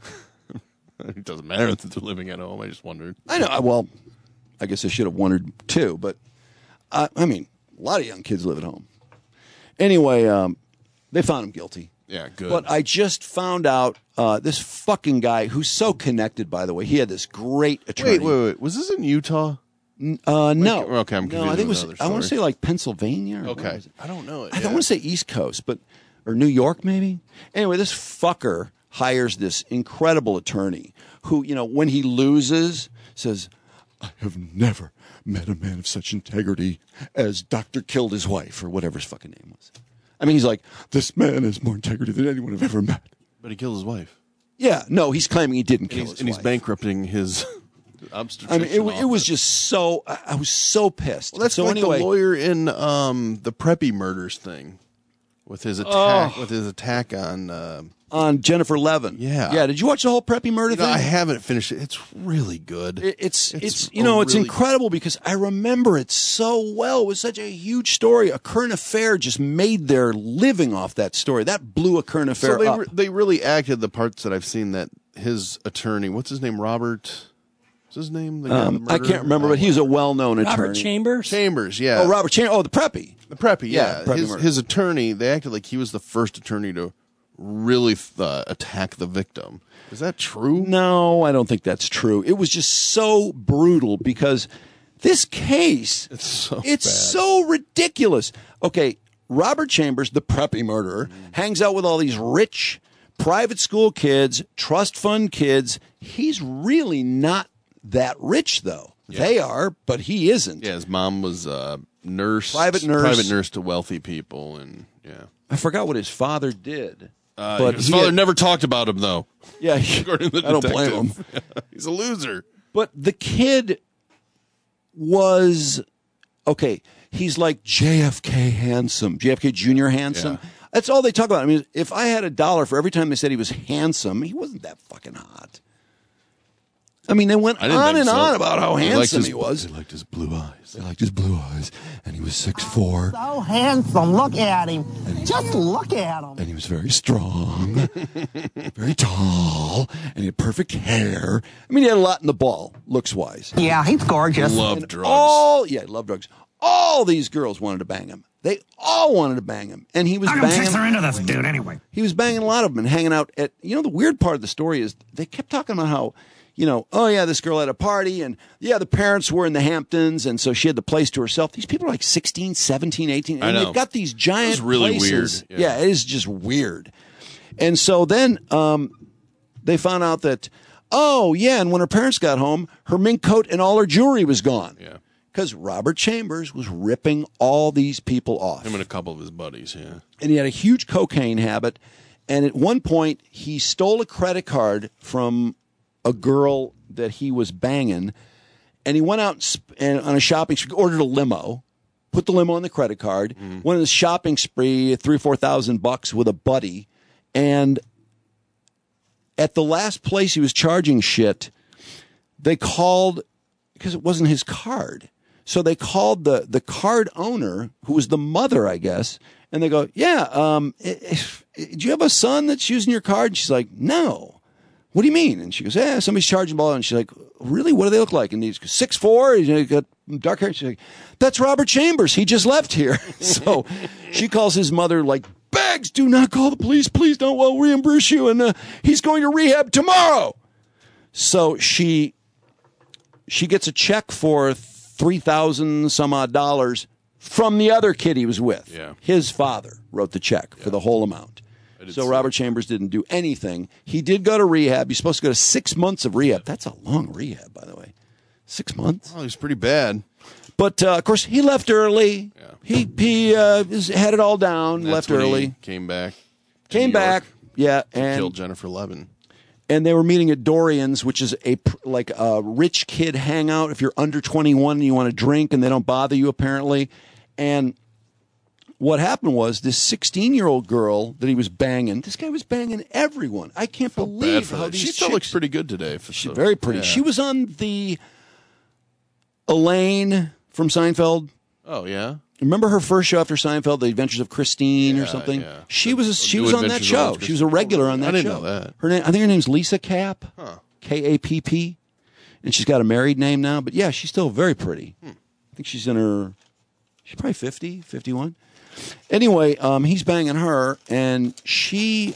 It doesn't matter that they're living at home. I just wondered. I know. Well, I guess I should have wondered, too. But, uh, I mean, a lot of young kids live at home. Anyway, um, they found him guilty. Yeah, good. But I just found out uh, this fucking guy, who's so connected, by the way. He had this great attorney. Wait, wait, wait. Was this in Utah? Uh, no. Wait, okay, I'm confused. No, I think it was, with I want to say like Pennsylvania. Or okay. I don't know it. I yeah. don't want to say East Coast, but, or New York maybe. Anyway, this fucker hires this incredible attorney who, you know, when he loses, says, I have never met a man of such integrity as Doctor Killed His Wife, or whatever his fucking name was. I mean, he's like, this man has more integrity than anyone I've ever met. But he killed his wife. Yeah, no, he's claiming he didn't And kill he's, his and wife. he's bankrupting his obstetrician I mean, it, it was office. just so, I I was so pissed. Well, that's so like anyway, the lawyer in um, the Preppy murders thing, with his attack, Oh. with his attack on. Uh, on Jennifer Levin. Yeah. Yeah, did you watch the whole Preppy murder you know, thing? I haven't finished it. It's really good. It- It's, it's It's you know, a it's really- incredible because I remember it so well. It was such a huge story. A Current Affair just made their living off that story. That blew A Current Affair So they up. re- they really acted the parts that I've seen that his attorney, what's his name, Robert? What's his name? The guy Um, in the I murder? can't remember, but he's a well-known attorney. Robert Chambers? Chambers, yeah. Oh, Robert Chambers. Oh, the Preppy. The Preppy, yeah. Yeah, Preppy his, murder. his attorney, they acted like he was the first attorney to really uh, attack the victim. Is that true? No, I don't think that's true. It was just so brutal because this case, It's so it's bad. so ridiculous. Okay, Robert Chambers, the Preppy murderer, hangs out with all these rich private school kids, trust fund kids. He's really not that rich, though. They are, but he isn't. Yeah, his mom was a nurse. Private nurse. Private nurse to wealthy people, and yeah. I forgot what his father did. Uh, but his he father had- never talked about him, though. Yeah, he- According to the I don't blame detective. him. He's a loser. But the kid was okay. He's like J F K handsome, J F K Junior handsome. Yeah. That's all they talk about. I mean, if I had a dollar for every time they said he was handsome, he wasn't that fucking hot. I mean, they went I didn't on think and so. on about how They liked handsome his- he was. They liked his blue eyes. They liked his blue eyes, and he was six foot four, So handsome. Look at him. Just look at him. and he was very strong, very tall, and he had perfect hair. I mean, he had a lot in the ball, looks wise. Yeah, he's gorgeous. Love drugs. All yeah, love drugs. All these girls wanted to bang him. They all wanted to bang him, and he was How come chicks banging. are into this dude anyway? He was banging a lot of them and hanging out at. You know, the weird part of the story is they kept talking about how, you know, oh yeah, this girl had a party, and yeah, the parents were in the Hamptons, and so she had the place to herself. These people are like sixteen, seventeen, eighteen, and I know. they've got these giant It's really places. weird. Yeah. Yeah, it is just weird. And so then um, they found out that, oh yeah, and when her parents got home, her mink coat and all her jewelry was gone. Yeah. Because Robert Chambers was ripping all these people off. Him and a couple of his buddies, yeah. And he had a huge cocaine habit. And at one point, he stole a credit card from a girl that he was banging. And he went out and, sp- and on a shopping spree, ordered a limo, put the limo on the credit card, went on a shopping spree, three or four thousand bucks with a buddy. And at the last place he was charging shit, they called, because it wasn't his card. So they called the, the card owner, who was the mother, I guess, and they go, yeah, um, if, if, do you have a son that's using your card? And she's like, no. What do you mean? And she goes, yeah, somebody's charging ball. And she's like, really? What do they look like? And he's six foot four, he's got dark hair. She's like, that's Robert Chambers. He just left here. So she calls his mother like, Bags, do not call the police. Please don't. We'll reimburse you. And uh, he's going to rehab tomorrow. So she she gets a check for three thousand some odd dollars from the other kid he was with. Yeah. His father wrote the check for the whole amount. So Robert Chambers didn't do anything. He did go to rehab. He's supposed to go to six months of rehab. That's a long rehab, by the way. Six months. Oh, he's pretty bad. But uh, of course, he left early. Yeah. He he uh, had it all down. And left that's when he early. Came back. to Came New York back. Yeah, and and killed Jennifer Levin. and they were meeting at Dorian's, which is a pr- like a rich kid hangout. If you're under twenty-one and you want to drink, and they don't bother you apparently. And what happened was this sixteen-year-old girl that he was banging. This guy was banging everyone. I can't Bad believe for how that. these She still chicks- looks pretty good today. For She's so- very pretty. yeah. She was on the Elaine from Seinfeld. Oh yeah. Remember her first show after Seinfeld, The Adventures of Christine or Yeah, something? yeah. She was a, she New was on that Adventures of show. Christine. She was a regular on that I didn't show. know that. Her name, I think her name's Lisa Kapp. Huh. K A P P. And she's got a married name now, but yeah, she's still very pretty. Hmm. I think she's in her she's probably fifty, fifty-one. Anyway, um, he's banging her, and she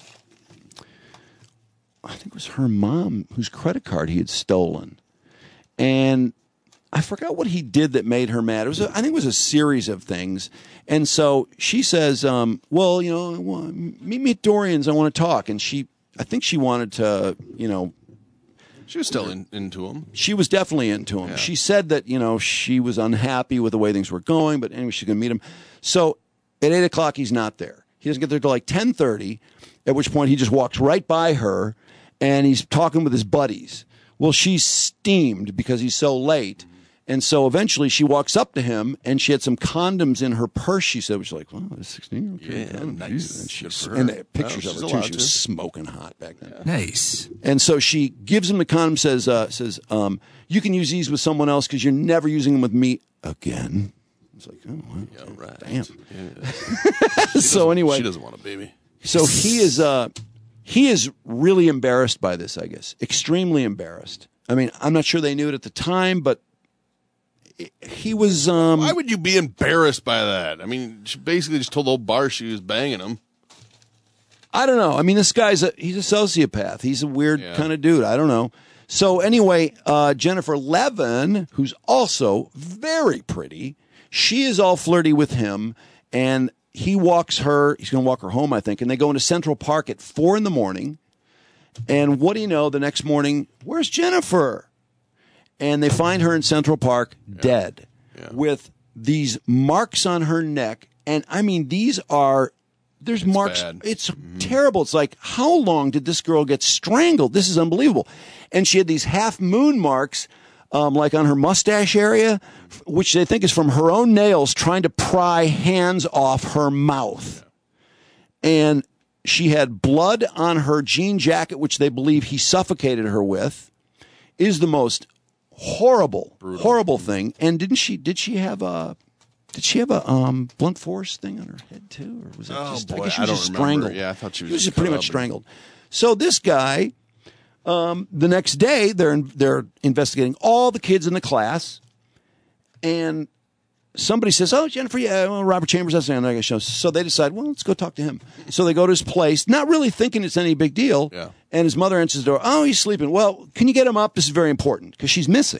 I think it was her mom whose credit card he had stolen. And I forgot what he did that made her mad. It was, a, I think it was a series of things. And so she says, um, well, you know, well, meet me at Dorian's. I want to talk. And she I think she wanted to, you know. She was still in, into him. She was definitely into him. Yeah. She said that, you know, she was unhappy with the way things were going, but anyway, she's going to meet him. So at eight o'clock, he's not there. He doesn't get there till like ten thirty, at which point he just walks right by her, and he's talking with his buddies. Well, she's steamed because he's so late. And so eventually she walks up to him, and she had some condoms in her purse, she said, which was like, wow, this sixteen-year-old. Yeah, nice. And, she's, and the pictures well, of her, too. She was to. smoking hot back then. Yeah. Nice. And so she gives him the condom, says, uh, says um, you can use these with someone else because you're never using them with me again. It's like, oh, well, yeah, right. Damn. Yeah. So anyway. She doesn't want a baby. So he is, uh, he is really embarrassed by this, I guess. Extremely embarrassed. I mean, I'm not sure they knew it at the time, but he was. Um, Why would you be embarrassed by that? I mean, she basically just told old Bar she was banging him. I don't know. I mean, this guy's a he's a sociopath. He's a weird yeah. kind of dude. I don't know. So anyway, uh, Jennifer Levin, who's also very pretty, she is all flirty with him, and he walks her. He's going to walk her home, I think, and they go into Central Park at four in the morning. And what do you know? The next morning, where's Jennifer? And they find her in Central Park yeah. dead yeah. with these marks on her neck. And I mean, these are, there's it's marks. Bad. It's mm-hmm. terrible. It's like, how long did this girl get strangled? This is unbelievable. And she had these half moon marks, um, like on her mustache area, which they think is from her own nails trying to pry hands off her mouth. Yeah. And she had blood on her jean jacket, which they believe he suffocated her with. It is the most horrible, Brutal. horrible thing. And didn't she? Did she have a? Did she have a um, blunt force thing on her head too, or was that oh, just? Boy, I guess she was I just don't strangled. Remember. Yeah, I thought she was. She was just pretty much strangled. So this guy, um, the next day, they're they're investigating all the kids in the class, and somebody says, "Oh, Jennifer, yeah, well, Robert Chambers, that's the other show." So they decide, well, let's go talk to him. So they go to his place, not really thinking it's any big deal. Yeah. And his mother answers the door. Oh, he's sleeping. Well, can you get him up? This is very important because she's missing.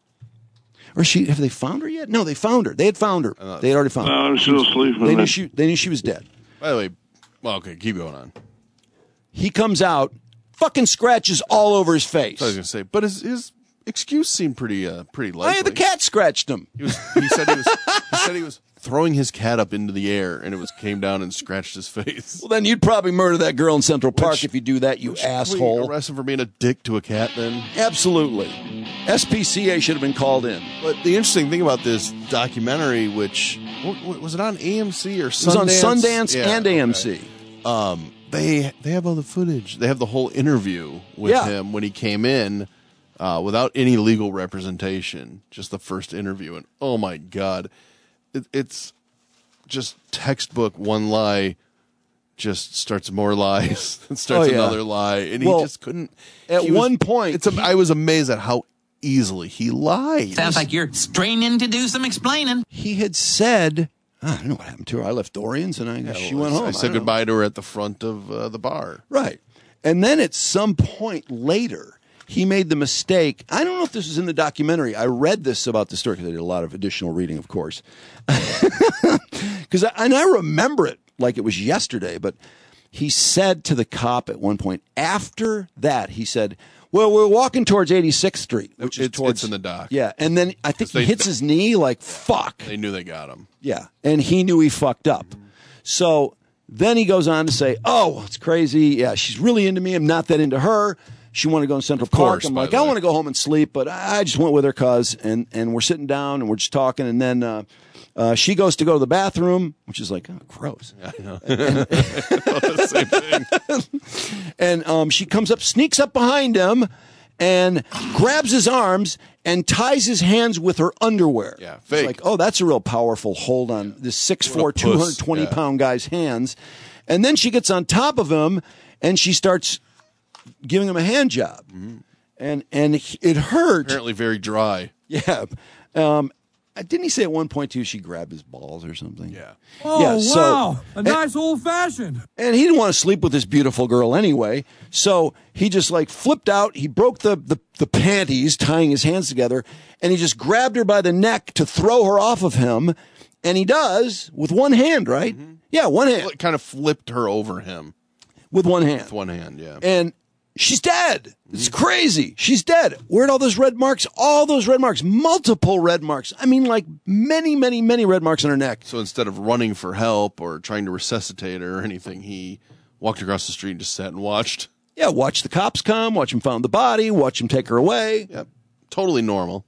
Or she have they found her yet? No, they found her. They had found her. Uh, they had already found no, her. I'm still sleeping. They knew she. They knew she was dead. By the way, well, okay, keep going on. He comes out, fucking scratches all over his face. I was gonna say, but his his excuse seemed pretty uh, pretty likely. Hey, the cat scratched him. He was. He said he was. He said he was throwing his cat up into the air, and it was came down and scratched his face. Well, then you'd probably murder that girl in Central Park which, if you do that, you which, asshole. We arrest him for being a dick to a cat, then? Absolutely. S P C A should have been called in. But the interesting thing about this documentary, which what, was it on A M C or Sundance? It was on Sundance yeah, and A M C. Okay. Um, they they have all the footage. They have the whole interview with yeah. him when he came in. Uh, without any legal representation, just the first interview, and oh my god, it, it's just textbook one lie, just starts more lies, and starts oh, yeah. another lie, and well, he just couldn't. At one was, point, it's a, I was amazed at how easily he lied. Sounds like you're straining to do some explaining. He had said, oh, I don't know what happened to her. I left Dorian's, and I guess yeah, she well, went home. I said I goodbye know. to her at the front of uh, the bar. Right, and then at some point later. He made the mistake. I don't know if this was in the documentary. I read this about the story because I did a lot of additional reading, of course. Because and I remember it like it was yesterday. But he said to the cop at one point after that, he said, "Well, we're walking towards eighty-sixth Street, which is it's, towards it's in the dock." Yeah, and then I think he they, hits his knee like fuck. They knew they got him. Yeah, and he knew he fucked up. So then he goes on to say, "Oh, it's crazy. Yeah, she's really into me. I'm not that into her." She wanted to go in Central course, Park. I'm like, I want to go home and sleep, but I just went with her cause, and, and we're sitting down and we're just talking, and then uh, uh, she goes to go to the bathroom, which is like, oh, gross. Yeah, I know. And, Same thing. And um, she comes up, sneaks up behind him, and grabs his arms and ties his hands with her underwear. Yeah, fake. It's like, oh, that's a real powerful hold on this six foot four, two hundred twenty pound yeah. guy's hands. And then she gets on top of him, and she starts giving him a hand job, mm-hmm. and and it hurt. Apparently, very dry. Yeah. Um, didn't he say at one point too? She grabbed his balls or something. Yeah. Oh yeah, so, wow! A and, nice old fashioned. And he didn't want to sleep with this beautiful girl anyway, so he just like flipped out. He broke the the, the panties, tying his hands together, and he just grabbed her by the neck to throw her off of him. And he does with one hand, right? Mm-hmm. Yeah, one hand. It kind of flipped her over him. with one hand. With one hand, yeah. And she's dead. It's crazy. She's dead. Where'd all those red marks? All those red marks. Multiple red marks. I mean, like many, many, many red marks on her neck. So instead of running for help or trying to resuscitate her or anything, he walked across the street and just sat and watched. Yeah, watch the cops come, watch them find the body, watch them take her away. Yep. Totally normal.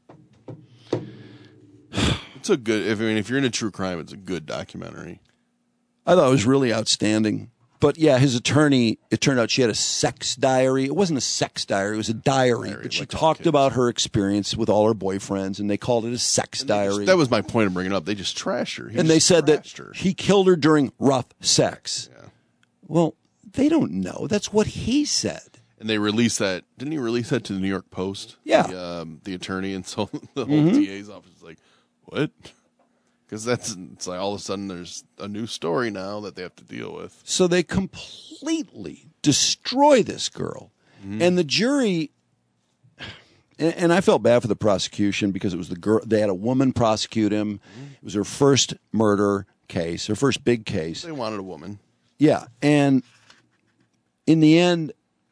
It's a good, if, I mean, if you're into true crime, it's a good documentary. I thought it was really outstanding. But yeah, his attorney, it turned out she had a sex diary. It wasn't a sex diary, it was a diary. diary but she like talked about her experience with all her boyfriends, and they called it a sex and diary. Just, that was my point of bringing it up. They just trashed her. He and they said that her. he killed her during rough sex. Yeah. Well, they don't know. That's what he said. And they released that. Didn't he release that to the New York Post? Yeah. The, um, the attorney, and so the whole mm-hmm. D A's office is like, what? Because that's it's like all of a sudden there's a new story now that they have to deal with. So they completely destroy this girl. Mm-hmm. And the jury, and, and I felt bad for the prosecution because it was the girl, they had a woman prosecute him. Mm-hmm. It was her first murder case, her first big case. They wanted a woman. Yeah. And in the end,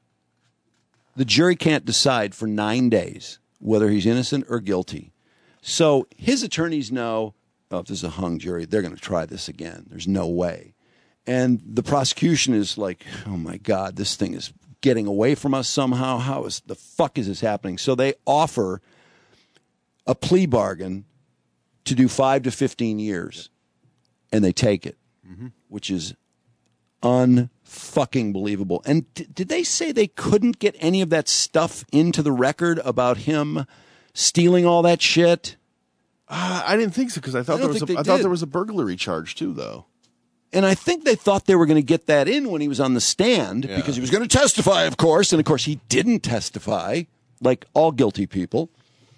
the jury can't decide for nine days whether he's innocent or guilty. So his attorneys know, oh, if this is a hung jury, they're going to try this again. There's no way. And the prosecution is like, oh, my God, this thing is getting away from us somehow. How is the fuck is this happening? So they offer a plea bargain to do five to fifteen years, and they take it, mm-hmm. which is unfucking believable. And d- did they say they couldn't get any of that stuff into the record about him stealing all that shit? Uh, I didn't think so because I thought I there was a, I did. thought there was a burglary charge too, though. And I think they thought they were going to get that in when he was on the stand yeah. because he was going to testify, of course. And of course, he didn't testify, like all guilty people.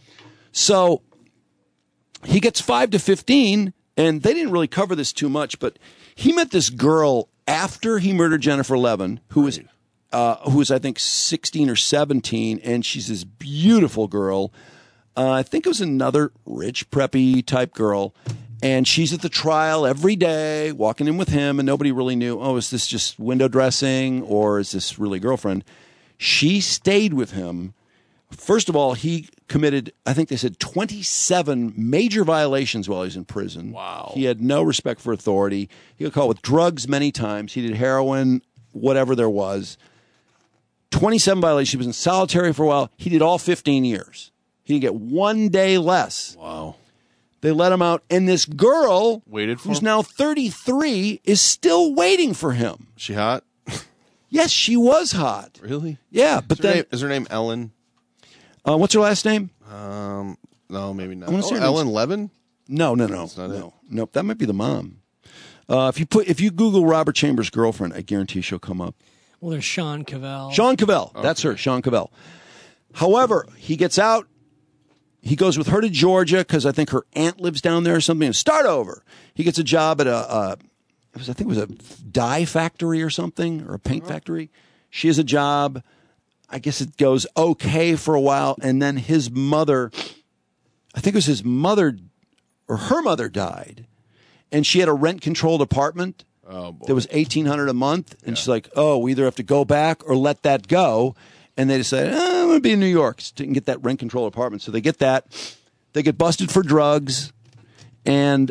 So he gets five to fifteen, and they didn't really cover this too much, but he met this girl after he murdered Jennifer Levin, who was, uh, who was I think sixteen or seventeen, and she's this beautiful girl. Uh, I think it was another rich, preppy type girl. And she's at the trial every day, walking in with him, and nobody really knew, oh, is this just window dressing or is this really girlfriend? She stayed with him. First of all, he committed, I think they said, twenty-seven major violations while he was in prison. Wow. He had no respect for authority. He got caught with drugs many times. He did heroin, whatever there was. twenty-seven violations. He was in solitary for a while. He did all fifteen years. He didn't get one day less. Wow. They let him out, and this girl, waited for who's him? now thirty-three, is still waiting for him. She hot? Yes, she was hot. Really? Yeah, but is then her name, is her name Ellen? Uh, what's her last name? Um, no, maybe not. Oh, Ellen Levin? No, no, no, That's not no, it. nope. That might be the mom. Uh, if you put, if you Google Robert Chambers' girlfriend, I guarantee she'll come up. Well, there's Sean Cavell. Sean Cavell, Okay. that's her, Sean Cavell. However, he gets out. He goes with her to Georgia because I think her aunt lives down there or something. And start over. He gets a job at a, a it was, I think it was a dye factory or something, or a paint oh. factory. She has a job. I guess it goes okay for a while, and then his mother, I think it was his mother, or her mother died, and she had a rent-controlled apartment. Oh, boy. That was eighteen hundred dollars a month, and yeah. she's like, "Oh, we either have to go back or let that go." And they decided, oh, I'm going to be in New York so you can get that rent-controlled apartment. So they get that. They get busted for drugs, and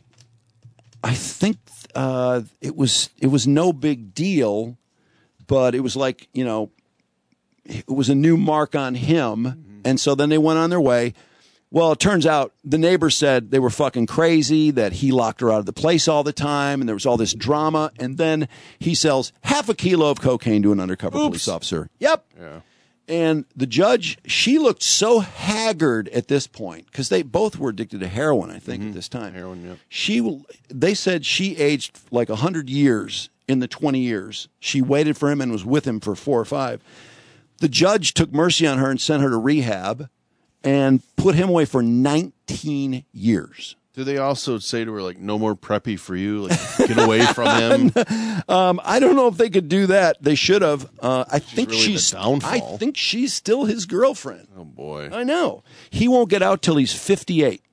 I think uh, it was it was no big deal, but it was like, you know, it was a new mark on him. Mm-hmm. And so then they went on their way. Well, it turns out the neighbors said they were fucking crazy, that he locked her out of the place all the time, and there was all this drama. And then he sells half a kilo of cocaine to an undercover Oops. police officer. Yep. Yeah. And the judge, she looked so haggard at this point, because they both were addicted to heroin, I think, mm-hmm. at this time. Heroin, yeah. She, they said she aged like one hundred years in the twenty years. She waited for him and was with him for four or five. The judge took mercy on her and sent her to rehab and put him away for nineteen years. Do they also say to her, like, no more preppy for you? Like, get away from him? um, I don't know if they could do that. They should have. Uh, I she's think really she's. The downfall. I think she's still his girlfriend. Oh, boy. I know. He won't get out till he's fifty-eight.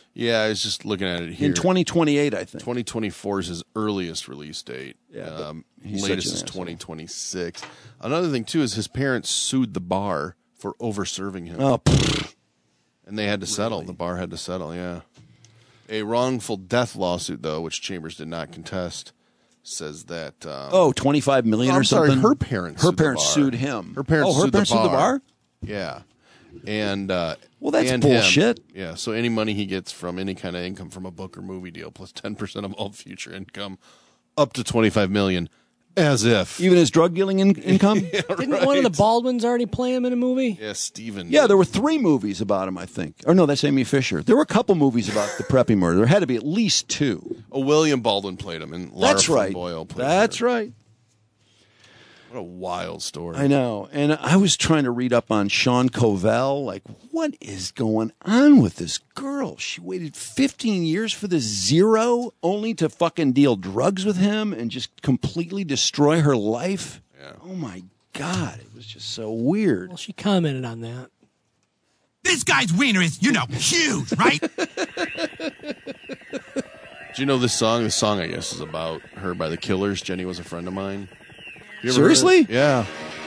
Yeah, I was just looking at it here. In twenty twenty-eight, I think. twenty twenty-four is his earliest release date. Yeah, um, he's latest such an is asshole. twenty twenty-six. Another thing, too, is his parents sued the bar for over-serving him. Oh, and they had to settle. The bar had to settle, yeah. A wrongful death lawsuit, though, which Chambers did not contest, says that... Um, oh, twenty-five million oh, or I'm something? sorry, her parents Her sued the parents bar. sued him. Her parents oh, her sued, parents the bar. sued the bar? Yeah. And uh, well, that's and bullshit. Him. Yeah, so any money he gets from any kind of income from a book or movie deal, plus ten percent of all future income, up to twenty-five million dollars, as if. Even his drug dealing in- income? yeah, Didn't right. one of the Baldwins already play him in a movie? Yeah, Steven. Yeah, there were three movies about him, I think. Or no, that's Amy Fisher. There were a couple movies about the Preppy murder. There had to be at least two. Oh, William Baldwin played him, and Lara That's Flynn right. Boyle played That's her. right. What a wild story. I know. And I was trying to read up on Sean Covell. Like, what is going on with this girl? She waited fifteen years for this zero only to fucking deal drugs with him and just completely destroy her life. Yeah. Oh, my God. It was just so weird. Well, she commented on that. This guy's wiener is, you know, huge, right? Do you know this song? This song, I guess, is about her by the Killers. Jenny Was a Friend of Mine. You ever Seriously? heard it? Yeah.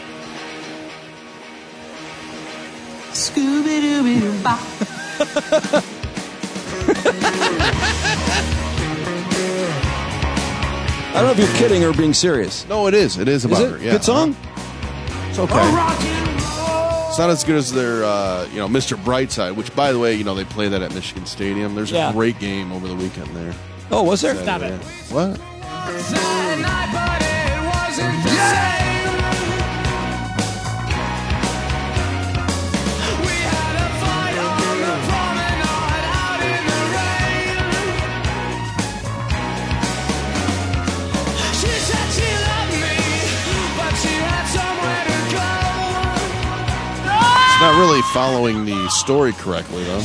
Scooby-Dooby-Doo-Bop. I don't know if you're kidding or being serious. No, it is. It is about Is it? her. Yeah. Good song? It's okay. It's not as good as their, uh, you know, Mister Brightside, which, by the way, you know, they play that at Michigan Stadium. There's Yeah. a great game over the weekend there. Oh, was there? Stop it. What? Not really following the story correctly, though.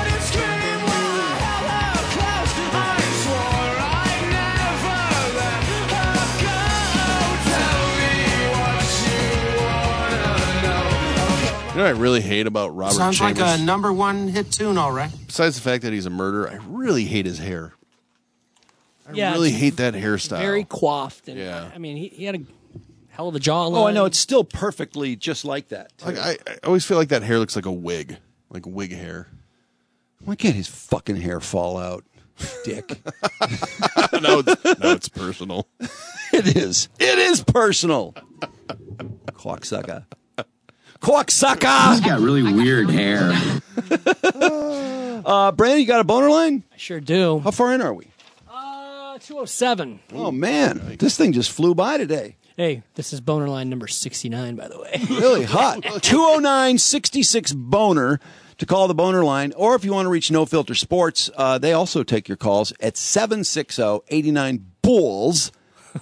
You know what I really hate about Robert Sounds Chambers? like a number one hit tune, all right. Besides the fact that he's a murderer, I really hate his hair. I Yeah, really it's hate that hairstyle. Very coiffed. And, Yeah. I mean, he, he had a hell of a jawline. Oh, I know. It's still perfectly just like that. too. Like I, I always feel like that hair looks like a wig, like wig hair. Why can't his fucking hair fall out, dick? now, it's, now it's personal. It is. It is personal. Cocksucker. Cocksucker! He's got really weird hair. uh, Brandon, you got a boner line? I sure do. How far in are we? Uh, two oh seven. Oh, man. This thing just flew by today. Hey, this is boner line number sixty-nine, by the way. Really hot. two oh nine, sixty-six boner to call the boner line. Or if you want to reach No Filter Sports, uh, they also take your calls at seven six zero, eight nine, balls.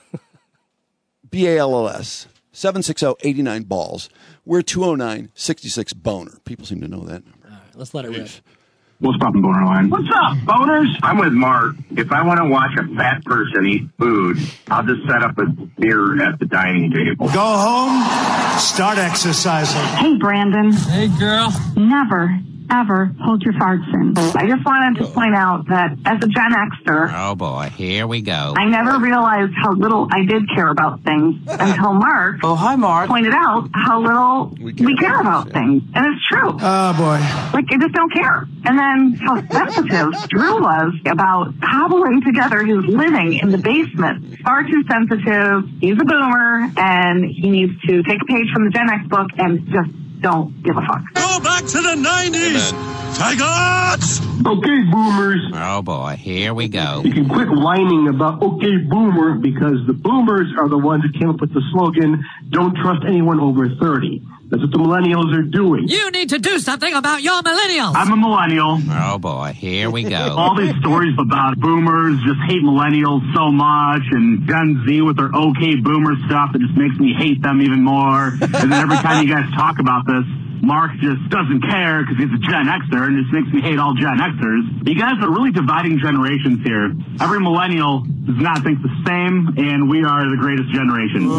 B A L L S. seven six zero, eight nine, balls. We're two oh nine, sixty-six boner. People seem to know that number. All right, let's let it rip. What's poppin', Bonerline? What's up, boners? I'm with Mark. If I want to watch a fat person eat food, I'll just set up a beer at the dining table. Go home, start exercising. Hey, Brandon. Hey, girl. Never, ever hold your farts in. I just wanted to point out that as a Gen Xer, Oh, boy. Here we go. I never realized how little I did care about things until Mark Oh, hi, Mark. pointed out how little we care, care about yeah. things. And it's true. Oh, boy. Like, I just don't care. And then how sensitive Drew was about cobbling together his living in the basement. Far too sensitive. He's a boomer, and he needs to take a page from the Gen X book and just don't give a fuck. Go back to the nineties. Tigers! Okay, boomers. Oh, boy. Here we go. You can quit whining about okay, boomer, because the boomers are the ones who came up with the slogan, don't trust anyone over thirty. That's what the millennials are doing. You need to do something about your millennials. I'm a millennial. Oh, boy. Here we go. All these stories about boomers just hate millennials so much, and Gen Z with their okay boomer stuff that just makes me hate them even more. And then every time you guys talk about this, Mark just doesn't care because he's a Gen Xer and just makes me hate all Gen Xers. You guys are really dividing generations here. Every millennial does not think the same, and we are the greatest generation.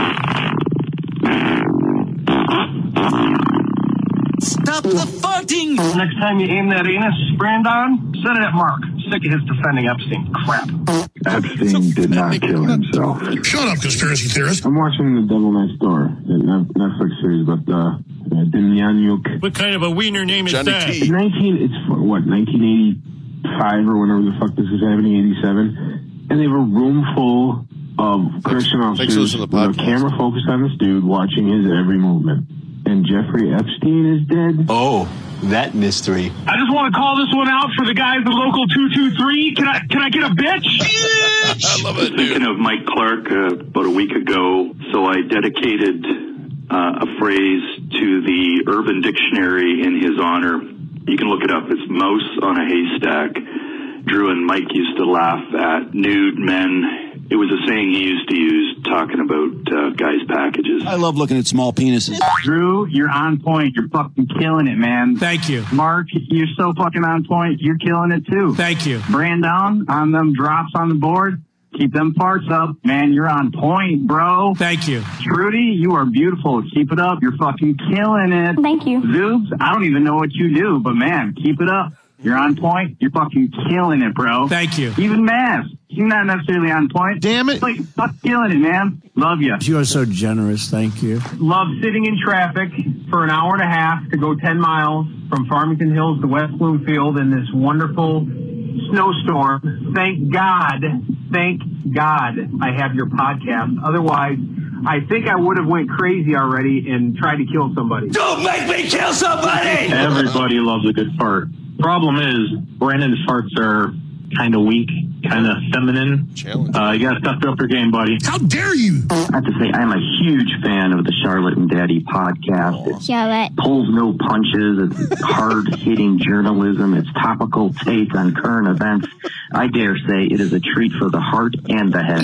Stop the farting! next time you aim that anus, Brandon, send it at Mark. Sick of his defending Epstein crap. Epstein did not kill himself. Shut up, conspiracy theorist. I'm watching The Devil Next Door, the Netflix series about uh, Demjanjuk. What kind of a wiener name is Johnny that? T. nineteen, it's what, nineteen eighty-five or whenever the fuck this is happening, eighty-seven. And they have a room full of Christian officers with a camera focused on this dude watching his every movement. And Jeffrey Epstein is dead. Oh, that mystery. I just want to call this one out for the guys at Local two two three. Can I can I get a bitch? I love it, dude. Thinking of Mike Clark uh, about a week ago, so I dedicated uh, a phrase to the Urban Dictionary in his honor. You can look it up. It's mouse on a haystack. Drew and Mike used to laugh at nude men. It was a saying he used to use talking about uh, guys' packages. I love looking at small penises. Drew, you're on point. You're fucking killing it, man. Thank you. Mark, you're so fucking on point. You're killing it too. Thank you. Brandon, on them drops on the board. Keep them parts up. Man, you're on point, bro. Thank you. Trudy, you are beautiful. Keep it up. You're fucking killing it. Thank you. Zoobs, I don't even know what you do, but man, keep it up. You're on point. You're fucking killing it, bro. Thank you. Even Maz, you're not necessarily on point. Damn it. Like, fuck killing it, man. Love you. You are so generous. Thank you. Love sitting in traffic for an hour and a half to go ten miles from Farmington Hills to West Bloomfield in this wonderful snowstorm. Thank God, thank God I have your podcast. Otherwise, I think I would have went crazy already and tried to kill somebody. Don't make me kill somebody! Everybody loves a good fart. Problem is, Brandon's farts are kind of weak, kind of feminine. Uh, you got to step up your game, buddy. How dare you? I have to say, I'm a huge fan of the Charlotte and Daddy podcast. It Charlotte. pulls no punches. It's hard-hitting journalism. It's topical take on current events. I dare say it is a treat for the heart and the head.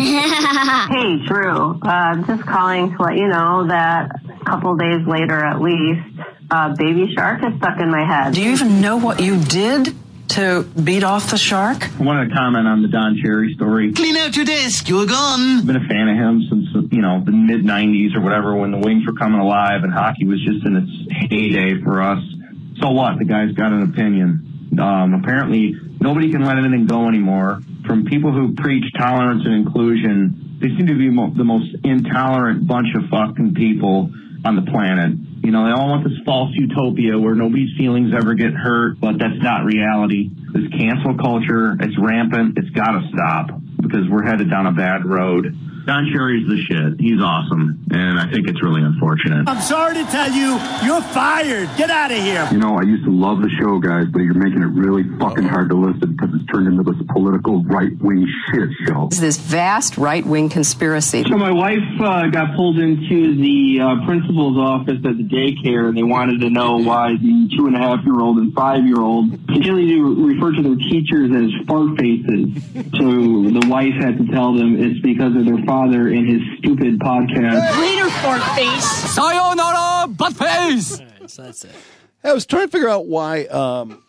Hey, Drew. Uh, just calling to let you know that a couple days later at least, uh, Baby Shark is stuck in my head. Do you even know what you did to beat off the shark? I wanted to comment on the Don Cherry story. Clean out your desk. You're gone. I've been a fan of him since, you know, the mid nineties or whatever, when the Wings were coming alive and hockey was just in its heyday for us. So what? The guy's got an opinion. Um, apparently, nobody can let anything go anymore. From people who preach tolerance and inclusion, they seem to be mo- the most intolerant bunch of fucking people on the planet. You know, they all want this false utopia where nobody's feelings ever get hurt, but that's not reality. This cancel culture, it's rampant. It's got to stop because we're headed down a bad road. Don Cherry's the shit. He's awesome, and I think it's really unfortunate. I'm sorry to tell you, you're fired. Get out of here. You know, I used to love the show, guys, but you're making it really fucking hard to listen because it's turned into this political right-wing shit show. It's this vast right-wing conspiracy. So my wife uh, got pulled into the uh, principal's office at the daycare, and they wanted to know why the two and a half year old and five year old continually to refer to their teachers as fart faces. So the wife had to tell them it's because of their father and his stupid podcast. Later, fart face. Sayonara, butt face. All right, so that's it. I was trying to figure out why, um,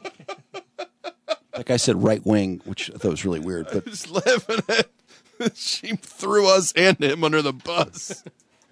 like I said, right wing, which I thought was really weird. But I was laughing at she threw us and him under the bus.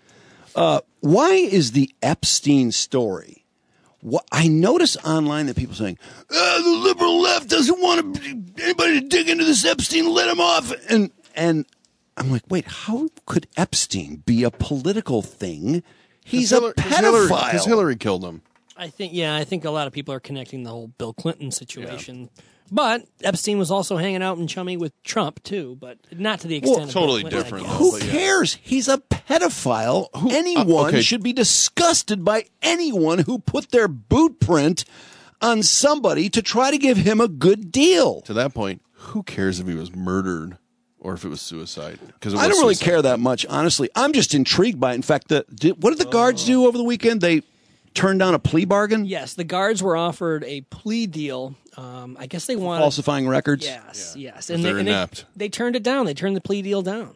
uh, why is the Epstein story? What I notice online that people saying uh, the liberal left doesn't want anybody to dig into this Epstein, let him off, and and. I'm like, wait, how could Epstein be a political thing? He's a pedophile. Because Hillary, Hillary killed him. I think, yeah, I think a lot of people are connecting the whole Bill Clinton situation. Yeah. But Epstein was also hanging out and chummy with Trump, too, but not to the extent well, of totally Bill Clinton, different. Who but yeah. cares? He's a pedophile. Who, anyone uh, okay. should be disgusted by anyone who put their boot print on somebody to try to give him a good deal. To that point, who cares if he was murdered? Or if it was suicide. Because I don't really suicide. care that much, honestly. I'm just intrigued by it. In fact, the, did, what did the guards do over the weekend? They turned down a plea bargain? Yes, the guards were offered a plea deal. Um, I guess they wanted... Falsifying records? Yes, yeah. yes. And, they, and they, they turned it down. They turned the plea deal down.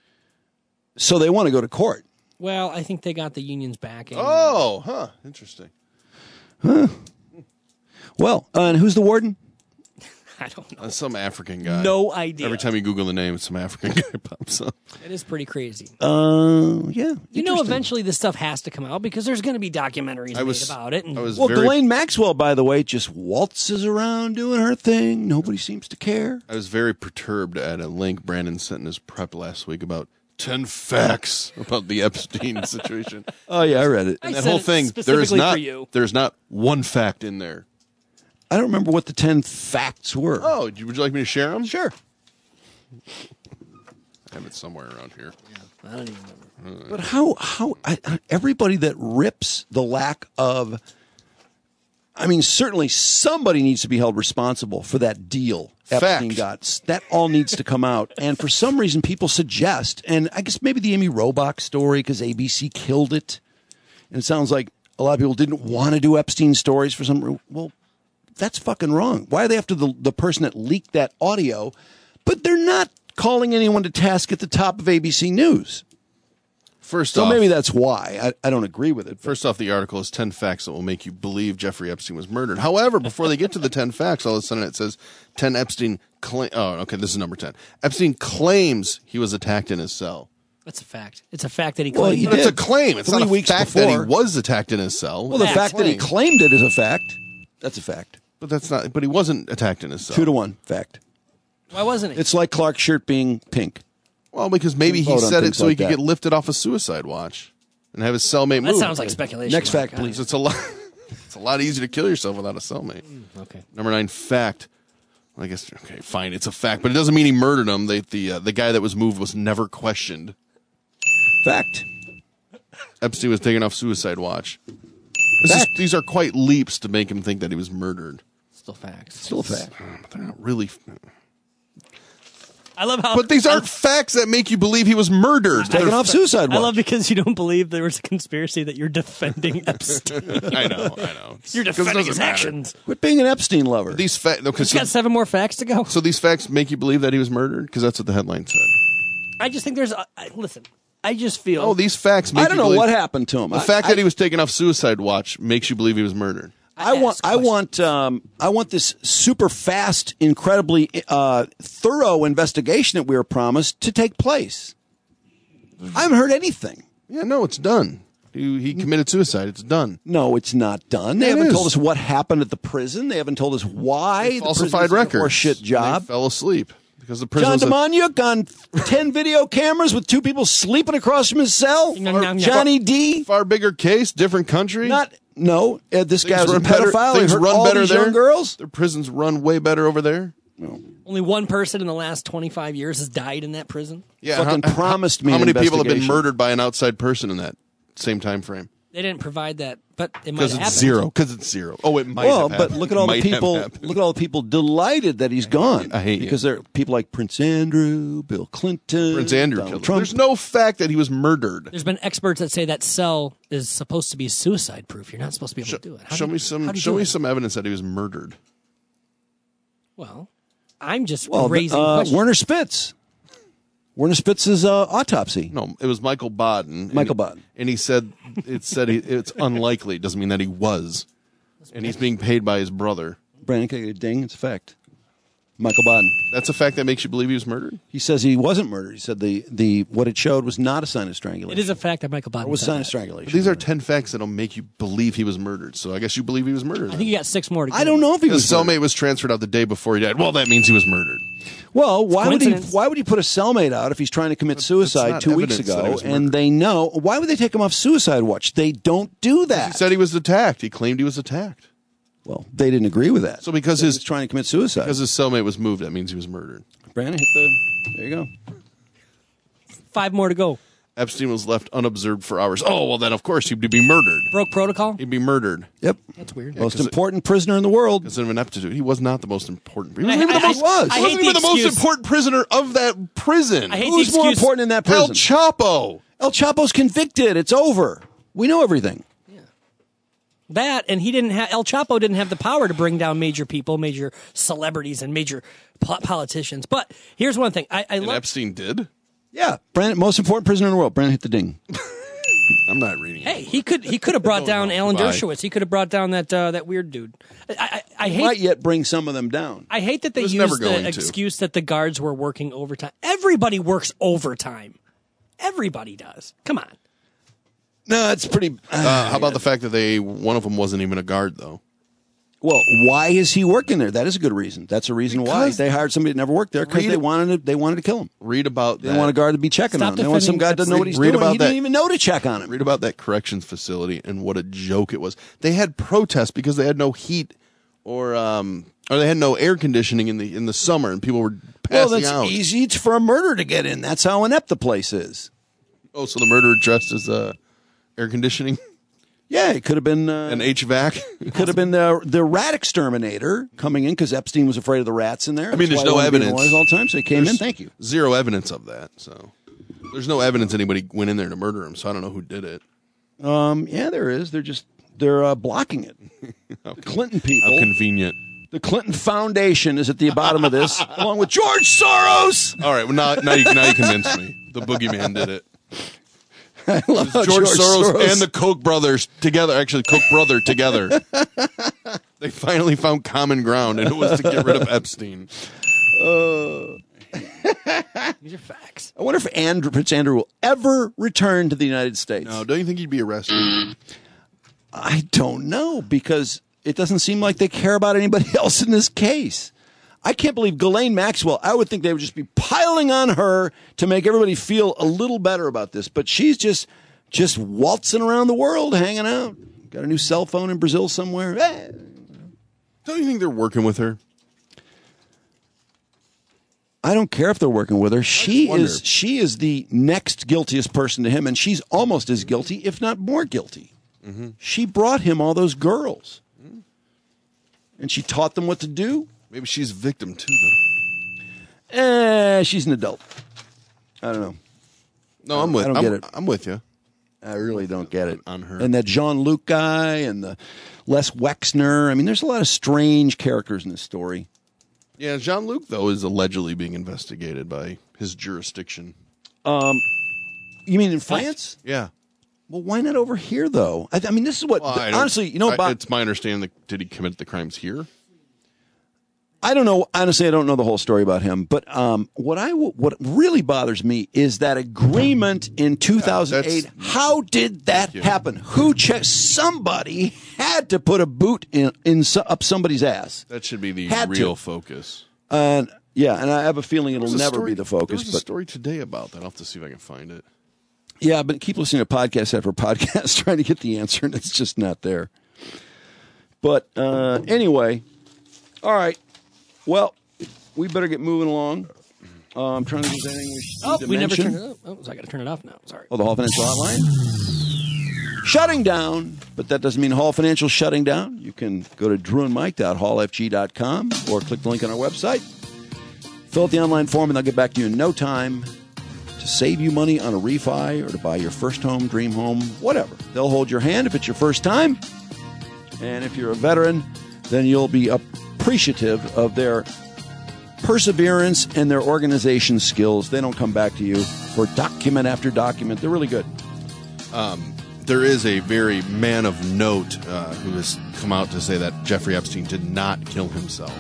So they want to go to court? Well, I think they got the union's backing. Oh, huh. Interesting. Huh. Well, uh, and who's the warden? I don't know. Uh, some African guy. No idea. Every time you Google the name, some African guy pops up. It is pretty crazy. Uh, yeah. You know, eventually this stuff has to come out because there's going to be documentaries I was, made about it. And I was well, very, Ghislaine Maxwell, by the way, just waltzes around doing her thing. Nobody seems to care. I was very perturbed at a link Brandon sent in his prep last week about ten facts about the Epstein situation. Oh, yeah, I read it. And I that whole sent it thing, there is specifically not, for you. there's not one fact in there. I don't remember what the ten facts were. Oh, would you like me to share them? Sure. I have it somewhere around here. I don't even remember. But how, how, I, everybody that rips the lack of, I mean, certainly somebody needs to be held responsible for that deal Epstein got. That all needs to come out. And for some reason, people suggest, and I guess maybe the Amy Robach story, because A B C killed it. And it sounds like a lot of people didn't want to do Epstein stories for some reason. Well, that's fucking wrong. Why are they after the, the person that leaked that audio? But they're not calling anyone to task at the top of A B C News. First so off, maybe that's why. I, I don't agree with it. First off, the article is ten facts that will make you believe Jeffrey Epstein was murdered. However, before they get to the ten facts, all of a sudden it says ten Epstein claim. Oh, okay, this is number ten. Epstein claims he was attacked in his cell. That's a fact. It's a fact that he Well, claimed. he But did. it's a claim. It's Three not a weeks fact that he before. was attacked in his cell. Well, the Facts. fact that he claimed it is a fact. That's a fact. But that's not. But he wasn't attacked in his cell. Two to one fact. Why wasn't he? It's like Clark's shirt being pink. Well, because maybe he Vote on said it things so he like could that. get lifted off a suicide watch and have his cellmate That move. sounds like speculation. Next Mark. fact, please. It's a lot. It's a lot easier to kill yourself without a cellmate. Okay. Number nine fact. I guess okay, fine. It's a fact, but it doesn't mean he murdered him. They, the uh, the guy that was moved was never questioned. Fact. Epstein was taken off suicide watch. This is, these are quite leaps to make him think that he was murdered. Still facts. Still a fact. But they're not really. I love how. But these aren't facts that make you believe he was murdered. Taken They're- off suicide I watch. love because you don't believe there was a conspiracy that you're defending Epstein. I know, I know. You're 'Cause it defending doesn't his matter. actions. Quit being an Epstein lover. These facts. No, He's got seven more facts to go. so these facts make you believe that he was murdered because that's what the headline said. I just think there's. A, I, listen, I just feel. Oh, these facts. Make I don't you know believe, what happened to him. The I- fact I- that he was taken off suicide watch makes you believe he was murdered. I want, ask I want, um, I want this super fast, incredibly uh, thorough investigation that we were promised to take place. I haven't heard anything. Yeah, no, it's done. He, he committed suicide. It's done. No, it's not done. They It haven't is. told us what happened at the prison. They haven't told us why the prison Falsified did a records. horseshit job. They fell asleep because the John prison. Demaniuk on ten video cameras with two people sleeping across from his cell. Nom, nom, nom. Johnny D. Far bigger case, different country. Not no. Uh, this guy was a run better- pedophile. He things hurt run all better these there. young girls. Their prisons run way better over there. Only one person in the last twenty-five years has died in that prison. Yeah, Fucking how, promised how, me How an many people have been investigation. murdered by an outside person in that same time frame? They didn't provide that, but it might Because have it's happened. zero. Because it's zero. Oh, it might. Well, have but happened. look at all the Might have people. happened. Look at all the people delighted that he's gone. I hate you. because there are people like Prince Andrew, Bill Clinton, Prince Andrew Donald killed him. Trump. There's no fact that he was murdered. There's been experts that say that cell is supposed to be suicide proof. You're not supposed to be able Show, to do it. How show do- me how some. do you Show do me it? some evidence that he was murdered. Well, I'm just well, raising uh, questions. Werner Spitz. Werner Spitz's uh, autopsy. No, it was Michael Baden. Michael and, Baden. and he said it said he, it's unlikely. It doesn't mean that he was, and he's being paid by his brother. Brandon, can I get a ding? It's a fact. Michael Baden. That's a fact that makes you believe he was murdered. He says he wasn't murdered. He said the, the what it showed was not a sign of strangulation. It is a fact that Michael Baden It was a said sign that. of strangulation. But these are ten facts that'll make you believe he was murdered. So I guess you believe he was murdered. I think you got six more to go. I don't know if he His was cellmate murdered. was transferred out the day before he died. Well, that means he was murdered. Well, why would he? coincidence. Why would he put a cellmate out if he's trying to commit suicide not two weeks evidence that he ago? was And murdered. they know. Why would they take him off suicide watch? They don't do He that. said he was attacked. He claimed he was attacked. Well, they didn't agree with that. So because He his was trying to commit suicide. because his cellmate was moved, that means he was murdered. Brandon hit the. There you go. Five more to go. Epstein was left unobserved for hours. Oh, well, then of course he'd be murdered. Broke protocol? He'd be murdered. Yep. That's weird. Most 'cause it- important prisoner in the world. Because of ineptitude. He was not the most important. He I- wasn't even I- the most, I- I he hate wasn't the even the most excuse. important prisoner of that prison. I hate Who's the more excuse. important in that El prison? Chapo. El Chapo's convicted. It's over. We know everything. That, and he didn't have, El Chapo didn't have the power to bring down major people, major celebrities, and major po- politicians. But here's one thing. I, I And love. Epstein did. Yeah. Brandon, most important prisoner in the world. Brandon hit the ding. I'm not reading. Hey, he could he could have brought down Alan Goodbye. Dershowitz. He could have brought down that uh, that weird dude. I, I, I hate Might yet bring some of them down. I hate that they was never use going the to. excuse that the guards were working overtime. Everybody works overtime. Everybody does. Come on. No, it's pretty. Uh, how about the fact that they one of them wasn't even a guard though? Well, why is he working there? That is a good reason. That's a reason why Because- they hired somebody that never worked there because Read they it- wanted to, they wanted to kill him. Read about They that. want a guard to be checking Stop on him. They want some defending guy that doesn't know what he's Read doing. about He that. didn't even know to check on him. Read about that corrections facility and what a joke it was. They had protests because they had no heat or um or they had no air conditioning in the in the summer and people were Well, passing that's out. easy It's for a murder to get in. That's how inept the place is. Oh, so the murderer dressed as uh, air conditioning Yeah, it could have been uh, and H V A C. it could have been the the rat exterminator coming in because Epstein was afraid of the rats in there. I mean, That's there's why no he wanted to be in the evidence. lawyers all the time, so he came There's in. Thank you. Zero evidence of that. So there's no evidence anybody went in there to murder him. So I don't know who did it. Um, yeah, there is. They're just they're uh, blocking it. The Clinton people. How convenient. The Clinton Foundation is at the bottom of this, along with George Soros. All right, well now now you now you convinced me. The boogeyman did it. I love how George, George Soros, Soros and the Koch brothers together, actually Koch brother together. They finally found common ground, and it was to get rid of Epstein. Uh, These are facts. I wonder if Andrew, Prince Andrew will ever return to the United States. No, don't you think he'd be arrested? I don't know, because it doesn't seem like they care about anybody else in this case. I can't believe Ghislaine Maxwell. I would think they would just be piling on her to make everybody feel a little better about this. But she's just just waltzing around the world, hanging out. Got a new cell phone in Brazil somewhere. Eh. Don't you think they're working with her? I don't care if they're working with her. She wonder. is she is the next guiltiest person to him, and she's almost as guilty, if not more guilty. Mm-hmm. She brought him all those girls, and she taught them what to do. Maybe she's a victim too, though. Eh, she's an adult. I don't know. No, I'm with. I don't I'm, get it. I'm with you. I really don't get it. On her. And that Jean-Luc guy and the Les Wexner. I mean, there's a lot of strange characters in this story. Yeah, Jean-Luc though is allegedly being investigated by his jurisdiction. Um, you mean in France? Yeah. Well, why not over here, though? I, I mean, this is what, Well, I don't- honestly, you know, I- Bob, it's my understanding that did he commit the crimes here? I don't know. Honestly, I don't know the whole story about him. But um, what I w- what really bothers me is that agreement in two thousand eight. Yeah, How did that you. happen? Who checked? Somebody had to put a boot in, in so- up somebody's ass. That should be the Had real to. focus. Uh, yeah, and I have a feeling There it'll was a never story- be the focus. There was a But story today about that. I'll have to see if I can find it. yeah, but keep listening to podcast after podcast trying to get the answer, and it's just not there. But uh, anyway, all right. Well, we better get moving along. Uh, I'm trying to think of anything we should Oh, need to we never mention. turned it up. Oh, so I got to turn it off now. Sorry. Oh, the Hall Financial Hotline? Shutting down, but that doesn't mean Hall Financial shutting down. You can go to drew and mike dot hall f g dot com or click the link on our website. Fill out the online form, and they'll get back to you in no time to save you money on a refi or to buy your first home, dream home, whatever. They'll hold your hand if it's your first time. And if you're a veteran, then you'll be appreciative of their perseverance and their organization skills. They don't come back to you for document after document. They're really good. Um, there is a very man of note uh, who has come out to say that Jeffrey Epstein did not kill himself.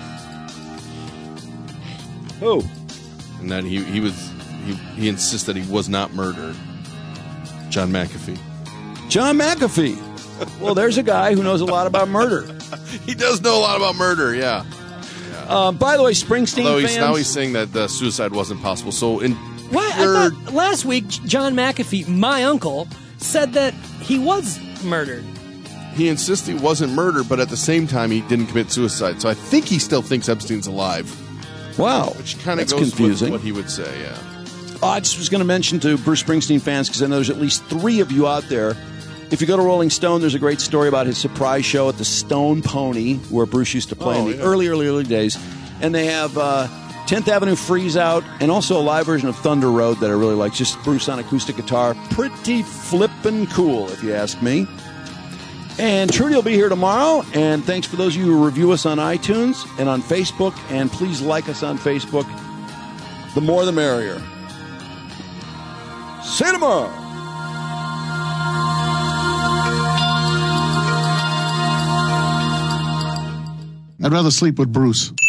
Who? And that he, he was he, he insists that he was not murdered. John McAfee. John McAfee. Well, there's a guy who knows a lot about murder. He does know a lot about murder, yeah. Uh, by the way, Springsteen Although he's, fans. now he's saying that uh, suicide wasn't possible. So in Why? pure- I thought last week John McAfee, my uncle, said that he was murdered. he insists he wasn't murdered, but at the same time he didn't commit suicide. So I think he still thinks Epstein's alive. Wow. Which kind of That's goes confusing. with what he would say, yeah. Oh, I just was going to mention to Bruce Springsteen fans, because I know there's at least three of you out there. If you go to Rolling Stone, there's a great story about his surprise show at the Stone Pony, where Bruce used to play Oh, in the yeah. early, early, early days. And they have uh, tenth Avenue Freeze Out and also a live version of Thunder Road that I really like. Just Bruce on acoustic guitar. Pretty flippin' cool, if you ask me. And Trudy will be here tomorrow. And thanks for those of you who review us on iTunes and on Facebook. And please like us on Facebook. The more the merrier. See you tomorrow. I'd rather sleep with Bruce.